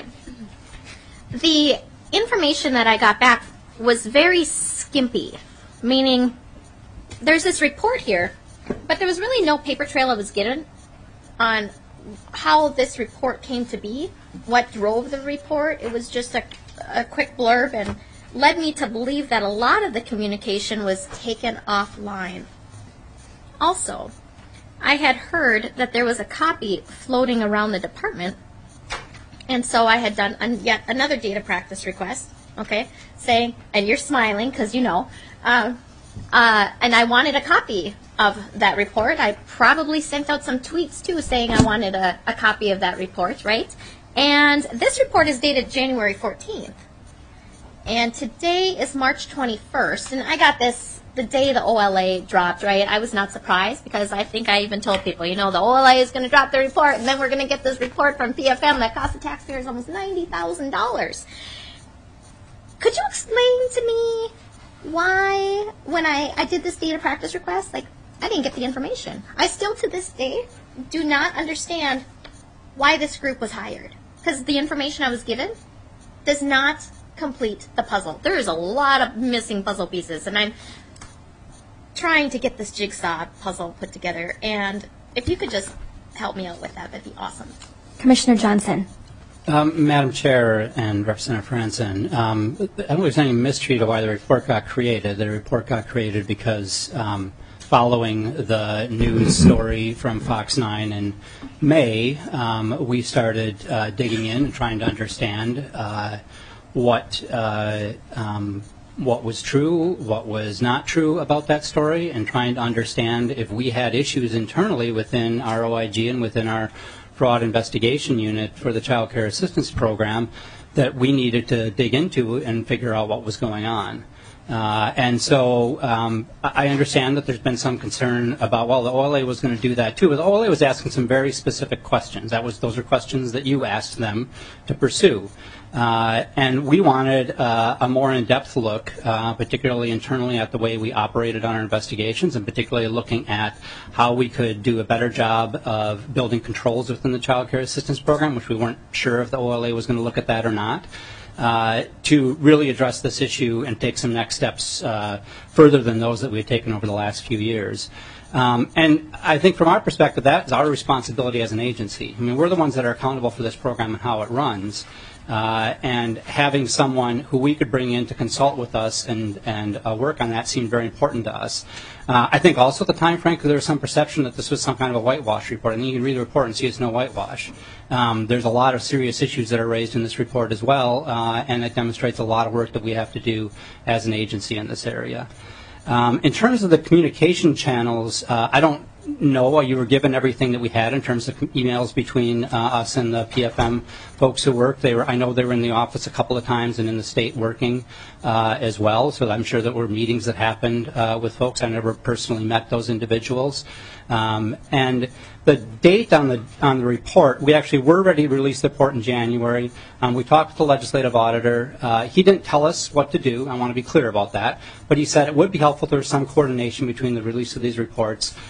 the information that I got back was very skimpy, meaning there's this report here, but there was really no paper trail I was given on how this report came to be, what drove the report. It was just a, a quick blurb and led me to believe that a lot of the communication was taken offline. Also, I had heard that there was a copy floating around the department, and so I had done an, yet another data practice request, okay, saying, and you're smiling because you know, uh, uh, and I wanted a copy of that report. I probably sent out some tweets too saying I wanted a, a copy of that report, right? And this report is dated January fourteenth. And today is March twenty-first, and I got this the day the O L A dropped, right? I was not surprised because I think I even told people, you know, the O L A is going to drop the report, and then we're going to get this report from P F M that cost the taxpayers almost ninety thousand dollars. Could you explain to me why, when I, I did this data practice request, like, I didn't get the information? I still, to this day, do not understand why this group was hired, because the information I was given does not complete the puzzle. There is a lot of missing puzzle pieces, and I'm trying to get this jigsaw puzzle put together, and if you could just help me out with that, that'd be awesome. Commissioner Johnson. Um, Madam Chair and Representative Franzen, um, I don't think there's any mystery to why the report got created. The report got created because um, following the news story from Fox nine in May, um, we started uh, digging in and trying to understand uh, what uh, um, what was true, what was not true about that story, and trying to understand if we had issues internally within our O I G and within our fraud investigation unit for the Child Care Assistance Program that we needed to dig into and figure out what was going on. Uh, and so um, I understand that there's been some concern about, well, the O L A was going to do that too, but the O L A was asking some very specific questions. That was, those are questions that you asked them to pursue. Uh, and we wanted uh, a more in-depth look, uh, particularly internally at the way we operated on our investigations, and particularly looking at how we could do a better job of building controls within the Child Care Assistance Program, which we weren't sure if the O L A was going to look at that or not, uh, to really address this issue and take some next steps uh, further than those that we've taken over the last few years. Um, and I think from our perspective, that is our responsibility as an agency. I mean, we're the ones that are accountable for this program and how it runs. Uh, and having someone who we could bring in to consult with us and, and uh, work on that seemed very important to us. Uh, I think also at the time, frankly, there was some perception that this was some kind of a whitewash report. And you can read the report and see it's no whitewash. Um, there's a lot of serious issues that are raised in this report as well, uh, and it demonstrates a lot of work that we have to do as an agency in this area. Um, in terms of the communication channels, uh, I don't know, you were given everything that we had in terms of emails between uh, us and the P F M folks who work. They were, I know they were in the office a couple of times and in the state working uh, as well, so I'm sure there were meetings that happened uh, with folks. I never personally met those individuals. Um, and the date on the on the report, we actually were ready to release the report in January. Um, we talked with the legislative auditor. Uh, he didn't tell us what to do. I want to be clear about that. But he said it would be helpful if there was some coordination between the release of these reports um,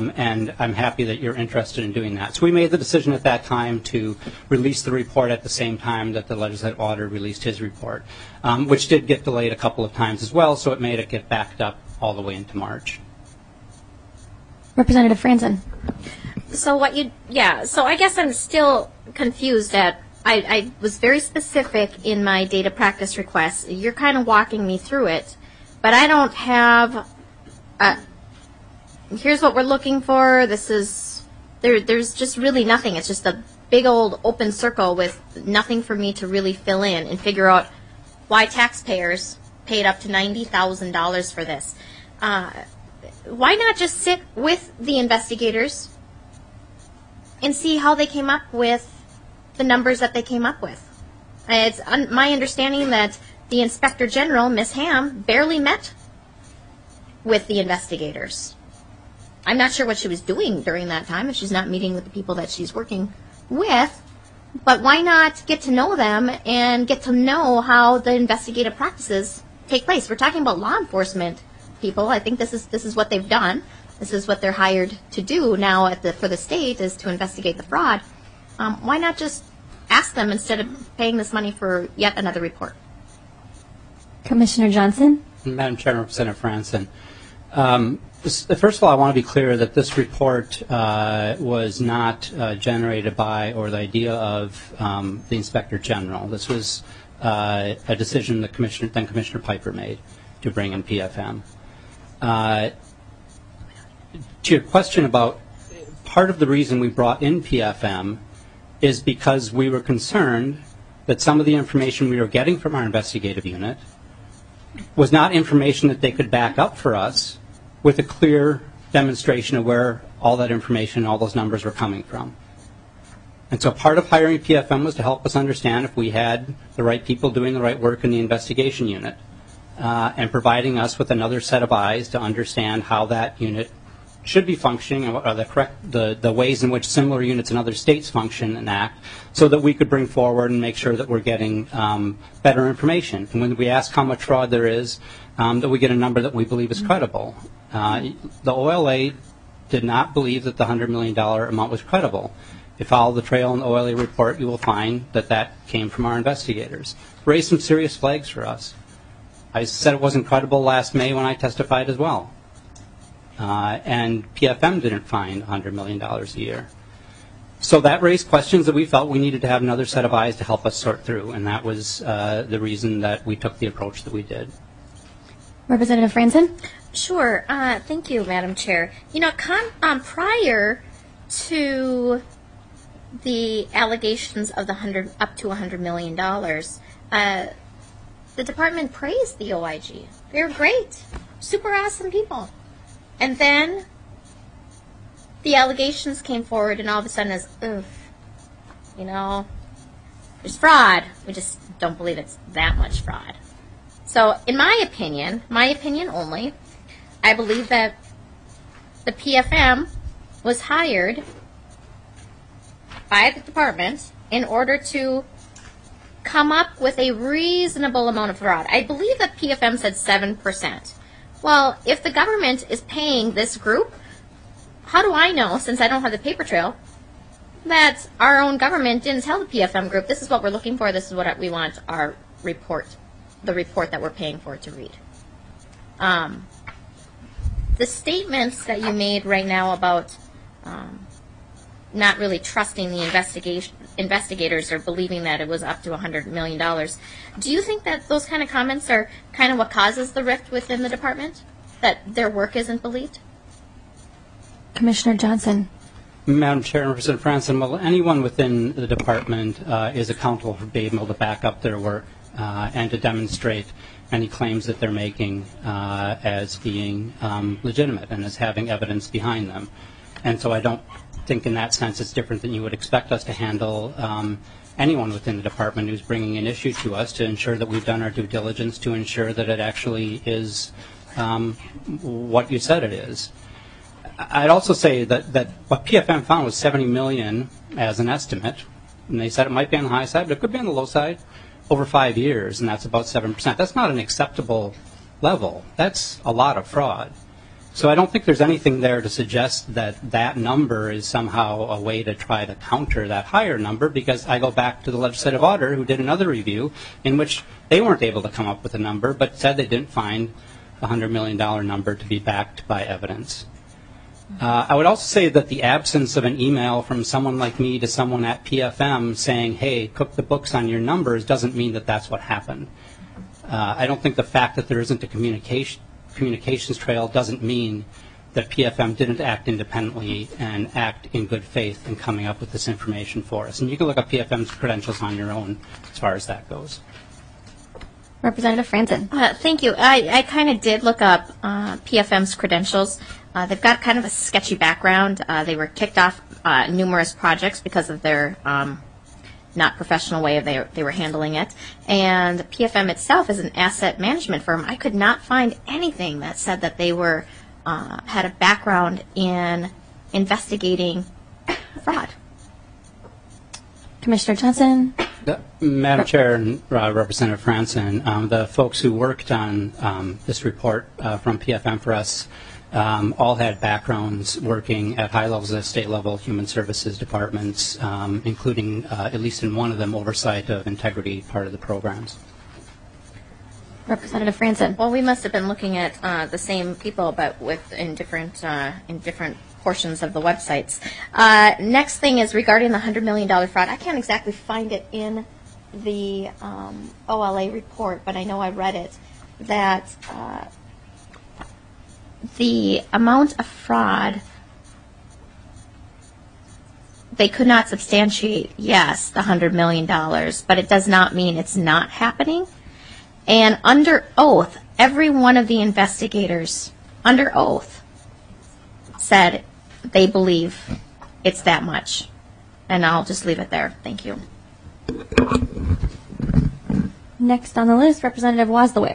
Um, and I'm happy that you're interested in doing that. So we made the decision at that time to release the report at the same time that the legislative auditor released his report, um, which did get delayed a couple of times as well, so it made it get backed up all the way into March. Representative Franzen. So what you, yeah, so I guess I'm still confused at, I, I was very specific in my data practice request. You're kind of walking me through it, but I don't have, a, here's what we're looking for. This is, there. There's just really nothing. It's just a big old open circle with nothing for me to really fill in and figure out why taxpayers paid up to ninety thousand dollars for this. Uh, why not just sit with the investigators and see how they came up with the numbers that they came up with? It's un- my understanding that the Inspector General, Miz Ham, barely met with the investigators. I'm not sure what she was doing during that time if she's not meeting with the people that she's working with, but why not get to know them and get to know how the investigative practices take place? We're talking about law enforcement people. I think this is this is what they've done. This is what they're hired to do now at the, for the state, is to investigate the fraud. Um, why not just ask them instead of paying this money for yet another report? Commissioner Johnson. Madam Chair, Representative Franzen. Um, this, first of all, I want to be clear that this report uh, was not uh, generated by or the idea of um, the Inspector General. This was uh, a decision that Commissioner, then Commissioner Piper made to bring in P F M. Uh, to your question about part of the reason we brought in P F M is because we were concerned that some of the information we were getting from our investigative unit was not information that they could back up for us with a clear demonstration of where all that information, all those numbers were coming from. And so part of hiring P F M was to help us understand if we had the right people doing the right work in the investigation unit, uh, and providing us with another set of eyes to understand how that unit should be functioning and what are the correct the, the ways in which similar units in other states function and act, so that we could bring forward and make sure that we're getting um, better information. And when we ask how much fraud there is, um, that we get a number that we believe is credible. Uh, the O L A did not believe that the one hundred million dollars amount was credible. If you follow the trail in the O L A report, you will find that that came from our investigators. Raised some serious flags for us. I said it wasn't credible last May when I testified as well. Uh, and P F M didn't find one hundred million dollars a year. So that raised questions that we felt we needed to have another set of eyes to help us sort through, and that was uh, the reason that we took the approach that we did. Representative Franzen? Sure. Uh, thank you, Madam Chair. You know, con- um, prior to the allegations of the hundred up to one hundred million dollars, uh, the department praised the O I G. They were great, super awesome people. And then the allegations came forward, and all of a sudden it's, ugh, you know, there's fraud. We just don't believe it's that much fraud. So in my opinion, my opinion only, I believe that the P F M was hired by the department in order to come up with a reasonable amount of fraud. I believe that P F M said seven percent. Well, if the government is paying this group, how do I know, since I don't have the paper trail, that our own government didn't tell the P F M group, this is what we're looking for, this is what we want our report, the report that we're paying for to read. Um, the statements that you made right now about um, not really trusting the investigation investigators or believing that it was up to one hundred million dollars, do you think that those kind of comments are kind of what causes the rift within the department, that their work isn't believed? Commissioner Johnson. Madam Chair and Representative Franzen, well, anyone within the department uh, is accountable for being able to back up their work uh, and to demonstrate any claims that they're making uh, as being um, legitimate and as having evidence behind them. And so I don't think in that sense it's different than you would expect us to handle um, anyone within the department who's bringing an issue to us, to ensure that we've done our due diligence to ensure that it actually is um, what you said it is. I'd also say that, that what P F M found was seventy million dollars as an estimate, and they said it might be on the high side, but it could be on the low side over five years, and that's about seven percent. That's not an acceptable level. That's a lot of fraud. So I don't think there's anything there to suggest that that number is somehow a way to try to counter that higher number, because I go back to the legislative auditor who did another review in which they weren't able to come up with a number but said they didn't find the one hundred million dollars number to be backed by evidence. Uh, I would also say that the absence of an email from someone like me to someone at P F M saying, hey, cook the books on your numbers, doesn't mean that that's what happened. Uh, I don't think the fact that there isn't a communication communications trail doesn't mean that P F M didn't act independently and act in good faith in coming up with this information for us. And you can look up P F M's credentials on your own as far as that goes. Representative Franzen. Uh, thank you. I, I kind of did look up uh, P F M's credentials. Uh, they've got kind of a sketchy background. Uh, they were kicked off uh, numerous projects because of their um, not professional way of they, they were handling it. And P F M itself is an asset management firm. I could not find anything that said that they were uh, had a background in investigating fraud. Commissioner Johnson. The, Madam Chair and uh, Representative Franzen, um, the folks who worked on um, this report uh, from P F M for us Um, all had backgrounds working at high levels of state level human services departments, um, including, uh, at least in one of them, oversight of integrity part of the programs. Representative Franzen. Well, we must have been looking at uh, the same people, but with in different uh, in different portions of the websites. Uh, next thing is regarding the one hundred million dollars fraud. I can't exactly find it in the um, O L A report, but I know I read it, that uh, the amount of fraud, they could not substantiate, yes, the one hundred million dollars, but it does not mean it's not happening. And under oath, every one of the investigators, under oath, said they believe it's that much. And I'll just leave it there. Thank you. Next on the list, Representative Wozdowick.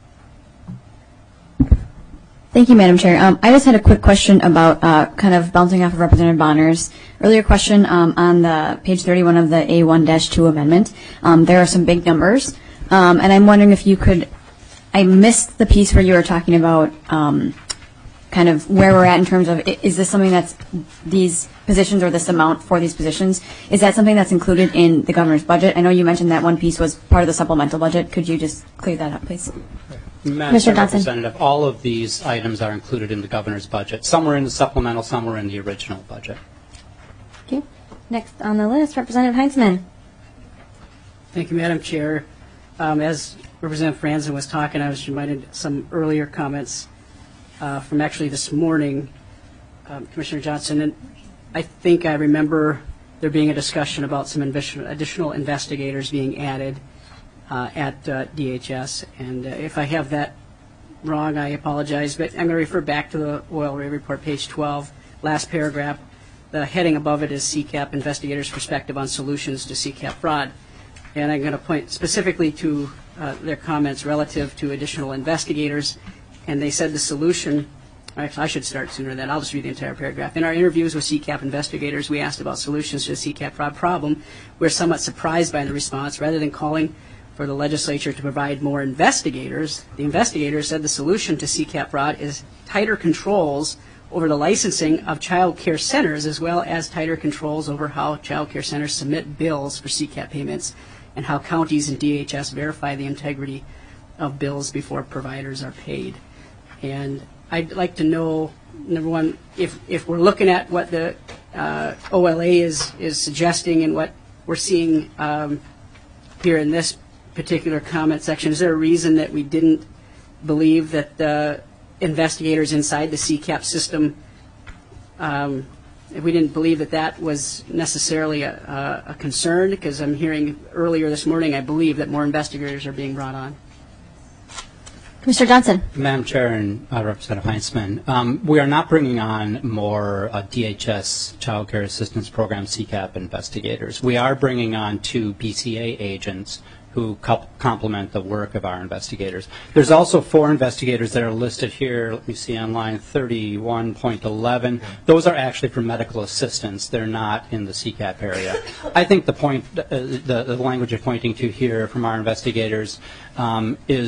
Thank you, Madam Chair. Um, I just had a quick question about uh, kind of bouncing off of Representative Bonner's earlier question um, on the page thirty-one of the A one dash two amendment. Um, there are some big numbers, um, and I'm wondering if you could, I missed the piece where you were talking about um, kind of where we're at in terms of, is this something that's these positions or this amount for these positions, is that something that's included in the governor's budget? I know you mentioned that one piece was part of the supplemental budget. Could you just clear that up, please? Madam Chair, Representative, all of these items are included in the governor's budget. Some were in the supplemental, some were in the original budget. Thank you. Next on the list, Representative Heinzman. Thank you, Madam Chair. Um, as Representative Franzen was talking, I was reminded of some earlier comments uh, from actually this morning, um, Commissioner Johnson, and I think I remember there being a discussion about some additional investigators being added Uh, at uh, D H S, and uh, if I have that wrong, I apologize, but I'm going to refer back to the O L A report, page twelve, last paragraph. The heading above it is C CAP Investigators' Perspective on Solutions to C CAP Fraud, and I'm going to point specifically to uh, their comments relative to additional investigators, and they said the solution, actually I should start sooner than that, I'll just read the entire paragraph. In our interviews with C CAP investigators, we asked about solutions to the C CAP fraud problem. We're somewhat surprised by the response. Rather than calling for the legislature to provide more investigators, the investigators said the solution to C CAP fraud is tighter controls over the licensing of child care centers, as well as tighter controls over how child care centers submit bills for C CAP payments, and how counties and D H S verify the integrity of bills before providers are paid. And I'd like to know, number one, if, if we're looking at what the uh, O L A is, is suggesting and what we're seeing um, here in this particular comment section, is there a reason that we didn't believe that the investigators inside the C CAP system, um, if we didn't believe that that was necessarily a, a, a concern? Because I'm hearing earlier this morning, I believe that more investigators are being brought on. Commissioner Johnson. Madam Chair and uh, Representative Heinzman, um, we are not bringing on more uh, D H S Child Care Assistance Program C CAP investigators. We are bringing on two B C A agents who complement the work of our investigators. There's also four investigators that are listed here. Let me see on line thirty-one point eleven. Those are actually for medical assistance. They're not in the C CAP area. I think the point, uh, the, the language you're pointing to here from our investigators um, is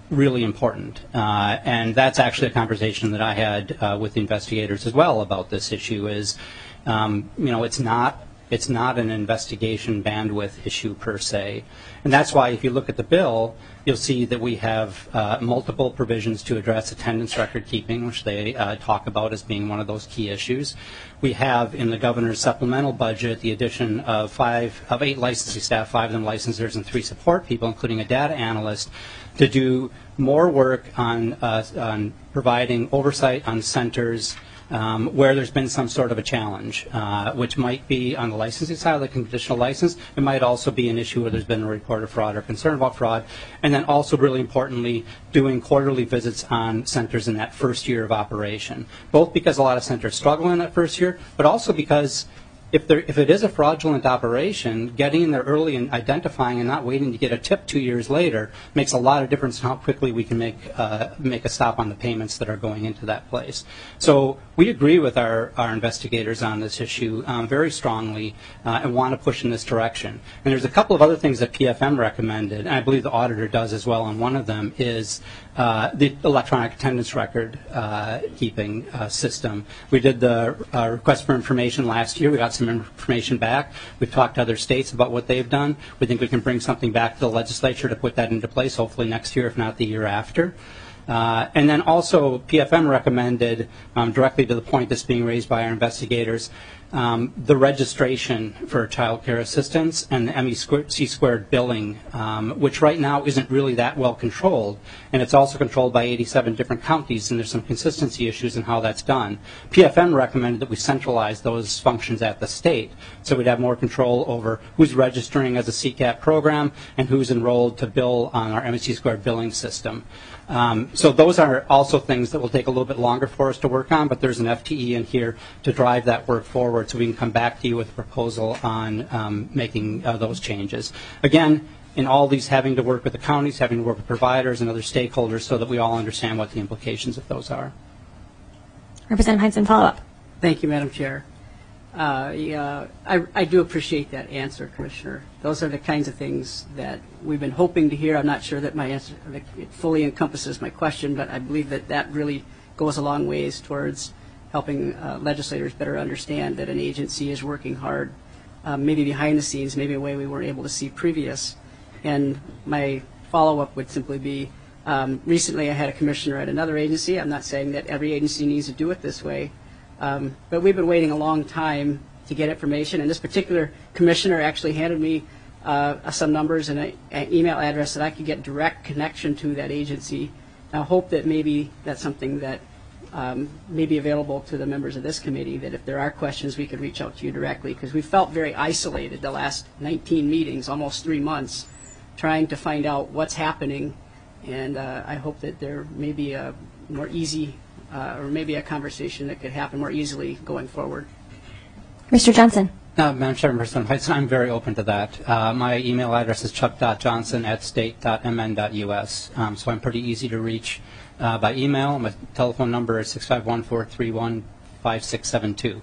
really important. Uh, and that's actually a conversation that I had uh, with investigators as well about this issue is, um, you know, it's not it's not an investigation bandwidth issue per se. And that's why if you look at the bill, you'll see that we have uh, multiple provisions to address attendance record keeping, which they uh, talk about as being one of those key issues. We have in the governor's supplemental budget the addition of five of eight licensing staff, five of them licensors and three support people, including a data analyst, to do more work on, uh, on providing oversight on centers um, where there's been some sort of a challenge, uh, which might be on the licensing side of the conditional license. It might also be an issue where there's been a report of fraud or concern about fraud. And then also, really importantly, doing quarterly visits on centers in that first year of operation, both because a lot of centers struggle in that first year, but also because If, there, if it is a fraudulent operation, getting in there early and identifying and not waiting to get a tip two years later makes a lot of difference in how quickly we can make uh, make a stop on the payments that are going into that place. So we agree with our, our investigators on this issue um, very strongly uh, and want to push in this direction. And there's a couple of other things that P F M recommended, and I believe the auditor does as well, and one of them is uh, the electronic attendance record uh, keeping uh, system. We did the uh, request for information last year. We got some information back. We've talked to other states about what they've done. We think we can bring something back to the legislature to put that into place, hopefully next year, if not the year after. Uh, and then also P F M recommended, um, directly to the point that's being raised by our investigators, um, the registration for child care assistance and the M E C squared billing, um, which right now isn't really that well controlled. And it's also controlled by eighty-seven different counties, and there's some consistency issues in how that's done. P F M recommended that we centralize those functions at the state, so we'd have more control over who's registering as a C CAP program and who's enrolled to bill on our M E C squared billing system. Um, so those are also things that will take a little bit longer for us to work on, but there's an F T E in here to drive that work forward so we can come back to you with a proposal on um, making uh, those changes. Again, in all these having to work with the counties, having to work with providers and other stakeholders so that we all understand what the implications of those are. Representative Heinzman, follow up. Thank you, Madam Chair. Uh, yeah, I, I do appreciate that answer, Commissioner. Those are the kinds of things that we've been hoping to hear. I'm not sure that my answer that it fully encompasses my question, but I believe that that really goes a long ways towards helping uh, legislators better understand that an agency is working hard, uh, maybe behind the scenes, maybe in a way we weren't able to see previous. And my follow-up would simply be, um, recently I had a commissioner at another agency. I'm not saying that every agency needs to do it this way, um, but we've been waiting a long time to get information. And this particular commissioner actually handed me uh, some numbers and an email address that I could get direct connection to that agency. I hope that maybe that's something that um, may be available to the members of this committee, that if there are questions, we could reach out to you directly, because we felt very isolated the last nineteen meetings, almost three months, trying to find out what's happening. And uh, I hope that there may be a more easy, uh, or maybe a conversation that could happen more easily going forward. Mister Johnson. Uh, Madam Chairperson, I'm very open to that. Uh, my email address is chuck dot johnson at state dot m n dot u s, um, so I'm pretty easy to reach uh, by email. My telephone number is six five one, four three one, five six seven two.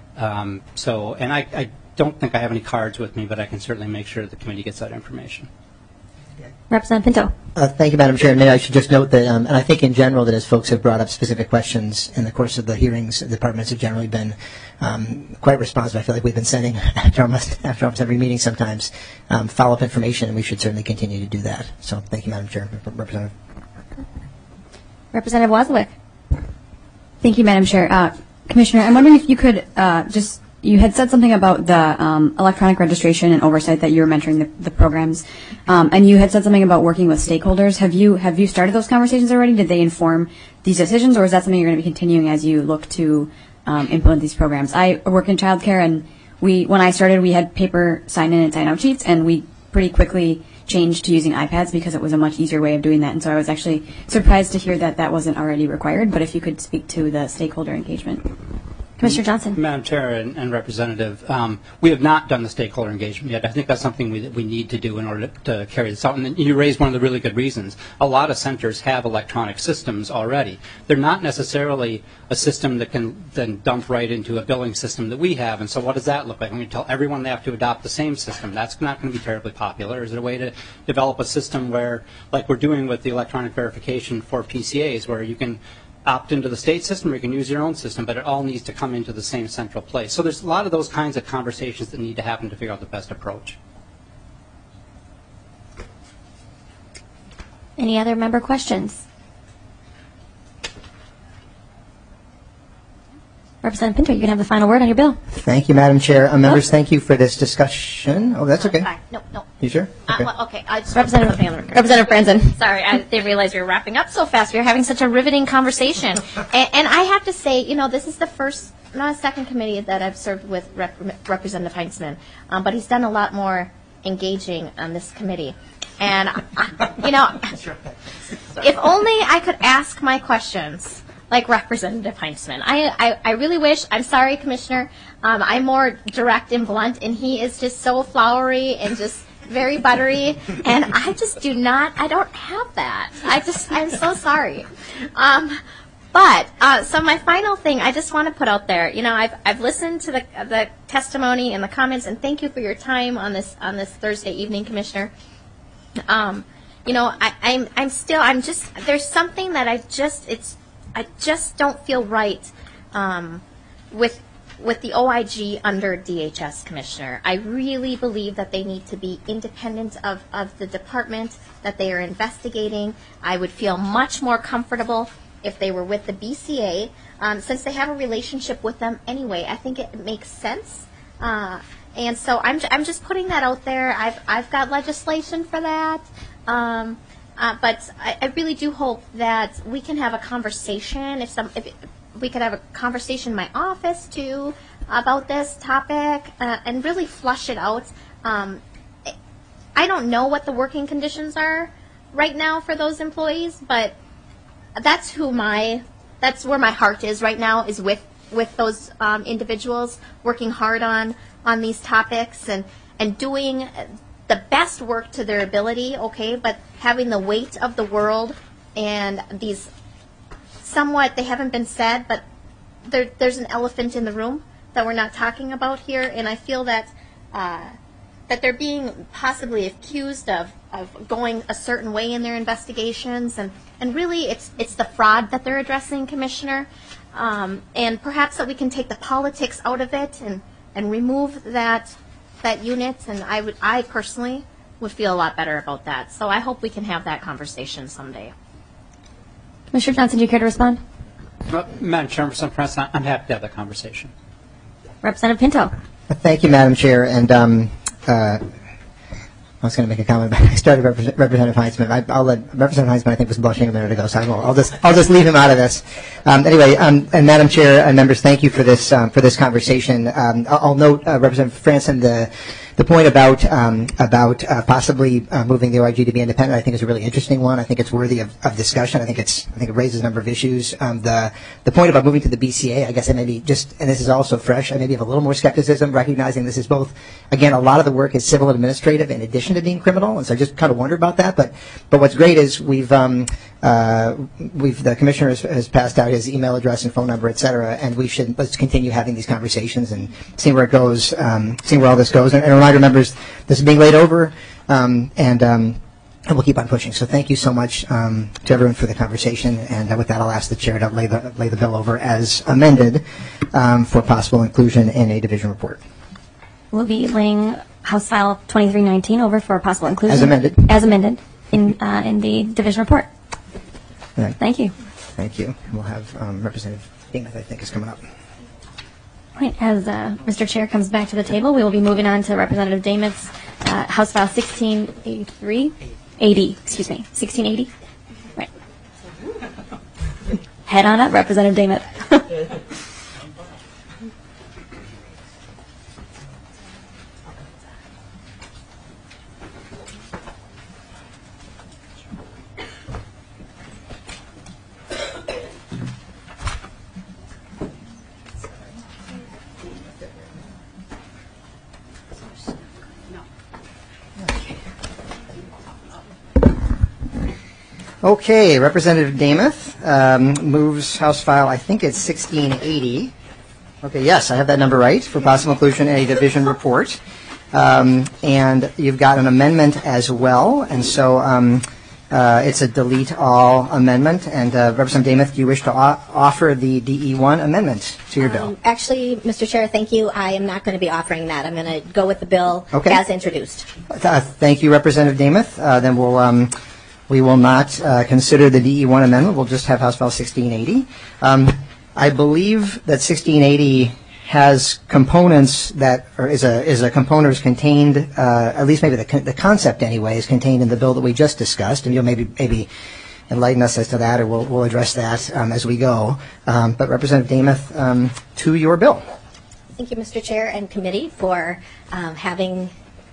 Um, so, and I, I don't think I have any cards with me, but I can certainly make sure the committee gets that information. Representative Pinto. Uh, thank you, Madam Chair. And maybe I should just note that, um, and I think in general that as folks have brought up specific questions in the course of the hearings, the departments have generally been um, quite responsive. I feel like we've been sending, after almost, after almost every meeting sometimes, um, follow-up information, and we should certainly continue to do that. So thank you, Madam Chair. Representative. Representative Wozniak. Thank you, Madam Chair. Uh, Commissioner, I'm wondering if you could uh, just, you had said something about the um, electronic registration and oversight that you were mentoring the, the programs, um, and you had said something about working with stakeholders. Have you have you started those conversations already? Did they inform these decisions, or is that something you're going to be continuing as you look to um, implement these programs? I work in childcare, and we when I started, we had paper sign-in and sign-out sheets, and we pretty quickly changed to using iPads because it was a much easier way of doing that. And so I was actually surprised to hear that that wasn't already required. But if you could speak to the stakeholder engagement. Commissioner Johnson. Madam Chair and, and Representative, um, we have not done the stakeholder engagement yet. I think that's something we, that we need to do in order to, to carry this out. And you raised one of the really good reasons. A lot of centers have electronic systems already. They're not necessarily a system that can then dump right into a billing system that we have. And so what does that look like? When you tell everyone they have to adopt the same system, that's not going to be terribly popular. Is there a way to develop a system where, like we're doing with the electronic verification for P C As, where you can opt into the state system or you can use your own system, but it all needs to come into the same central place. So there's a lot of those kinds of conversations that need to happen to figure out the best approach. Any other member questions? Representative Pinto, you can have the final word on your bill. Thank you, Madam Chair. Uh, members, thank you for this discussion. Oh, that's okay. No, no. You sure? Uh, well, okay. I just Representative, Representative Franzen. Sorry, I didn't realize we were wrapping up so fast. We were having such a riveting conversation. and, and I have to say, you know, this is the first, not a second committee that I've served with Rep Representative Heinzman, um, but he's done a lot more engaging on this committee. And, I, you know, if only I could ask my questions like Representative Heinzman. I, I, I really wish, I'm sorry, Commissioner, um, I'm more direct and blunt, and he is just so flowery and just very buttery, and I just do not, I don't have that. I just, I'm so sorry. Um, but, uh, so my final thing, I just want to put out there, you know, I've, I've listened to the, the testimony and the comments, and thank you for your time on this, on this Thursday evening, Commissioner. Um, you know, I, I'm, I'm still, I'm just, there's something that I just, it's, I just don't feel right um, with with the O I G under D H S, Commissioner. I really believe that they need to be independent of, of the department that they are investigating. I would feel much more comfortable if they were with the B C A, um, since they have a relationship with them anyway. I think it makes sense. Uh, and so I'm, I'm just putting that out there. I've, I've got legislation for that. Um, Uh, but I, I really do hope that we can have a conversation. If some, if we could have a conversation in my office too about this topic uh, and really flush it out. Um, I don't know what the working conditions are right now for those employees, but that's who my, that's where my heart is right now, is with with those um, individuals working hard on on these topics and and doing the best work to their ability, okay, but having the weight of the world and these somewhat, they haven't been said, but there, there's an elephant in the room that we're not talking about here, and I feel that uh, that they're being possibly accused of, of going a certain way in their investigations, and, and really it's it's the fraud that they're addressing, Commissioner, um, and perhaps that we can take the politics out of it and, and remove that that unit, and I would, I personally would feel a lot better about that. So I hope we can have that conversation someday. Commissioner Johnson, do you care to respond? Well, Madam Chairman, I'm happy to have that conversation. Representative Pinto. Thank you, Madam Chair. And um, uh, I was going to make a comment, but I started Repre Representative Heinzman. I, I'll let Representative Heinzman, I think, was blushing a minute ago, so I will, I'll just I'll just leave him out of this. Um, anyway, um, and Madam Chair and members, thank you for this um, for this conversation. Um, I'll, I'll note, uh, Representative Franzen, the the point about um, about uh, possibly uh, moving the O I G to be independent, I think is a really interesting one. I think it's worthy of, of discussion. I think it's I think it raises a number of issues. Um, the the point about moving to the B C A, I guess I maybe just, and this is also fresh, I maybe have a little more skepticism, recognizing this is both, again, a lot of the work is civil and administrative in addition to being criminal, and so I just kind of wonder about that. But but what's great is we've um, uh, we've the commissioner has, has passed out his email address and phone number, et cetera, and we should let's continue having these conversations and seeing where it goes, um, seeing where all this goes. And, and a reminder, members, this is being laid over, um, and um, and we'll keep on pushing. So thank you so much um, to everyone for the conversation. And uh, with that, I'll ask the chair to lay the lay the bill over as amended um, for possible inclusion in a division report. We'll be laying House File twenty-three nineteen over for possible inclusion. As amended. As amended in uh, in the division report. Right. Thank you. Thank you. We'll have um, Representative Demuth, I think, is coming up. Right, as uh, Mister Chair comes back to the table, we will be moving on to Representative Demuth's uh, House File sixteen eighty-three, eighty, excuse me, sixteen eighty. Right. Head on up, Representative Demuth. Okay, Representative Damath um, moves House File, I think it's sixteen eighty. Okay, yes, I have that number right, for possible inclusion in a division report. Um, and you've got an amendment as well, and so um, uh, it's a delete all amendment. And uh, Representative Damath, do you wish to o- offer the D E one amendment to your bill? Um, actually, Mister Chair, thank you. I am not going to be offering that. I'm going to go with the bill Okay. as introduced. Uh, thank you, Representative Damath. Uh, then we'll um, we will not uh, consider the D E one amendment. We'll just have House File sixteen eighty. Um, I believe that sixteen eighty has components that, or is a is a component is contained, uh, at least maybe the con- the concept anyway, is contained in the bill that we just discussed, and you'll maybe maybe enlighten us as to that, or we'll we'll address that um, as we go. Um, but Representative Damath, um, to your bill. Thank you, Mister Chair and committee, for um, having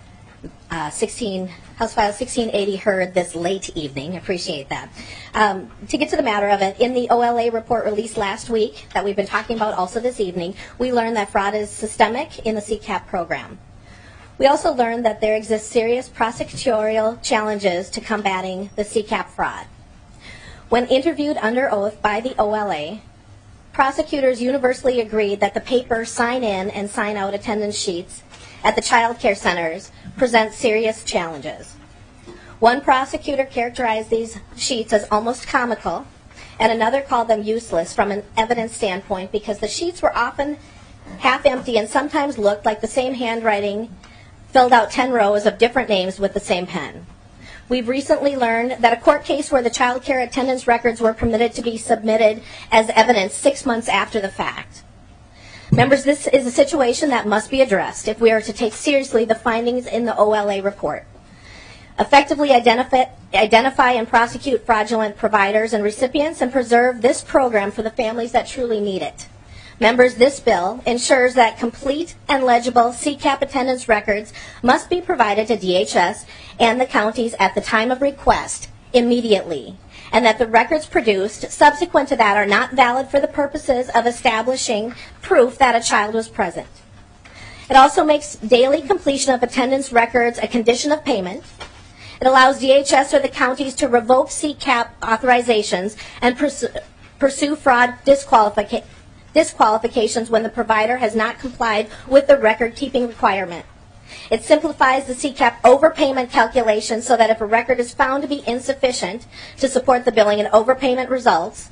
uh, sixteen House File sixteen eighty heard this late evening. Appreciate that. Um, to get to the matter of it, in the O L A report released last week that we've been talking about also this evening, we learned that fraud is systemic in the C CAP program. We also learned that there exist serious prosecutorial challenges to combating the C CAP fraud. When interviewed under oath by the O L A, prosecutors universally agreed that the paper sign in and sign out attendance sheets at the child care centers present serious challenges. One prosecutor characterized these sheets as almost comical, and another called them useless from an evidence standpoint because the sheets were often half empty and sometimes looked like the same handwriting filled out ten rows of different names with the same pen. We've recently learned that a court case where the child care attendance records were permitted to be submitted as evidence six months after the fact. Members, this is a situation that must be addressed if we are to take seriously the findings in the O L A report. Effectively identify, identify and prosecute fraudulent providers and recipients and preserve this program for the families that truly need it. Members, this bill ensures that complete and legible C CAP attendance records must be provided to D H S and the counties at the time of request immediately, and that the records produced subsequent to that are not valid for the purposes of establishing proof that a child was present. It also makes daily completion of attendance records a condition of payment. It allows D H S or the counties to revoke C CAP authorizations and pursue, pursue fraud disqualifica- disqualifications when the provider has not complied with the record-keeping requirement. It simplifies the C CAP overpayment calculation so that if a record is found to be insufficient to support the billing, and overpayment results,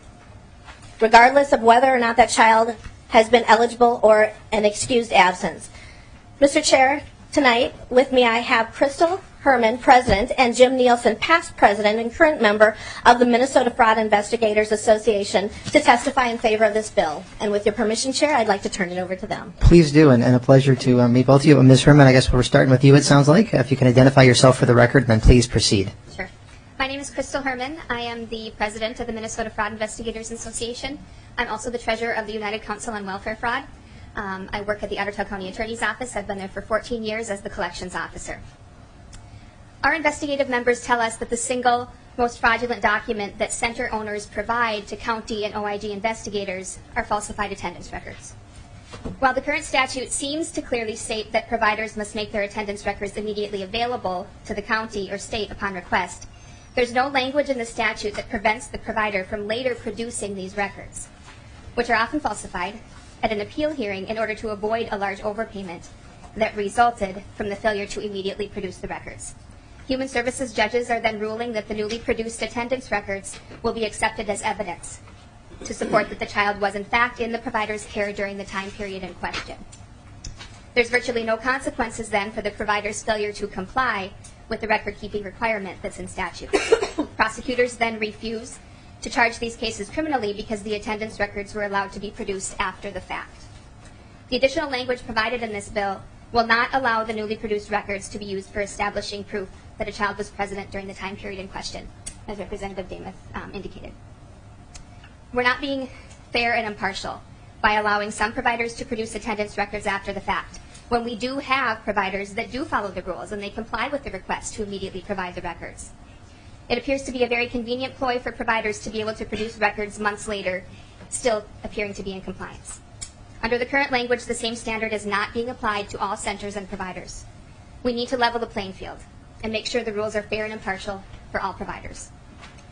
regardless of whether or not that child has been eligible or an excused absence. Mister Chair, tonight with me I have Crystal Herman, President, and Jim Nielsen, past President and current member of the Minnesota Fraud Investigators Association, to testify in favor of this bill. And with your permission, Chair, I'd like to turn it over to them. Please do, and, and a pleasure to uh, meet both of you. Miz Herman, I guess we're starting with you, it sounds like. If you can identify yourself for the record, then please proceed. Sure. My name is Crystal Herman. I am the president of the Minnesota Fraud Investigators Association. I'm also the treasurer of the United Council on Welfare Fraud. Um, I work at the Ottertail County Attorney's Office. I've been there for fourteen years as the collections officer. Our investigative members tell us that the single most fraudulent document that center owners provide to county and O I G investigators are falsified attendance records. While the current statute seems to clearly state that providers must make their attendance records immediately available to the county or state upon request, there's no language in the statute that prevents the provider from later producing these records, which are often falsified, at an appeal hearing in order to avoid a large overpayment that resulted from the failure to immediately produce the records. Human Services judges are then ruling that the newly produced attendance records will be accepted as evidence to support that the child was in fact in the provider's care during the time period in question. There's virtually no consequences then for the provider's failure to comply with the record-keeping requirement that's in statute. Prosecutors then refuse to charge these cases criminally because the attendance records were allowed to be produced after the fact. The additional language provided in this bill will not allow the newly produced records to be used for establishing proof that a child was present during the time period in question, as Representative Damath um, indicated. We're not being fair and impartial by allowing some providers to produce attendance records after the fact, when we do have providers that do follow the rules and they comply with the request to immediately provide the records. It appears to be a very convenient ploy for providers to be able to produce records months later, still appearing to be in compliance. Under the current language, the same standard is not being applied to all centers and providers. We need to level the playing field and make sure the rules are fair and impartial for all providers.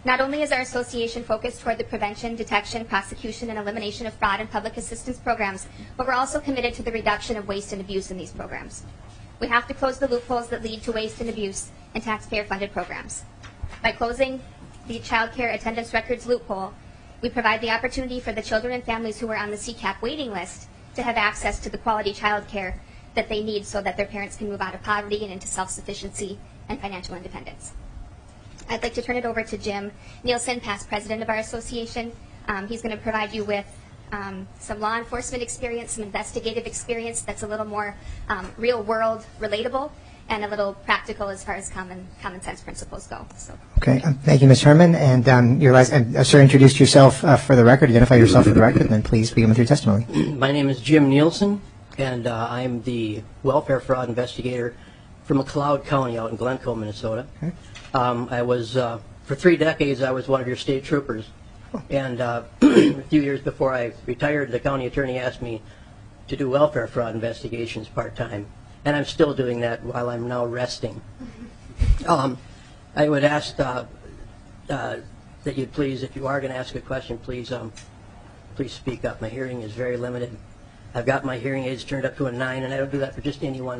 Not only is our association focused toward the prevention, detection, prosecution, and elimination of fraud and public assistance programs, but we're also committed to the reduction of waste and abuse in these programs. We have to close the loopholes that lead to waste and abuse in taxpayer-funded programs. By closing the child care attendance records loophole, we provide the opportunity for the children and families who are on the C CAP waiting list to have access to the quality child care that they need so that their parents can move out of poverty and into self-sufficiency and financial independence. I'd like to turn it over to Jim Nielsen, past president of our association. Um, he's going to provide you with um, some law enforcement experience, some investigative experience that's a little more um, real-world relatable and a little practical as far as common common sense principles go. So. Okay, um, thank you, Miz Herman. And um, your last, uh, sir, introduce yourself uh, for the record. Identify yourself for the record, and then please begin with your testimony. My name is Jim Nielsen, and uh, I'm the welfare fraud investigator from McLeod County out in Glencoe, Minnesota. Okay. Um, I was, uh, for three decades, I was one of your state troopers. And uh, a few years before I retired, the county attorney asked me to do welfare fraud investigations part-time. And I'm still doing that while I'm now resting. Um, I would ask uh, uh, that you please, if you are going to ask a question, please, um, please speak up. My hearing is very limited. I've got my hearing aids turned up to a nine, and I don't do that for just anyone.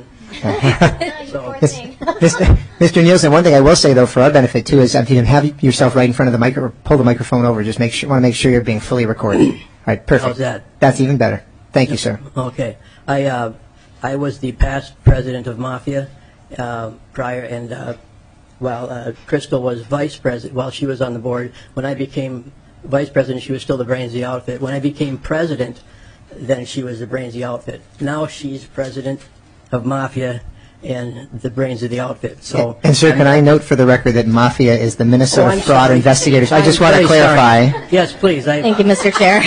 So, Mister Mister Nielsen, one thing I will say, though, for our benefit, too, is if you can have yourself right in front of the mic or pull the microphone over, just make sure, want to make sure you're being fully recorded. All right, perfect. How's that? That's even better. Thank you, sir. Okay. I, uh, I was the past president of Mafia uh, prior, and uh, while uh, Crystal was vice president, while she was on the board, when I became vice president, she was still the brains of the outfit. When I became president, then she was the brains of the outfit. Now she's president of Mafia and the brains of the outfit. So, and, and sir, can I note for the record that Mafia is the Minnesota oh, Fraud sorry. Investigators? I just I'm want to clarify. Sorry. Yes, please. I, Thank you, Mister Chair.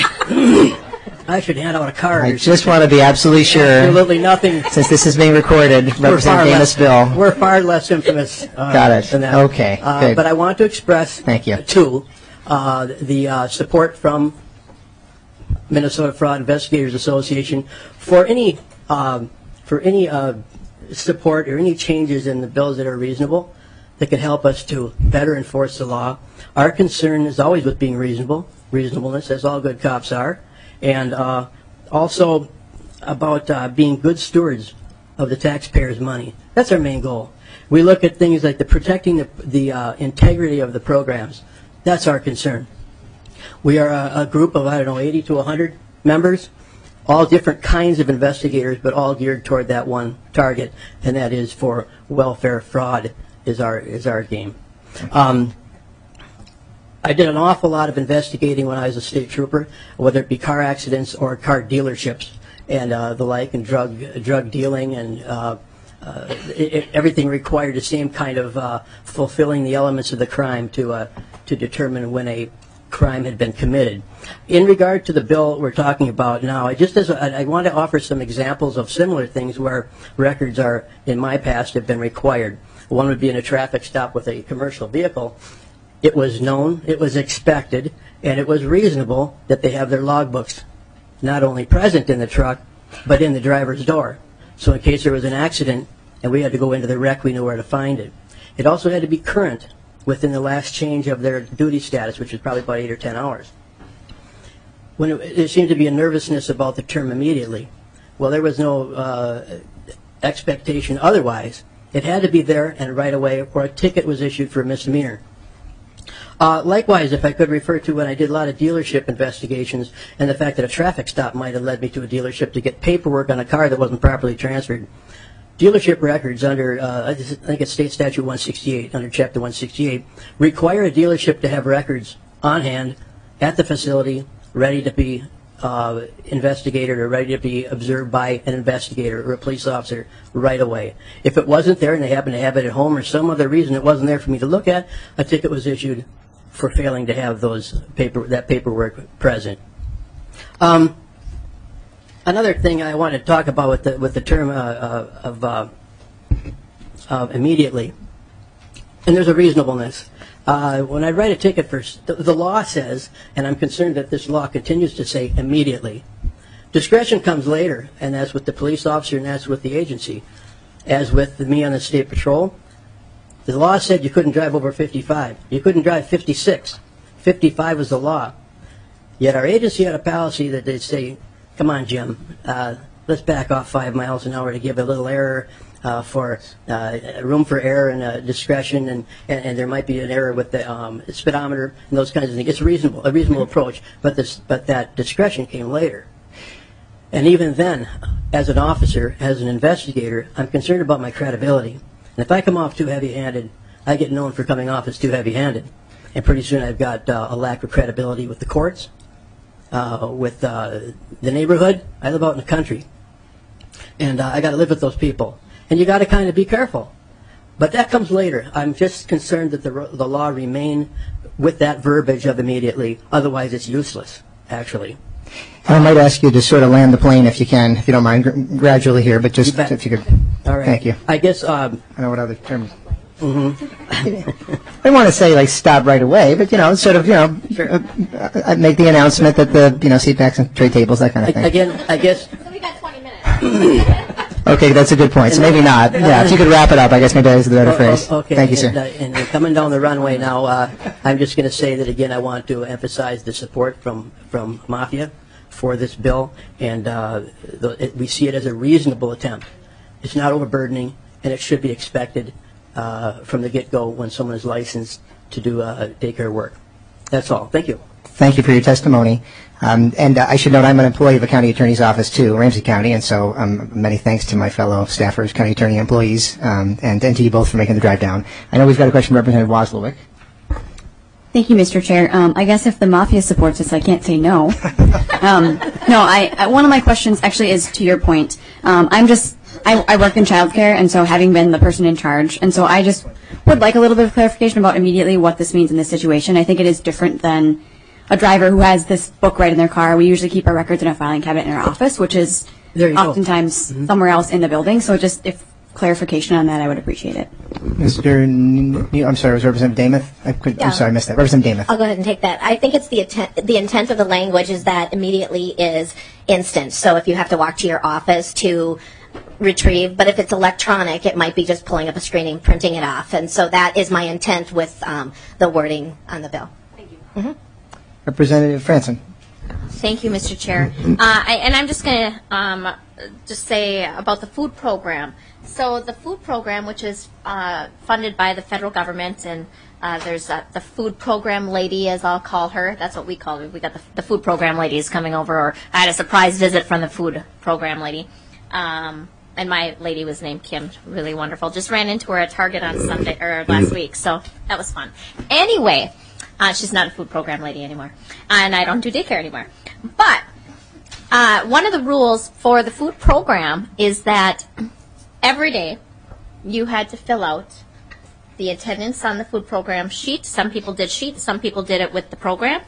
I should hand out a card. I just want to be absolutely sure. Absolutely nothing. Since this is being recorded, Representative Amos Bill. We're far less infamous. Uh, Got it. Than that. Okay. Uh, good. But I want to express, Thank you. too, uh, the uh, support from Minnesota Fraud Investigators Association for any um, for any uh, support or any changes in the bills that are reasonable that can help us to better enforce the law. Our concern is always with being reasonable, reasonableness, as all good cops are, and uh, also about uh, being good stewards of the taxpayers' money. That's our main goal. We look at things like the protecting the, the uh, integrity of the programs. That's our concern. We are a, a group of, I don't know, eighty to one hundred members, all different kinds of investigators, but all geared toward that one target, and that is for welfare fraud is our, is our game. Um, I did an awful lot of investigating when I was a state trooper, whether it be car accidents or car dealerships and uh, the like, and drug, drug dealing, and uh, uh, it, it, everything required the same kind of uh, fulfilling the elements of the crime to, uh, to determine when a crime had been committed. In regard to the bill we're talking about now, I just as a, I want to offer some examples of similar things where records are, in my past, have been required. One would be in a traffic stop with a commercial vehicle. It was known, it was expected, and it was reasonable that they have their logbooks not only present in the truck, but in the driver's door. So in case there was an accident and we had to go into the wreck, we knew where to find it. It also had to be current within the last change of their duty status, which is probably about eight or ten hours. When it, there seemed to be a nervousness about the term immediately, well, there was no uh, expectation otherwise. It had to be there and right away, or a ticket was issued for a misdemeanor. Uh, likewise, if I could refer to when I did a lot of dealership investigations and the fact that a traffic stop might have led me to a dealership to get paperwork on a car that wasn't properly transferred. Dealership records under, uh, I think it's State Statute one sixty-eight, under Chapter one sixty-eight, require a dealership to have records on hand at the facility, ready to be uh, investigated or ready to be observed by an investigator or a police officer right away. If it wasn't there and they happened to have it at home or some other reason it wasn't there for me to look at, a ticket was issued for failing to have those paper that paperwork present. Um, Another thing I want to talk about with the, with the term uh, uh, of uh, uh, immediately, and there's a reasonableness. Uh, when I write a ticket for, the, the law says, and I'm concerned that this law continues to say immediately. Discretion comes later, and that's with the police officer and that's with the agency. As with me on the state patrol, The law said you couldn't drive over fifty-five. You couldn't drive fifty-six. fifty-five was the law. Yet our agency had a policy that they'd say, come on, Jim, uh, let's back off five miles an hour to give a little error uh, for uh, room for error and uh, discretion, and, and, and there might be an error with the um, speedometer and those kinds of things. It's reasonable, a reasonable approach, but, this, but that discretion came later. And even then, as an officer, as an investigator, I'm concerned about my credibility. And if I come off too heavy-handed, I get known for coming off as too heavy-handed. And pretty soon I've got uh, a lack of credibility with the courts, uh, with uh, the neighborhood. I live out in the country. And uh, I got to live with those people. And you got to kind of be careful. But that comes later. I'm just concerned that the, the law remain with that verbiage of immediately. Otherwise, it's useless, actually. I might ask you to sort of land the plane if you can, if you don't mind, gr- gradually here, but just if you could. All right. Thank you. I guess. Um, I know what other terms. Mm-hmm. I don't want to say like stop right away, but you know, sort of, you know, sure. uh, uh, make the announcement that the you know seat backs and tray tables, that kind of thing. Again, I guess. So we got twenty minutes. Okay, that's a good point. So maybe not. Yeah, if you could wrap it up, I guess maybe that is the better Oh, phrase. oh, okay. Thank you, sir. And, uh, and, and coming down the runway now, uh, I'm just going to say that again. I want to emphasize the support from from Mafia for this bill, and uh, the, it, we see it as a reasonable attempt. It's not overburdening, and it should be expected uh, from the get-go when someone is licensed to do uh, daycare work. That's all. Thank you. Thank you for your testimony. Um, and uh, I should note I'm an employee of the county attorney's office too, Ramsey County, and so um, many thanks to my fellow staffers, county attorney employees, um, and, and to you both for making the drive down. I know we've got a question from Representative Wozlowick. Thank you, Mister Chair. Um, I guess if the Mafia supports this, I can't say no. um, no, I, I one of my questions actually is to your point. Um, I'm just I, I work in childcare, and so having been the person in charge, and so I just would like a little bit of clarification about immediately what this means in this situation. I think it is different than a driver who has this book right in their car. We usually keep our records in a filing cabinet in our office, which is oftentimes mm-hmm. somewhere else in the building. So just if clarification on that, I would appreciate it. Mister N- I'm sorry, was Representative Damath? I could, Yeah. I'm sorry, I missed that. Representative Damath. I'll go ahead and take that. I think it's the intent, the intent of the language is that immediately is instant. So if you have to walk to your office to retrieve, but if it's electronic, it might be just pulling up a screen and printing it off. And so that is my intent with um, the wording on the bill. Thank you. Mm-hmm. Representative Franson. Thank you, Mister Chair. Uh, I, and I'm just going to um, just say about the food program. So the food program, which is uh, funded by the federal government, and uh, there's uh, the food program lady, as I'll call her. That's what we call her. We got the, the food program lady is coming over, or I had a surprise visit from the food program lady. Um, and my lady was named Kim, really wonderful. Just ran into her at Target on Sunday or last week, so that was fun. Anyway, uh, she's not a food program lady anymore, and I don't do daycare anymore. But uh, one of the rules for the food program is that every day you had to fill out the attendance on the food program sheet. Some people did sheets, some people did it with the program.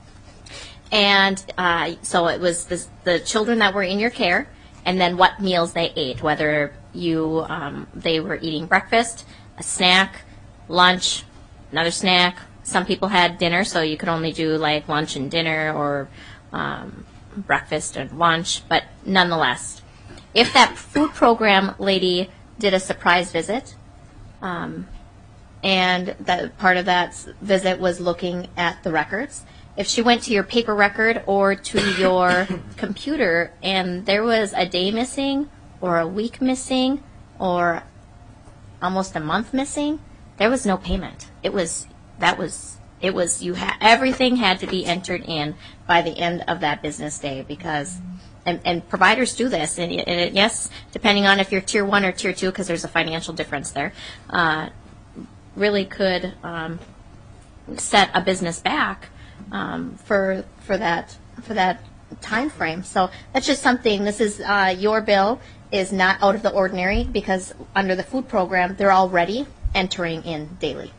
And uh, so it was the, the children that were in your care, and then what meals they ate, whether you um, they were eating breakfast, a snack, lunch, another snack. Some people had dinner, so you could only do like lunch and dinner, or um, breakfast and lunch. But nonetheless, if that food program lady did a surprise visit, um, and that part of that visit was looking at the records, if she went to your paper record or to your computer and there was a day missing or a week missing or almost a month missing, there was no payment. It was that was it was you ha- everything had to be entered in by the end of that business day, because and, and providers do this, and, and it, yes, depending on if you're tier one or tier two, because there's a financial difference there, uh, really could um, set a business back um, for for that for that time frame. So that's just something. This is uh, your bill is not out of the ordinary, because under the food program they're already entering in daily.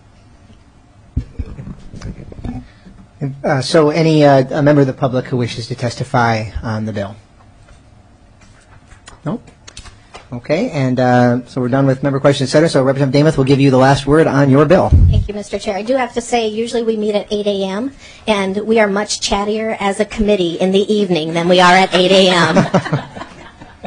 Uh, so any uh, a member of the public who wishes to testify on the bill? Nope. Okay, and uh, so we're done with member questions, et cetera. So Representative Damath will give you the last word on your bill. Thank you, Mister Chair. I do have to say, usually we meet at eight a.m., and we are much chattier as a committee in the evening than we are at eight a.m.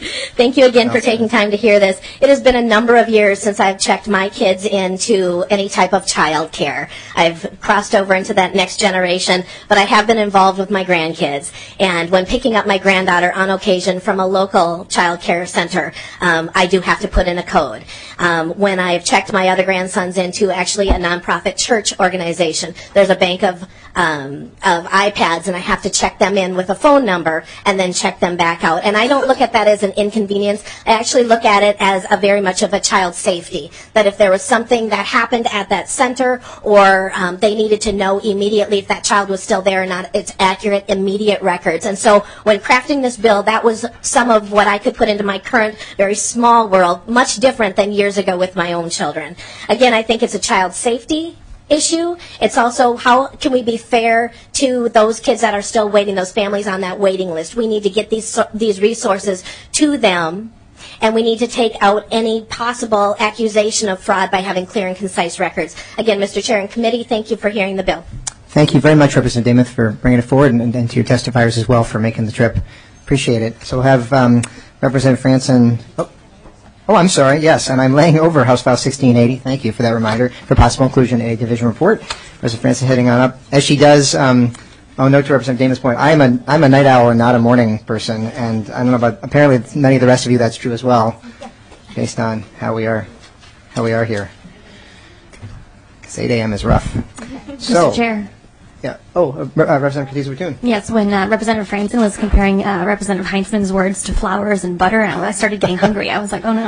Thank you again for taking time to hear this. It has been a number of years since I've checked my kids into any type of child care. I've crossed over into that next generation, but I have been involved with my grandkids. And when picking up my granddaughter on occasion from a local child care center, um, I do have to put in a code. Um, when I've checked my other grandsons into actually a nonprofit church organization, there's a bank of um, of iPads, and I have to check them in with a phone number and then check them back out. And I don't look at that as an inconvenience. I actually look at it as a very much of a child safety, that if there was something that happened at that center or um, they needed to know immediately if that child was still there or not, it's accurate, immediate records. And so when crafting this bill, that was some of what I could put into my current very small world, much different than years ago with my own children. Again, I think it's a child safety issue. It's also how can we be fair to those kids that are still waiting, those families on that waiting list. We need to get these these resources to them, and we need to take out any possible accusation of fraud by having clear and concise records. Again, Mister Chair and committee, thank you for hearing the bill. Thank you very much, Representative Demuth, for bringing it forward, and, and to your testifiers as well for making the trip. Appreciate it. So we'll have um, Representative Franson. Oh. Oh, I'm sorry, yes, and I'm laying over House File sixteen eighty. Thank you for that reminder for possible inclusion in a division report. President Franson heading on up. As she does, um, I'll note to Representative Demuth's point, I'm a, I'm a night owl and not a morning person, and I don't know about, apparently many of the rest of you that's true as well, based on how we are, how we are here. Because eight a.m. is rough. So, Mister Chair. Yeah. Oh, uh, uh, Representative Khadija-Ratoon. Yes, when uh, Representative Franson was comparing uh, Representative Heinzman's words to flowers and butter, and I started getting hungry. I was like, oh no.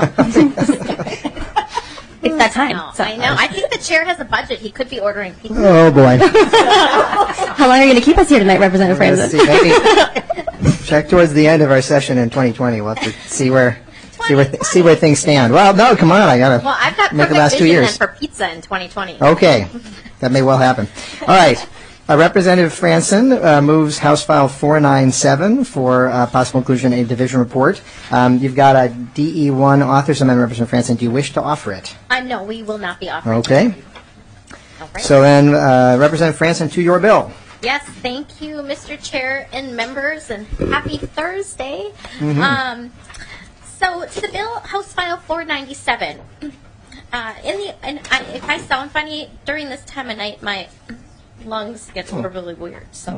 It's that time. No, So. I know. I think the chair has a budget. He could be ordering pizza. Oh, boy. How long are you going to keep us here tonight, Representative Let's see, Franson? maybe check towards the end of our session in twenty twenty. We'll have to see where see where, th- see where things stand. Well, no, come on. I got to Well, I've got make the perfect last two vision years. then for pizza in twenty twenty. Okay. That may well happen. All right. Uh, Representative Franson uh, moves House File four ninety-seven for uh, possible inclusion in a division report. Um, you've got a D E one author's amendment, Representative Franson. Do you wish to offer it? Uh, no, we will not be offering. Okay. All right. So then, uh, Representative Franson, to your bill. Yes, thank you, Mister Chair and members, and happy Thursday. Mhm. Um, so to the bill, House File four ninety-seven. Uh, in the and I, if I sound funny during this time of night, my lungs get really weird. So,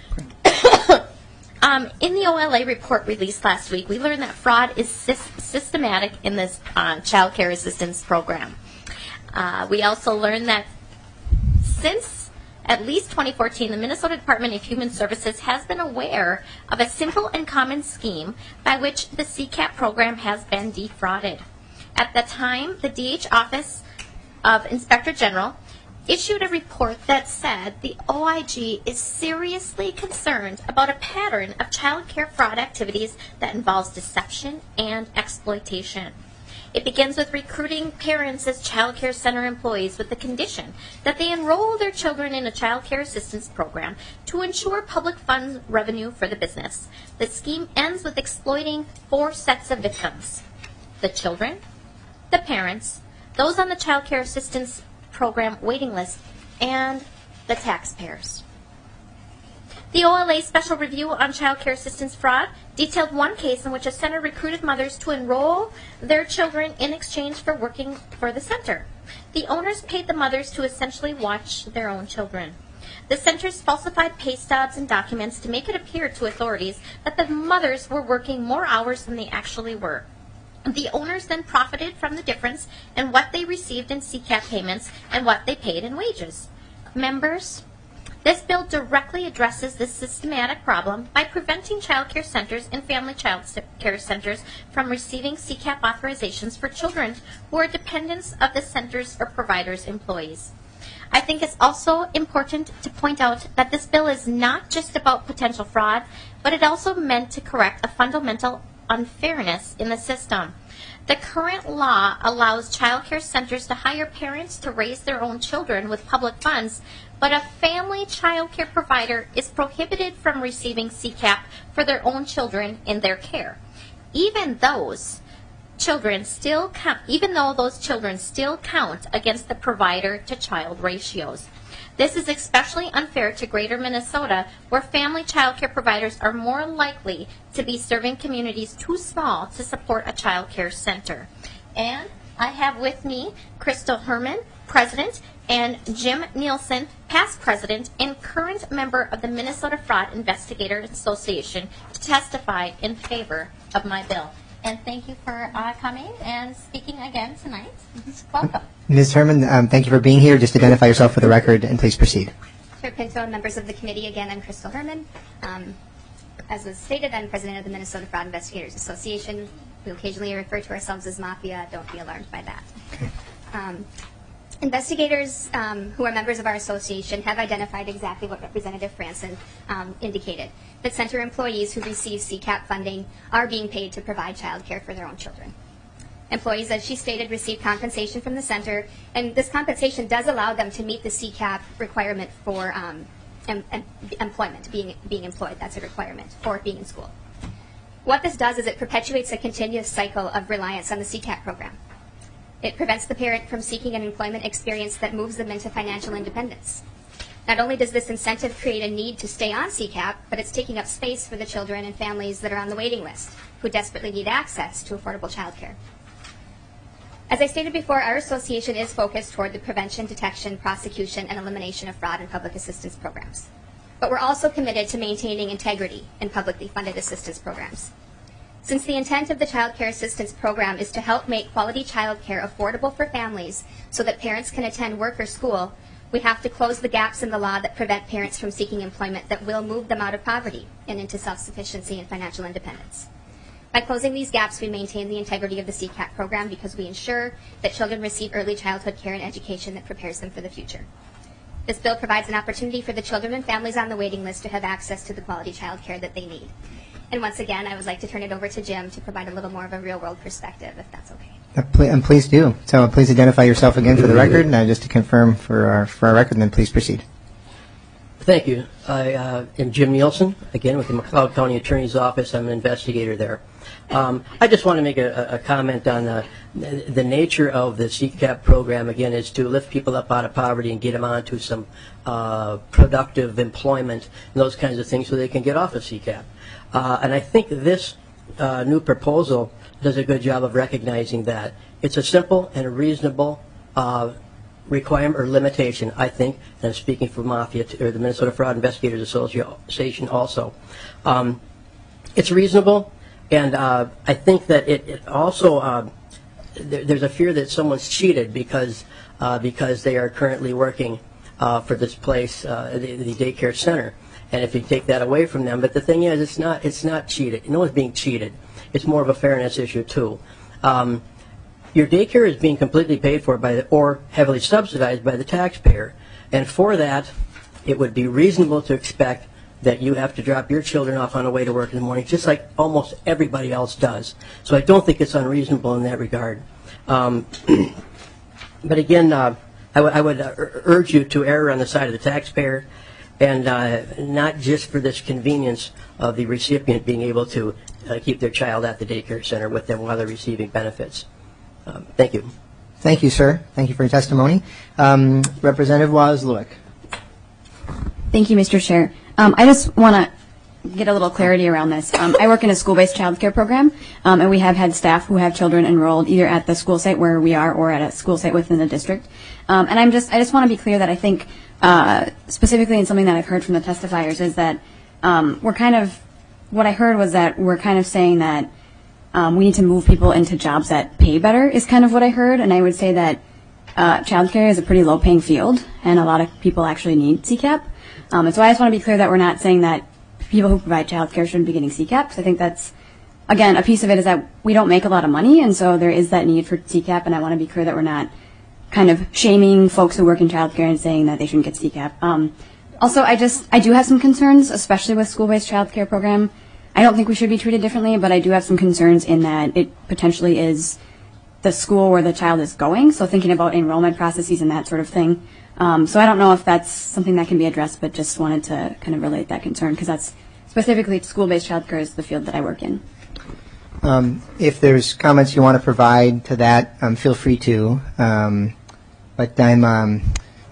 um, in the O L A report released last week, we learned that fraud is sy- systematic in this uh, child care assistance program. Uh, we also learned that since at least twenty fourteen, the Minnesota Department of Human Services has been aware of a simple and common scheme by which the C CAP program has been defrauded. At the time, the D H Office of Inspector General issued a report that said the O I G is seriously concerned about a pattern of child care fraud activities that involves deception and exploitation. It begins with recruiting parents as child care center employees with the condition that they enroll their children in a child care assistance program to ensure public funds revenue for the business. The scheme ends with exploiting four sets of victims: the children, the parents, those on the child care assistance program waiting list, and the taxpayers. The O L A Special Review on Child Care Assistance Fraud detailed one case in which a center recruited mothers to enroll their children in exchange for working for the center. The owners paid the mothers to essentially watch their own children. The centers falsified pay stubs and documents to make it appear to authorities that the mothers were working more hours than they actually were. The owners then profited from the difference in what they received in C CAP payments and what they paid in wages. Members, this bill directly addresses this systematic problem by preventing child care centers and family child care centers from receiving C CAP authorizations for children who are dependents of the centers or providers' employees. I think it's also important to point out that this bill is not just about potential fraud, but it also meant to correct a fundamental unfairness in the system. The current law allows child care centers to hire parents to raise their own children with public funds, but a family child care provider is prohibited from receiving C CAP for their own children in their care. Even those children still count, even though those children still count against the provider to child ratios. This is especially unfair to Greater Minnesota, where family child care providers are more likely to be serving communities too small to support a child care center. And I have with me Crystal Herman, President, and Jim Nielsen, past President and current member of the Minnesota Fraud Investigators Association, to testify in favor of my bill. And thank you for uh, coming and speaking again tonight. Welcome. Miz Herman, um, thank you for being here. Just identify yourself for the record and please proceed. Chair Pinto and members of the committee, again, I'm Crystal Herman. Um, as was stated, I'm president of the Minnesota Fraud Investigators Association. We occasionally refer to ourselves as Mafia. Don't be alarmed by that. Okay. Um, investigators um, who are members of our association have identified exactly what Representative Franson um, indicated, that center employees who receive C CAP funding are being paid to provide child care for their own children. Employees, as she stated, receive compensation from the center, and this compensation does allow them to meet the C CAP requirement for um, em em employment, being, being employed. That's a requirement for being in school. What this does is it perpetuates a continuous cycle of reliance on the C CAP program. It prevents the parent from seeking an employment experience that moves them into financial independence. Not only does this incentive create a need to stay on C CAP, but it's taking up space for the children and families that are on the waiting list who desperately need access to affordable child care. As I stated before, our association is focused toward the prevention, detection, prosecution, and elimination of fraud in public assistance programs. But we're also committed to maintaining integrity in publicly funded assistance programs. Since the intent of the Child Care Assistance Program is to help make quality child care affordable for families so that parents can attend work or school, we have to close the gaps in the law that prevent parents from seeking employment that will move them out of poverty and into self-sufficiency and financial independence. By closing these gaps, we maintain the integrity of the C CAP program because we ensure that children receive early childhood care and education that prepares them for the future. This bill provides an opportunity for the children and families on the waiting list to have access to the quality child care that they need. And once again, I would like to turn it over to Jim to provide a little more of a real-world perspective, if that's okay. Uh, pl and please do. So please identify yourself again for the record, and uh, just to confirm for our, for our record, and then please proceed. Thank you. I uh, am Jim Nielsen, again with the McLeod County Attorney's Office. I'm an investigator there. Um, I just want to make a, a comment on uh, the, the nature of the C CAP program, again, is to lift people up out of poverty and get them onto some uh, productive employment and those kinds of things so they can get off of C CAP. Uh, and I think this uh, new proposal does a good job of recognizing that. It's a simple and a reasonable uh, requirement or limitation, I think, and I'm speaking for Mafia, or the Minnesota Fraud Investigators Association also. Um, it's reasonable, and uh, I think that it, it also, uh, there, there's a fear that someone's cheated because, uh, because they are currently working uh, for this place, uh, the, the daycare center. And if you take that away from them, but the thing is, it's not, it's not cheated. No one's being cheated. It's more of a fairness issue, too. Um, your daycare is being completely paid for by the, or heavily subsidized by the taxpayer. And for that, it would be reasonable to expect that you have to drop your children off on the way to work in the morning, just like almost everybody else does. So I don't think it's unreasonable in that regard. Um, but again, uh, I, I would uh, urge you to err on the side of the taxpayer, and uh, not just for this convenience of the recipient being able to uh, keep their child at the daycare center with them while they're receiving benefits. Um, thank you. Thank you, sir. Thank you for your testimony. Um, Representative Wozluik. Thank you, Mister Chair. Um, I just want to get a little clarity around this. Um, I work in a school-based child care program, um, and we have had staff who have children enrolled either at the school site where we are or at a school site within the district. Um, and I'm just, I just want to be clear that I think Uh, specifically in something that I've heard from the testifiers is that um, we're kind of, what I heard was that we're kind of saying that um, we need to move people into jobs that pay better is kind of what I heard, and I would say that uh, childcare is a pretty low-paying field, and a lot of people actually need C CAP. Um, and so I just want to be clear that we're not saying that people who provide childcare shouldn't be getting C CAP, because I think that's, again, a piece of it is that we don't make a lot of money, and so there is that need for C CAP, and I want to be clear that we're not kind of shaming folks who work in childcare and saying that they shouldn't get C CAP. Um, also, I just, I do have some concerns, especially with school-based childcare program. I don't think we should be treated differently, but I do have some concerns in that it potentially is the school where the child is going, so thinking about enrollment processes and that sort of thing. Um, so I don't know if that's something that can be addressed, but just wanted to kind of relate that concern, because that's specifically school-based childcare is the field that I work in. Um, if there's comments you want to provide to that, um, feel free to. Um, But I'm, um,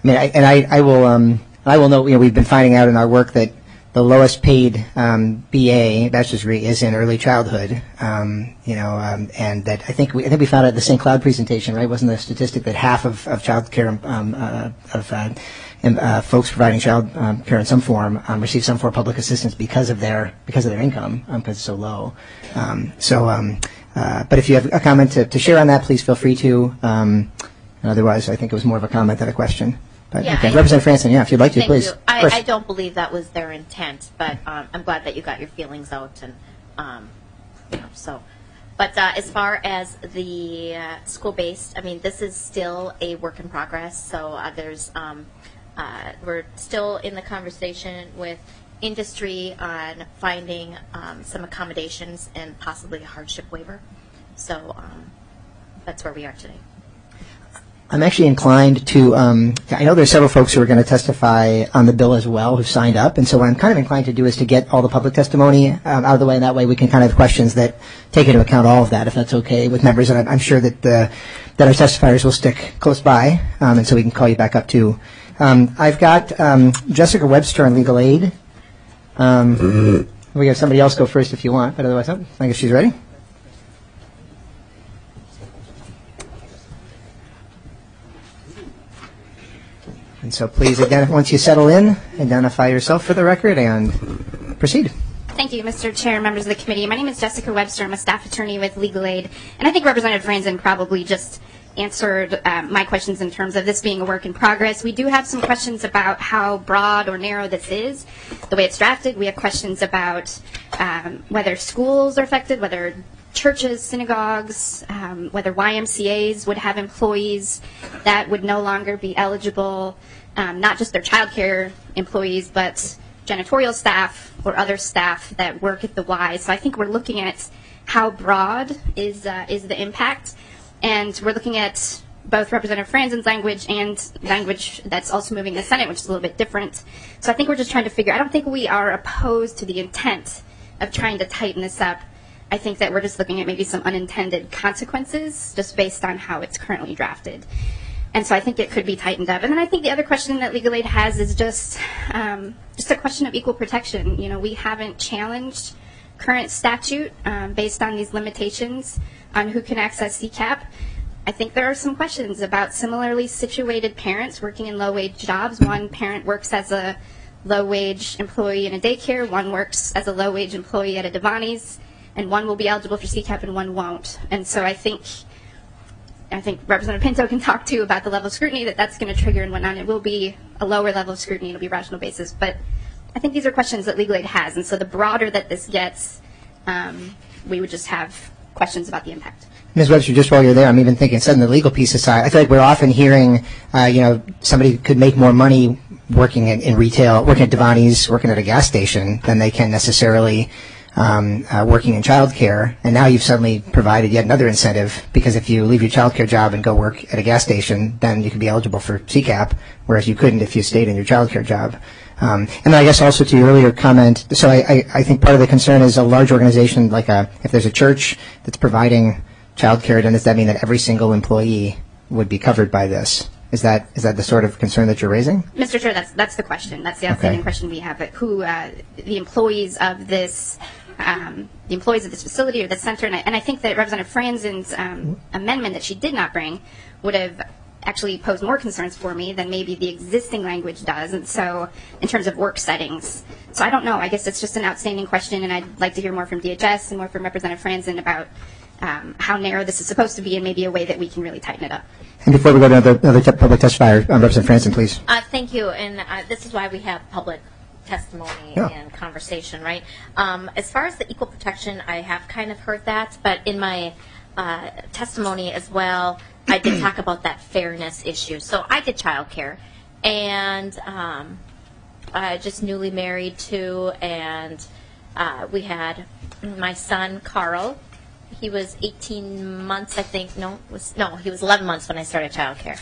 I mean, I, and I, I will, um, I will note, you know, we've been finding out in our work that the lowest paid um, B A, bachelor's degree, is in early childhood. Um, you know, um, and that I think we, I think we found out at the Saint Cloud presentation, right? Wasn't the statistic that half of, of child care um, uh, of uh, and, uh, folks providing child um, care in some form um, receive some form of public assistance because of their because of their income, because um, it's so low. Um, so, um, uh, but if you have a comment to, to share on that, please feel free to. Um, otherwise, I think it was more of a comment than a question. But, Yeah, okay. I- Representative Franson, yeah, if you'd like to, Thank please. you. Of I, course. I don't believe that was their intent, but um, I'm glad that you got your feelings out. And um, you know, so, but uh, as far as the uh, school-based, I mean, this is still a work in progress. So uh, there's, um, uh, we're still in the conversation with industry on finding um, some accommodations and possibly a hardship waiver. So um, that's where we are today. I'm actually inclined to, um, I know there's several folks who are going to testify on the bill as well who signed up, and so what I'm kind of inclined to do is to get all the public testimony um, out of the way, and that way we can kind of have questions that take into account all of that, if that's okay with members, and I'm, I'm sure that uh, that our testifiers will stick close by, um, and so we can call you back up too. Um, I've got um, Jessica Webster on legal aid. Um, we have somebody else go first if you want, but otherwise, oh, I guess she's ready. And so please, again, once you settle in, identify yourself for the record and proceed. Thank you, Mister Chair and members of the committee. My name is Jessica Webster. I'm a staff attorney with Legal Aid. And I think Representative Franzen probably just answered um, my questions in terms of this being a work in progress. We do have some questions about how broad or narrow this is, the way it's drafted. We have questions about um, whether schools are affected, whether churches, synagogues, um, whether Y M C As would have employees that would no longer be eligible, um, not just their child care employees, but janitorial staff or other staff that work at the Y. So I think we're looking at how broad is uh, is the impact, and we're looking at both Representative Franzen's language and language that's also moving the Senate, which is a little bit different. So I think we're just trying to figure, I don't think we are opposed to the intent of trying to tighten this up. I think that we're just looking at maybe some unintended consequences just based on how it's currently drafted. And so I think it could be tightened up. And then I think the other question that Legal Aid has is just um, just a question of equal protection. You know, we haven't challenged current statute um, based on these limitations on who can access C CAP. I think there are some questions about similarly situated parents working in low-wage jobs. One parent works as a low-wage employee in a daycare. One works as a low-wage employee at a Devani's. And one will be eligible for C CAP and one won't. And so I think I think Representative Pinto can talk to about the level of scrutiny that that's going to trigger and whatnot. It will be a lower level of scrutiny. It'll be rational basis. But I think these are questions that Legal Aid has. And so the broader that this gets, um, we would just have questions about the impact. Miz Webster, just while you're there, I'm even thinking, setting the legal piece aside, I feel like we're often hearing, uh, you know, somebody could make more money working in, in retail, working at Devani's, working at a gas station than they can necessarily Um, uh, working in childcare, and now you've suddenly provided yet another incentive, because if you leave your childcare job and go work at a gas station, then you could be eligible for C CAP, whereas you couldn't if you stayed in your childcare job. Um, and then I guess also to your earlier comment, so I, I, I think part of the concern is a large organization, like a, if there's a church that's providing childcare, then does that mean that every single employee would be covered by this? Is that is that the sort of concern that you're raising? Mister Chair, that's that's the question. That's the outstanding Okay. question we have. But who uh, the employees of this, um, the employees of this facility or this center, and I, and I think that Representative Franzen's um, amendment that she did not bring would have actually posed more concerns for me than maybe the existing language does. And so, in terms of work settings, so I don't know. I guess it's just an outstanding question, and I'd like to hear more from D H S and more from Representative Franzen about um, how narrow this is supposed to be, and maybe a way that we can really tighten it up. And before we go to another, another te- public testifier, um, Representative Franzen, please. Uh, thank you, and uh, this is why we have public testimony Yeah. and conversation, right? Um, as far as the equal protection, I have kind of heard that, but in my uh, testimony as well, I did talk about that fairness issue. So I did childcare, and um, I just newly married too, and uh, we had my son Carl. He was eighteen months, I think. No, it was no, he was eleven months when I started childcare,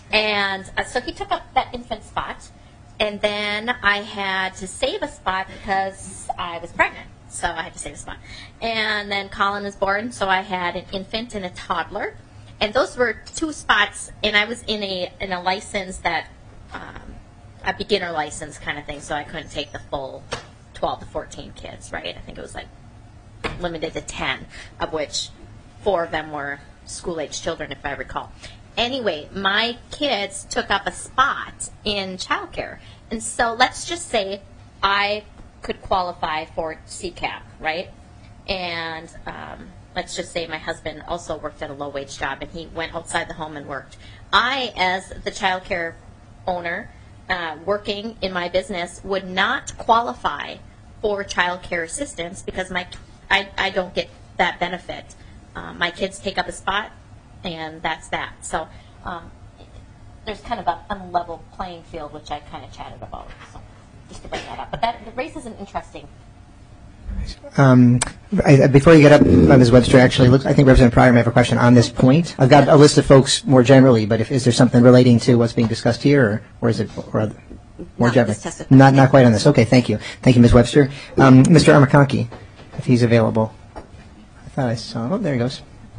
and uh, so he took up that infant spot, and then I had to save a spot because I was pregnant, so I had to save a spot. And then Colin was born, so I had an infant and a toddler, and those were two spots. And I was in a in a license that um, a beginner license kind of thing, so I couldn't take the full twelve to fourteen kids, right? I think it was like limited to ten, of which four of them were school-age children, if I recall. Anyway, my kids took up a spot in childcare. And so let's just say I could qualify for C CAP, right? And um, let's just say my husband also worked at a low-wage job and he went outside the home and worked. I, as the childcare owner, uh, working in my business, would not qualify for childcare assistance because my I, I don't get that benefit. Um, my kids take up a spot, and that's that. So um, there's kind of an unlevel playing field, which I kind of chatted about. So just to bring that up. But that, the race is an interesting. Um, I, before you get up, uh, Miz Webster, actually, look, I think Representative Pryor may have a question on this point. I've got a list of folks more generally, but if, is there something relating to what's being discussed here, or, or is it or other, more Not generally? this Not not quite on this. Okay, thank you. Thank you, Miz Webster. Um, Mister Armakonki, if he's available. I thought I saw. Oh, there he goes.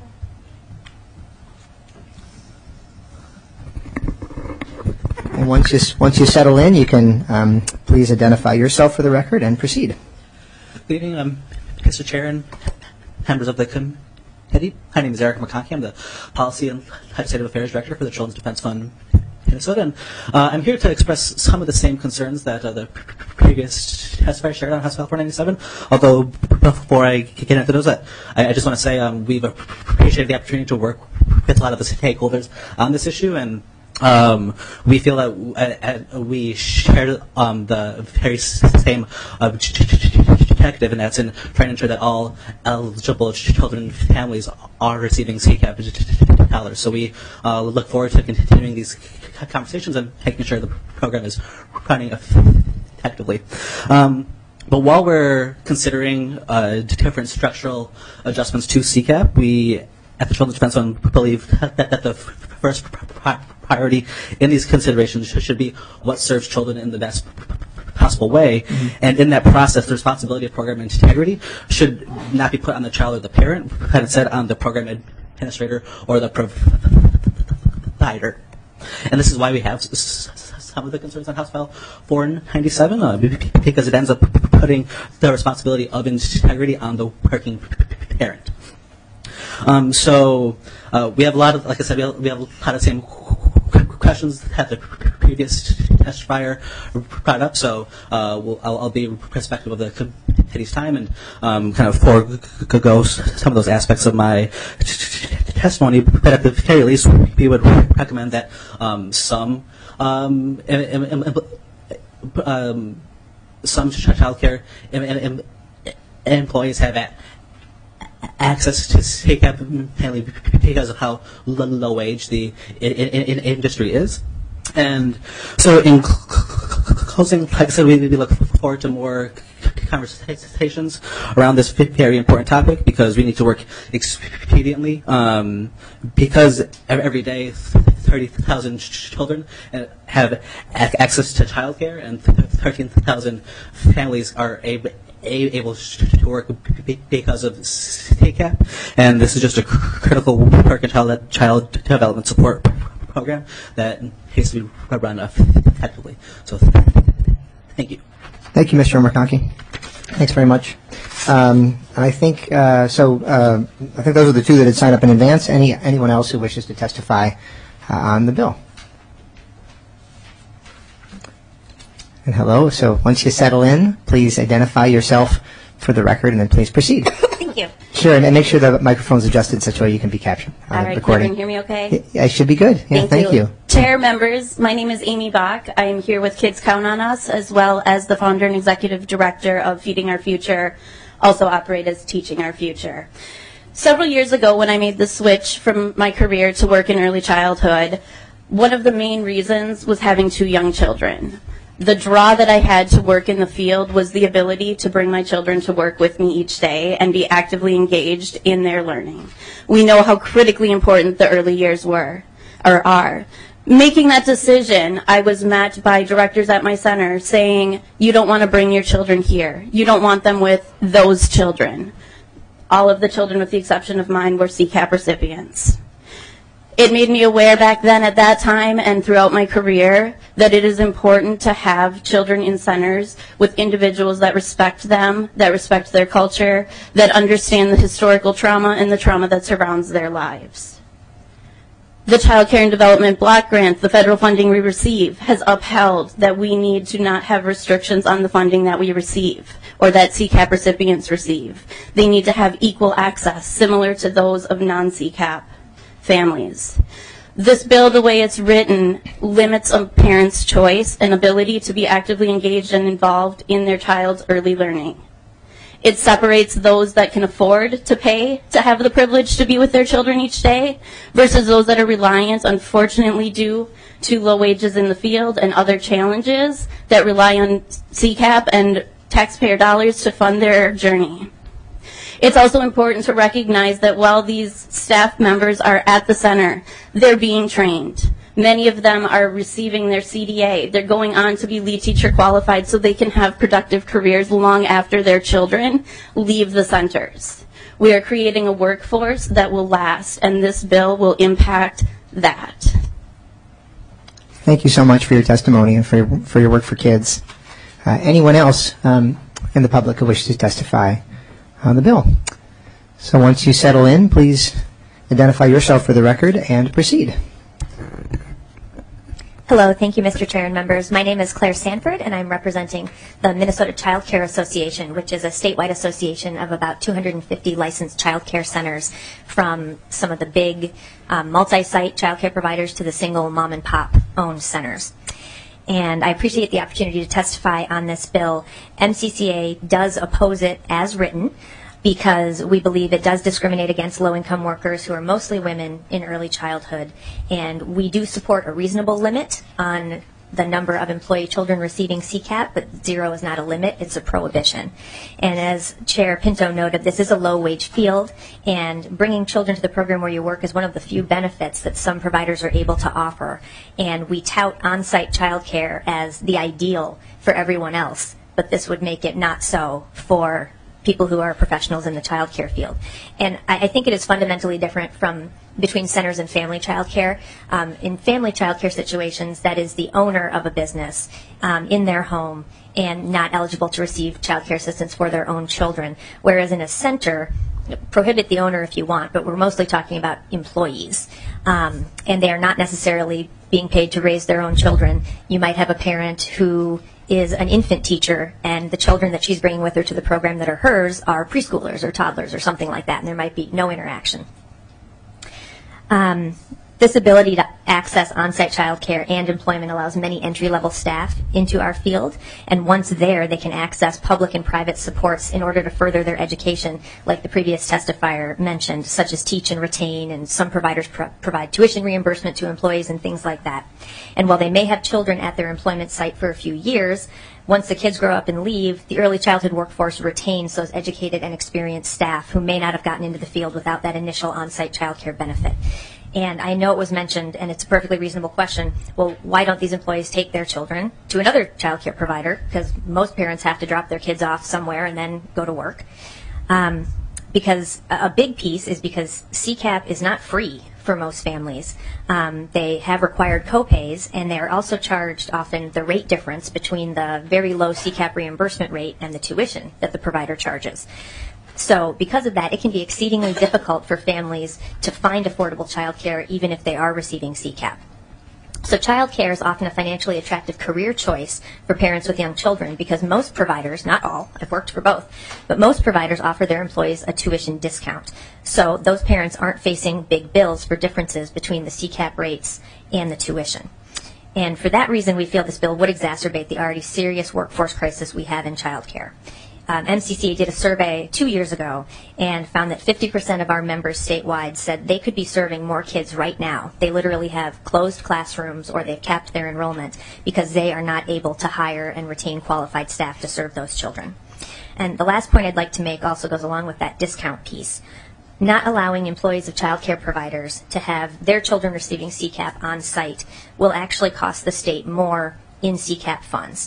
And once you once you settle in, you can um, please identify yourself for the record and proceed. Good evening, um, Mister Chair and members of the committee. My name is Eric McConkie. I'm the Policy and Legislative Affairs Director for the Children's Defense Fund Minnesota, and uh, I'm here to express some of the same concerns that uh, the previous testifier shared on House File four ninety-seven. Although before I get into those, I, I just want to say um, we've appreciated the opportunity to work with a lot of the stakeholders on this issue, and Um, we feel that uh, uh, we share um, the very same objective, and that's in trying to ensure that all eligible children and families are receiving C CAP dollars. So we uh, look forward to continuing these conversations and making sure the program is running effectively. Um, But while we're considering uh, different structural adjustments to C CAP, we at the Children's Defense Fund believe that, that the first priority in these considerations should be what serves children in the best possible way. Mm-hmm. And in that process, the responsibility of program integrity should not be put on the child or the parent, but instead on the program administrator or the provider. And this is why we have some of the concerns on House File four ninety-seven, uh, because it ends up putting the responsibility of integrity on the working parent. Um, so uh, we have a lot of, like I said, we have, we have a lot of the same questions that the previous testifier brought up. So uh, we'll, I'll, I'll be respectful of the committee's time and um, kind of forego some of those aspects of my testimony. But at the very least, we would recommend that um, some um, um, some child care employees have at access to C CAP mainly because of how low wage the in, in, in industry is. And so in closing, like I said, we, we look forward to more conversations around this very important topic because we need to work expediently um, because every day thirty thousand children have access to child care and thirteen thousand families are able able to work because of C CAP, and this is just a critical work in child, child development support program that needs to be run effectively. So, thank you. Thank you, Mister McConkie. Thanks very much. Um, I think uh, so. Uh, I think those are the two that had signed up in advance. Any anyone else who wishes to testify uh, on the bill? And hello. So once you settle in, please identify yourself for the record, and then please proceed. Thank you. Sure, and make sure the microphone's adjusted such a way you can be captured on All the right, recording. can you hear me okay? Yeah, it should be good. Yeah, thank, thank you. you. Chair, members, my name is Amy Bach. I am here with Kids Count on Us, as well as the founder and executive director of Feeding Our Future, also operate as Teaching Our Future. Several years ago, when I made the switch from my career to work in early childhood, one of the main reasons was having two young children. The draw that I had to work in the field was the ability to bring my children to work with me each day and be actively engaged in their learning. We know how critically important the early years were, or are. Making that decision, I was met by directors at my center saying, you don't want to bring your children here. You don't want them with those children. All of the children, with the exception of mine, were C CAP recipients. It made me aware back then at that time and throughout my career that it is important to have children in centers with individuals that respect them, that respect their culture, that understand the historical trauma and the trauma that surrounds their lives. The Child Care and Development Block Grant, the federal funding we receive, has upheld that we need to not have restrictions on the funding that we receive or that C CAP recipients receive. They need to have equal access, similar to those of non-C CAP families. This bill, the way it's written, limits a parent's choice and ability to be actively engaged and involved in their child's early learning. It separates those that can afford to pay to have the privilege to be with their children each day versus those that are reliant, unfortunately, due to low wages in the field and other challenges that rely on C CAP and taxpayer dollars to fund their journey. It's also important to recognize that while these staff members are at the center, they're being trained. Many of them are receiving their C D A. They're going on to be lead teacher qualified so they can have productive careers long after their children leave the centers. We are creating a workforce that will last, and this bill will impact that. Thank you so much for your testimony and for your, for your work for kids. Uh, anyone else um, in the public who wishes to testify on the bill? So once you settle in, please identify yourself for the record and proceed. Hello, thank you, Mister Chair and members. My name is Claire Sanford, and I'm representing the Minnesota Child Care Association, which is a statewide association of about two hundred fifty licensed child care centers, from some of the big um, multi-site child care providers to the single mom and pop owned centers. And I appreciate the opportunity to testify on this bill. M C C A does oppose it as written, because we believe it does discriminate against low-income workers who are mostly women in early childhood. And we do support a reasonable limit on the number of employee children receiving C CAP, but zero is not a limit, it's a prohibition. And as Chair Pinto noted, this is a low-wage field, and bringing children to the program where you work is one of the few benefits that some providers are able to offer. And we tout on-site child care as the ideal for everyone else, but this would make it not so for people who are professionals in the child care field. And I, I think it is fundamentally different from between centers and family child care. Um, in family child care situations, that is the owner of a business um, in their home and not eligible to receive child care assistance for their own children. Whereas in a center, prohibit the owner if you want, but we're mostly talking about employees. Um, and they are not necessarily being paid to raise their own children. You might have a parent who is an infant teacher, and the children that she's bringing with her to the program that are hers are preschoolers or toddlers or something like that, and there might be no interaction. Um, this ability to access on-site child care and employment allows many entry-level staff into our field, and once there, they can access public and private supports in order to further their education, like the previous testifier mentioned, such as teach and retain, and some providers pro- provide tuition reimbursement to employees and things like that. And while they may have children at their employment site for a few years, once the kids grow up and leave, the early childhood workforce retains those educated and experienced staff who may not have gotten into the field without that initial on-site child care benefit. And I know it was mentioned, and it's a perfectly reasonable question, well, why don't these employees take their children to another child care provider? Because most parents have to drop their kids off somewhere and then go to work. Um, because a big piece is because C CAP is not free for most families. Um, they have required copays, and they are also charged often the rate difference between the very low C CAP reimbursement rate and the tuition that the provider charges. So because of that, it can be exceedingly difficult for families to find affordable child care even if they are receiving C CAP. So child care is often a financially attractive career choice for parents with young children because most providers, not all, I've worked for both, but most providers offer their employees a tuition discount. So those parents aren't facing big bills for differences between the C CAP rates and the tuition. And for that reason, we feel this bill would exacerbate the already serious workforce crisis we have in child care. Um, M C C A did a survey two years ago and found that fifty percent of our members statewide said they could be serving more kids right now. They literally have closed classrooms or they've capped their enrollment because they are not able to hire and retain qualified staff to serve those children. And the last point I'd like to make also goes along with that discount piece. Not allowing employees of child care providers to have their children receiving C CAP on site will actually cost the state more in C CAP funds,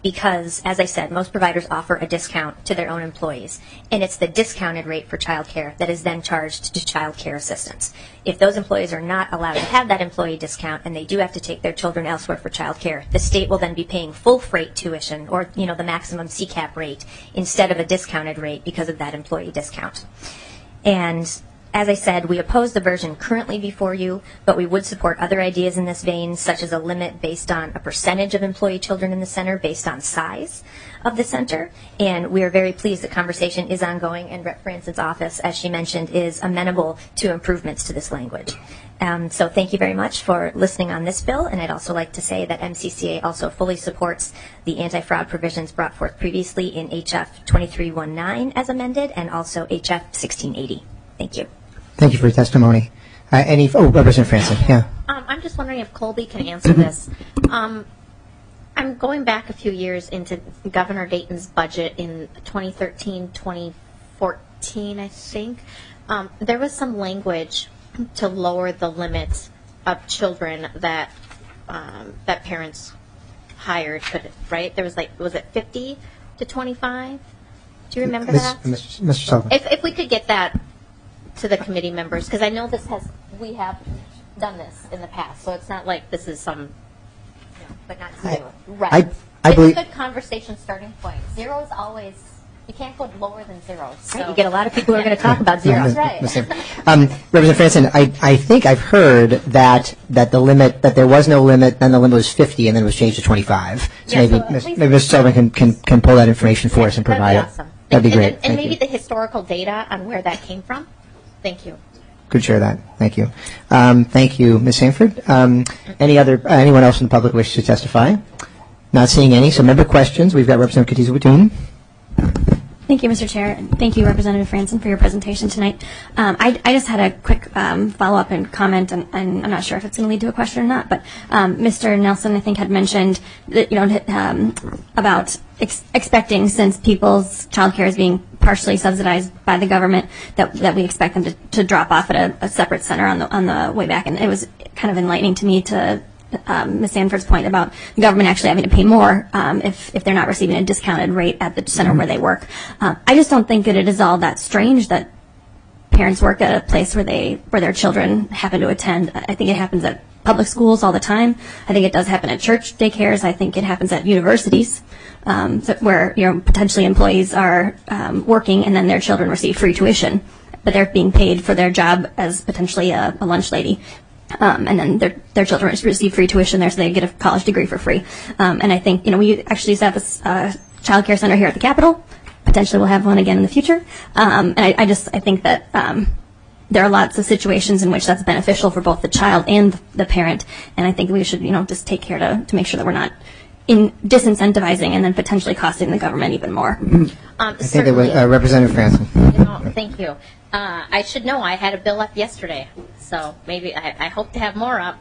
because, as I said, most providers offer a discount to their own employees, and it's the discounted rate for child care that is then charged to child care assistants. If those employees are not allowed to have that employee discount and they do have to take their children elsewhere for child care, the state will then be paying full freight tuition, or you know the maximum C CAP rate, instead of a discounted rate because of that employee discount. And as I said, we oppose the version currently before you, but we would support other ideas in this vein, such as a limit based on a percentage of employee children in the center based on size of the center. And we are very pleased that conversation is ongoing, and Representative Franson's office, as she mentioned, is amenable to improvements to this language. Um, so thank you very much for listening on this bill, and I'd also like to say that M C C A also fully supports the anti-fraud provisions brought forth previously in H F twenty-three nineteen as amended, and also H F sixteen eighty. Thank you. Thank you for your testimony. Uh, any? Oh, Representative Franson, yeah. Um, I'm just wondering if Colby can answer this. Um, I'm going back a few years into Governor Dayton's budget in twenty thirteen, twenty fourteen, I think. Um, there was some language to lower the limit of children that um, that parents hired could, right? There was like, was it fifty to twenty-five? Do you remember Miz that? Mister Mister Sullivan. If, if we could get that to the committee members, because I know this has, we have done this in the past, so it's not like this is some, you know, but not I- zero. Right. I- I it's believe- a good conversation starting point. Zero is always, you can't go lower than zero. So. Right, you get a lot of people who are going to talk about zero. Miz- right. Miz Um, Representative Franson, I, I think I've heard that that the limit, that there was no limit, then the limit was fifty, and then it was changed to twenty-five. So Yeah, maybe, so Miz- please- maybe Mister Sullivan can, can, can pull that information for us and provide That'd be it. awesome. That'd be and, great. And, and Thank maybe you. the historical data on where that came from. Thank you. Could share that. Thank you. Um, thank you, Miz Sanford. Um, any other, uh, anyone else in the public wish to testify? Not seeing any. So member questions. We've got Representative Katiza-Watoon. Thank you, Mister Chair. and Thank you, Representative Franson, for your presentation tonight. Um, I, I just had a quick um, follow-up and comment, and, and I'm not sure if it's going to lead to a question or not, but um, Mister Nelson, I think, had mentioned that, you know, um, about ex expecting, since people's child care is being partially subsidized by the government, that, that we expect them to, to drop off at a, a separate center on the, on the way back. And it was kind of enlightening to me to Um, Miz Sanford's point about the government actually having to pay more um, if, if they're not receiving a discounted rate at the center where they work. Um, I just don't think that it is all that strange that parents work at a place where they where their children happen to attend. I think it happens at public schools all the time. I think it does happen at church daycares. I think it happens at universities um, so where you know potentially employees are um, working and then their children receive free tuition, but they're being paid for their job as potentially a, a lunch lady. Um, and then their their children receive free tuition there, so they get a college degree for free. Um, and I think you know we actually used to have a uh, child care center here at the Capitol. Potentially, we'll have one again in the future. Um, and I, I just I think that um, there are lots of situations in which that's beneficial for both the child and the parent. And I think we should you know just take care to to make sure that we're not in disincentivizing and then potentially costing the government even more. Um, I think that was uh, Representative Franson. You know, thank you. Uh, I should know. I had a bill up yesterday, so maybe I, I hope to have more up.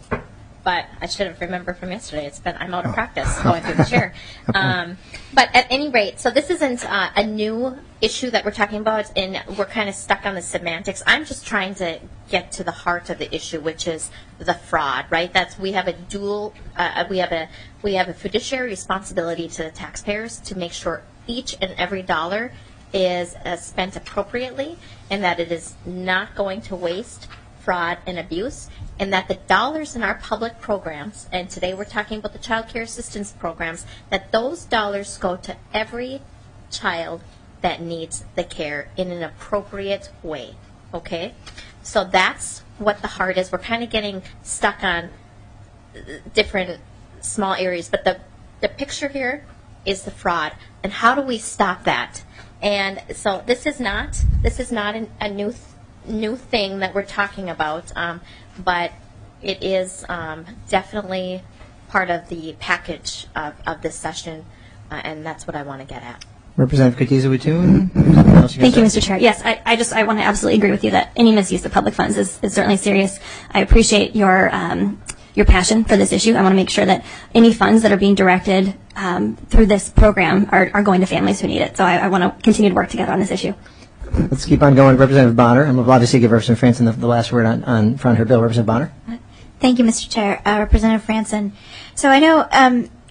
But I should have remembered from yesterday. It's been I'm out of practice going through the chair. Um, but at any rate, so this isn't uh, a new issue that we're talking about, and we're kind of stuck on the semantics. I'm just trying to get to the heart of the issue, which is the fraud. Right? That's we have a dual. Uh, we have a we have a fiduciary responsibility to the taxpayers to make sure each and every dollar is uh, spent appropriately, and that it is not going to waste, fraud, and abuse, and that the dollars in our public programs, and today we're talking about the child care assistance programs, that those dollars go to every child that needs the care in an appropriate way. Okay? So that's what the heart is. We're kind of getting stuck on different small areas, but the, the picture here is the fraud, and how do we stop that? And so this is not this is not an, a new th new thing that we're talking about, um, but it is um, definitely part of the package of, of this session, uh, and that's what I want to get at. Representative Katiza-Watoon. Thank you, Mister Chair. Yes, I, I just I want to absolutely agree with you that any misuse of public funds is, is certainly serious. I appreciate your um, your passion for this issue. I want to make sure that any funds that are being directed um, through this program are, are going to families who need it. So I, I want to continue to work together on this issue. Let's keep on going. Representative Bonner, and we'll obviously give Representative Franson the, the last word on, on front of her bill. Representative Bonner. Thank you, Mister Chair. Uh, Representative Franson. So I know um,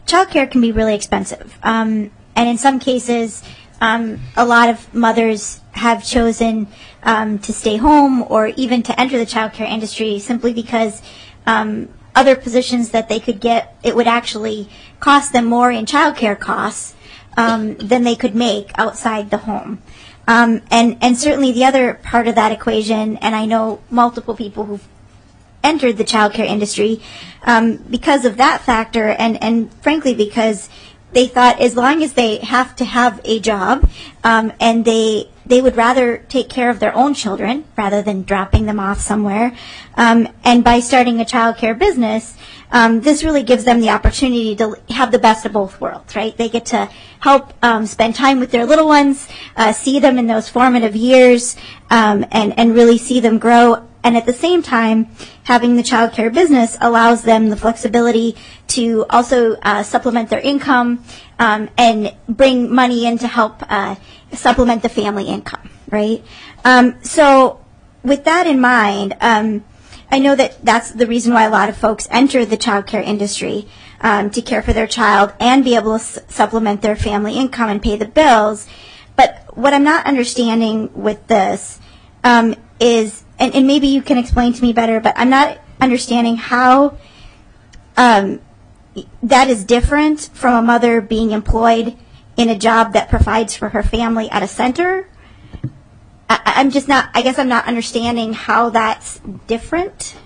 childcare can be really expensive. Um, and in some cases, um, a lot of mothers have chosen um, to stay home or even to enter the childcare industry simply because um, other positions that they could get, it would actually cost them more in childcare costs um, than they could make outside the home. Um, and, and certainly the other part of that equation, and I know multiple people who've entered the childcare industry um, because of that factor, and, and frankly because they thought as long as they have to have a job um, and they they would rather take care of their own children rather than dropping them off somewhere. Um, and by starting a childcare business, um, this really gives them the opportunity to have the best of both worlds, right? They get to help um, spend time with their little ones, uh, see them in those formative years, um, and, and really see them grow. And at the same time, having the childcare business allows them the flexibility to also uh, supplement their income um, and bring money in to help uh, supplement the family income, right? Um, so with that in mind, um, I know that that's the reason why a lot of folks enter the childcare industry um, to care for their child and be able to s- supplement their family income and pay the bills. But what I'm not understanding with this um, is, and, and maybe you can explain to me better, but I'm not understanding how um, that is different from a mother being employed in a job that provides for her family at a center. I, I'm just not, I guess I'm not understanding how that's different.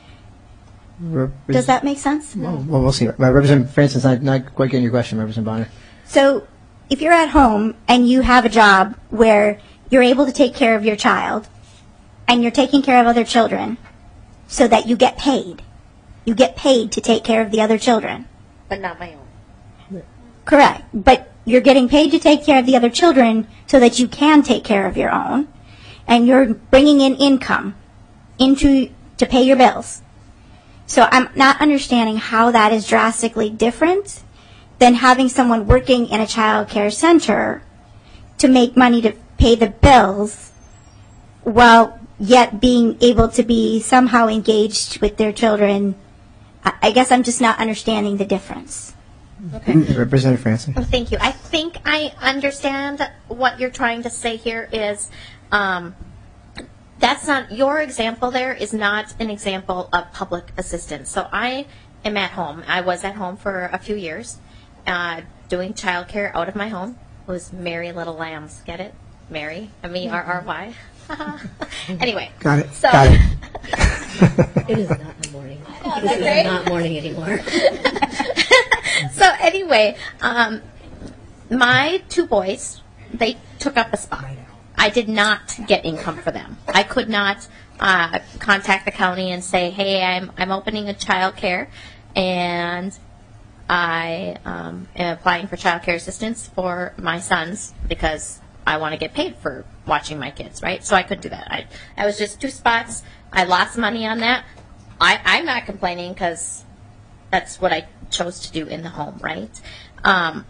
Repres- Does that make sense? Well, well, we'll see. Uh, Representative Francis, not, not quite getting your question, Representative Bonner. So if you're at home and you have a job where you're able to take care of your child and you're taking care of other children so that you get paid, you get paid to take care of the other children. But not my own. Correct. But you're getting paid to take care of the other children so that you can take care of your own, and you're bringing in income into to pay your bills. So I'm not understanding how that is drastically different than having someone working in a child care center to make money to pay the bills while yet being able to be somehow engaged with their children. I I guess I'm just not understanding the difference. Okay. Representative Francis. Oh, thank you. I think I understand what you're trying to say here is um, that's not, your example there is not an example of public assistance. So I am at home. I was at home for a few years uh, doing childcare out of my home. It was Mary Little Lambs. Get it? Mary. M E R R Y. Anyway. Got it. So, Got it. It is not in the morning. Oh, This is great. not morning anymore. So anyway, um, my two boys, they took up a spot. I did not get income for them. I could not uh, contact the county and say, hey, I'm, I'm opening a child care and I um, am applying for child care assistance for my sons because I want to get paid for watching my kids, right? So I couldn't do that. I, I was just two spots. I lost money on that. I, I'm not complaining because that's what I chose to do in the home, right? Um,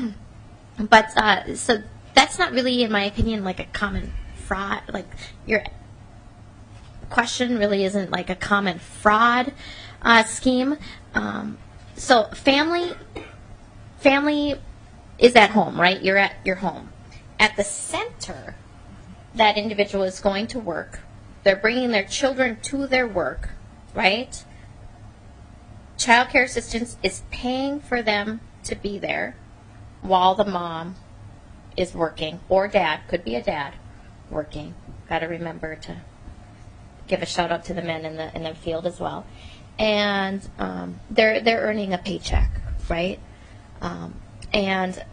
but uh, so that's not really, in my opinion, like a common fraud. Like your question really isn't like a common fraud uh, scheme. Um, so family, family is at home, right? You're at your home. At the center, that individual is going to work. They're bringing their children to their work, right? Child care assistance is paying for them to be there while the mom is working, or dad, could be a dad, working. Got to remember to give a shout out to the men in the in the field as well. And um, they're they're earning a paycheck, right? Um, and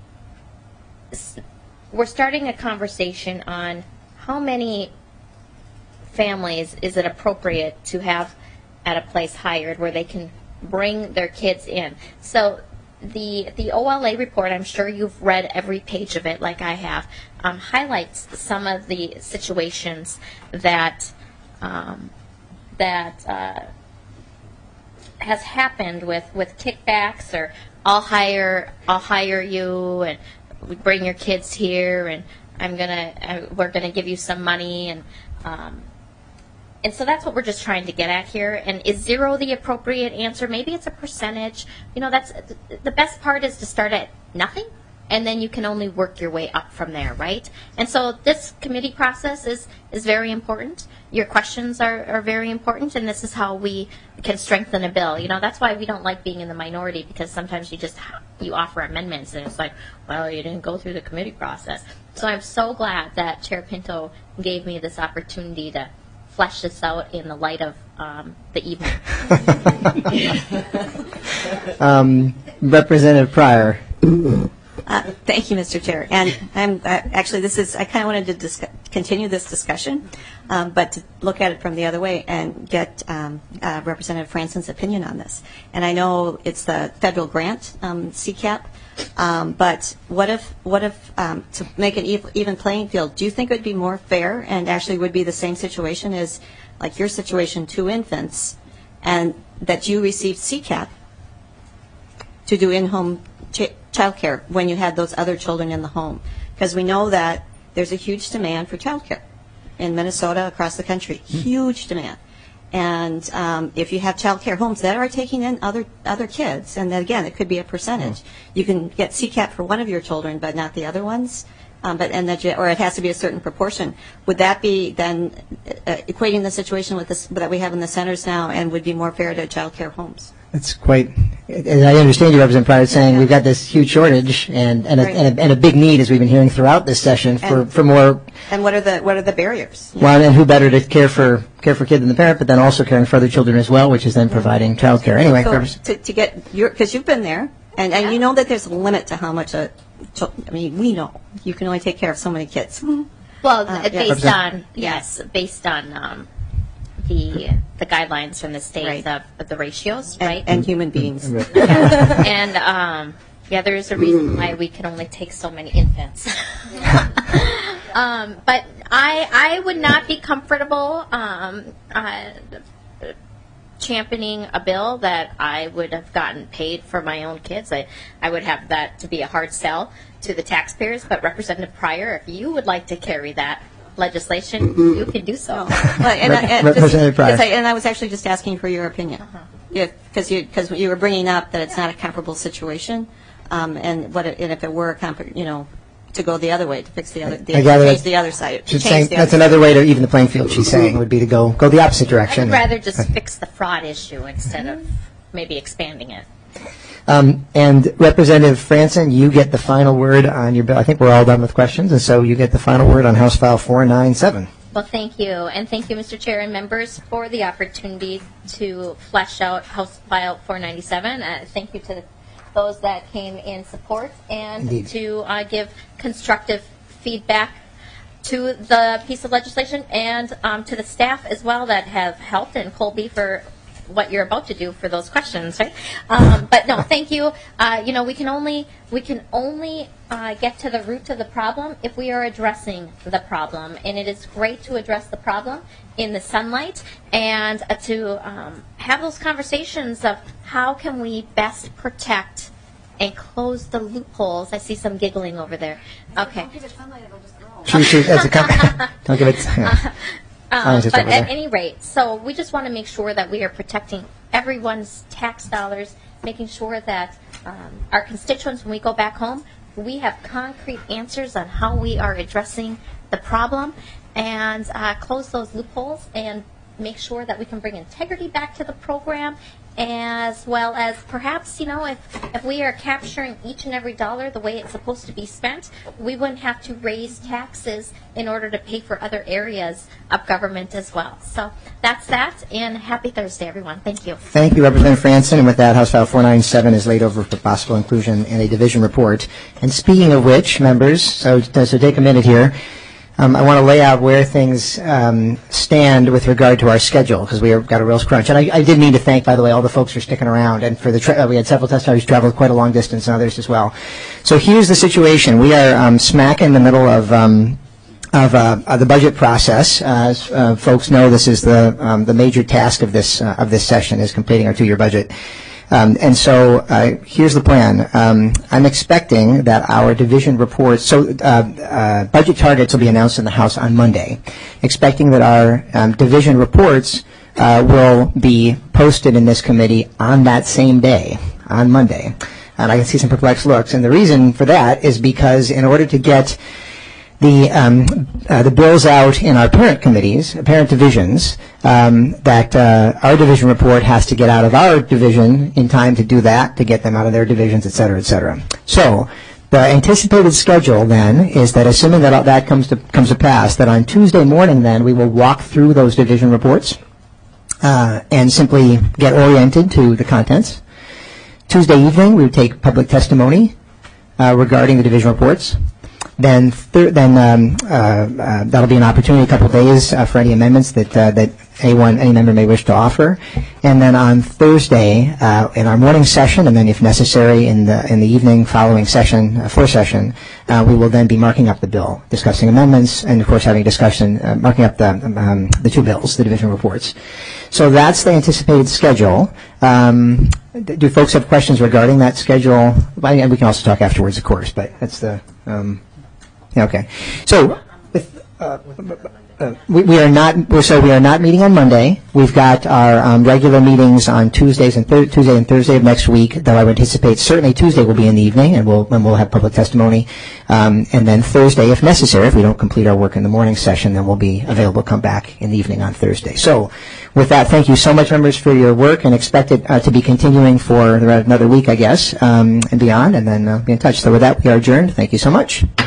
s- we're starting a conversation on how many families is it appropriate to have at a place hired where they can bring their kids in. So the the O L A report, I'm sure you've read every page of it like I have, um, highlights some of the situations that um, that uh, has happened with, with kickbacks, or I'll hire I'll hire you and bring your kids here and I'm gonna I, we're gonna give you some money and um, and so that's what we're just trying to get at here. And is zero the appropriate answer? Maybe it's a percentage. You know, that's the best part is to start at nothing, and then you can only work your way up from there, right? And so this committee process is, is very important. Your questions are, are very important, and this is how we can strengthen a bill. You know, that's why we don't like being in the minority, because sometimes you just you offer amendments, and it's like, well, you didn't go through the committee process. So I'm so glad that Chair Pinto gave me this opportunity to flesh this out in the light of um, the evening. um, Representative Pryor. Uh, thank you, Mister Chair. And I'm uh, actually, this is, I kind of wanted to discuss, continue this discussion, um, but to look at it from the other way and get um, uh, Representative Franson's opinion on this. And I know it's the federal grant, um, C CAP, um, but what if, what if um, to make an even playing field, do you think it would be more fair and actually would be the same situation as like your situation, two infants, and that you received C CAP to do in-home ch- child care when you had those other children in the home? Because we know that there's a huge demand for child care in Minnesota, across the country, huge demand. And um, if you have child care homes that are taking in other other kids, and then again, it could be a percentage. You can get C CAP for one of your children, but not the other ones. Um, but and that you, or it has to be a certain proportion. Would that be then uh, equating the situation with this that we have in the centers now, and would be more fair to child care homes? It's quite, as I understand you, Representative Pryor, saying yeah. we've got this huge shortage and and, right. a, and, a, and a big need, as we've been hearing throughout this session, for, and, for more. And what are the what are the barriers? Well, and who better to care for care for kids than the parent, but then also caring for other children as well, which is then providing child care. Anyway, so to, to get your, because you've been there, and, and yeah. you know that there's a limit to how much a, I mean, we know you can only take care of so many kids. Well, uh, based yeah. on yes, based on. Um, the the guidelines from the state right. of, of the ratios, and, right? And human beings. yeah. And um, yeah, there is a reason why we can only take so many infants. um, but I I would not be comfortable um, uh, championing a bill that I would have gotten paid for my own kids. I, I would have that to be a hard sell to the taxpayers. But Representative Pryor, if you would like to carry that legislation, you can do so. No. Well, and, I, and, just, I, and I was actually just asking for your opinion, because uh-huh. you because you were bringing up that it's not a comparable situation, um, and what it, and if it were a comp- you know, to go the other way to fix the other, the, change the other side. She's change saying the that's other another side. way to even the playing field. She's saying would be to go go the opposite direction. I would rather just fix the fraud issue instead of maybe expanding it. Um, and Representative Franson, you get the final word on your bill. I think we're all done with questions, and so you get the final word on House File four ninety-seven. Well, thank you, and thank you, Mister Chair and members, for the opportunity to flesh out House File four ninety-seven. Uh, thank you to those that came in support and Indeed. to uh, give constructive feedback to the piece of legislation, and um, to the staff as well that have helped, and Colby for what you're about to do for those questions, right? Um, but no, thank you. Uh, you know, we can only we can only uh, get to the root of the problem if we are addressing the problem, and it is great to address the problem in the sunlight and uh, to um, have those conversations of how can we best protect and close the loopholes. I see some giggling over there. Okay. Don't give it sunlight; it'll just grow. She, she, as a com- don't give it. Yeah. Um, but at any rate, so we just want to make sure that we are protecting everyone's tax dollars, making sure that um, our constituents, when we go back home, we have concrete answers on how we are addressing the problem, and uh, close those loopholes and make sure that we can bring integrity back to the program, as well as perhaps, you know, if, if we are capturing each and every dollar the way it's supposed to be spent, we wouldn't have to raise taxes in order to pay for other areas of government as well. So that's that, and happy Thursday, everyone. Thank you. Thank you, Representative Franson. And with that, House File four ninety-seven is laid over for possible inclusion in a division report. And speaking of which, members, so, so take a minute here. Um, I want to lay out where things um, stand with regard to our schedule, because we have got a real crunch. And I, I did mean to thank, by the way, all the folks for sticking around. And for the tra- uh, we had several testimonies traveled quite a long distance, and others as well. So here's the situation: we are um, smack in the middle of um, of, uh, of the budget process. Uh, as uh, folks know, this is the um, the major task of this uh, of this session, is completing our two-year budget. Um, and so uh, here's the plan. Um, I'm expecting that our division reports, so uh, uh, budget targets will be announced in the House on Monday, expecting that our um, division reports uh, will be posted in this committee on that same day, on Monday. And I can see some perplexed looks. And the reason for that is because in order to get the um, uh, the bills out in our parent committees, parent divisions, um, that uh, our division report has to get out of our division in time to do that, to get them out of their divisions, et cetera, et cetera. So the anticipated schedule then is that assuming that that comes to comes to pass, that on Tuesday morning then we will walk through those division reports uh, and simply get oriented to the contents. Tuesday evening we would take public testimony uh, regarding the division reports. Then, thir- then um, uh, uh, that'll be an opportunity, a couple of days uh, for any amendments that uh, that anyone, any member may wish to offer. And then on Thursday, uh, in our morning session, and then if necessary in the in the evening following session, uh, for session, uh, we will then be marking up the bill, discussing amendments, and of course having discussion, uh, marking up the um, the two bills, the division reports. So that's the anticipated schedule. Um, do folks have questions regarding that schedule? And we can also talk afterwards, of course. But that's the. Um, Yeah, okay. So uh, uh, we, we are not. So we are not meeting on Monday. We've got our um, regular meetings on Tuesdays and thir- Tuesday and Thursday of next week. Though I would anticipate certainly Tuesday will be in the evening, and we'll and we'll have public testimony. Um, and then Thursday, if necessary, if we don't complete our work in the morning session, then we'll be available to come back in the evening on Thursday. So, with that, thank you so much, members, for your work, and expect it uh, to be continuing for another week, I guess, um, and beyond. And then uh, be in touch. So, with that, we are adjourned. Thank you so much.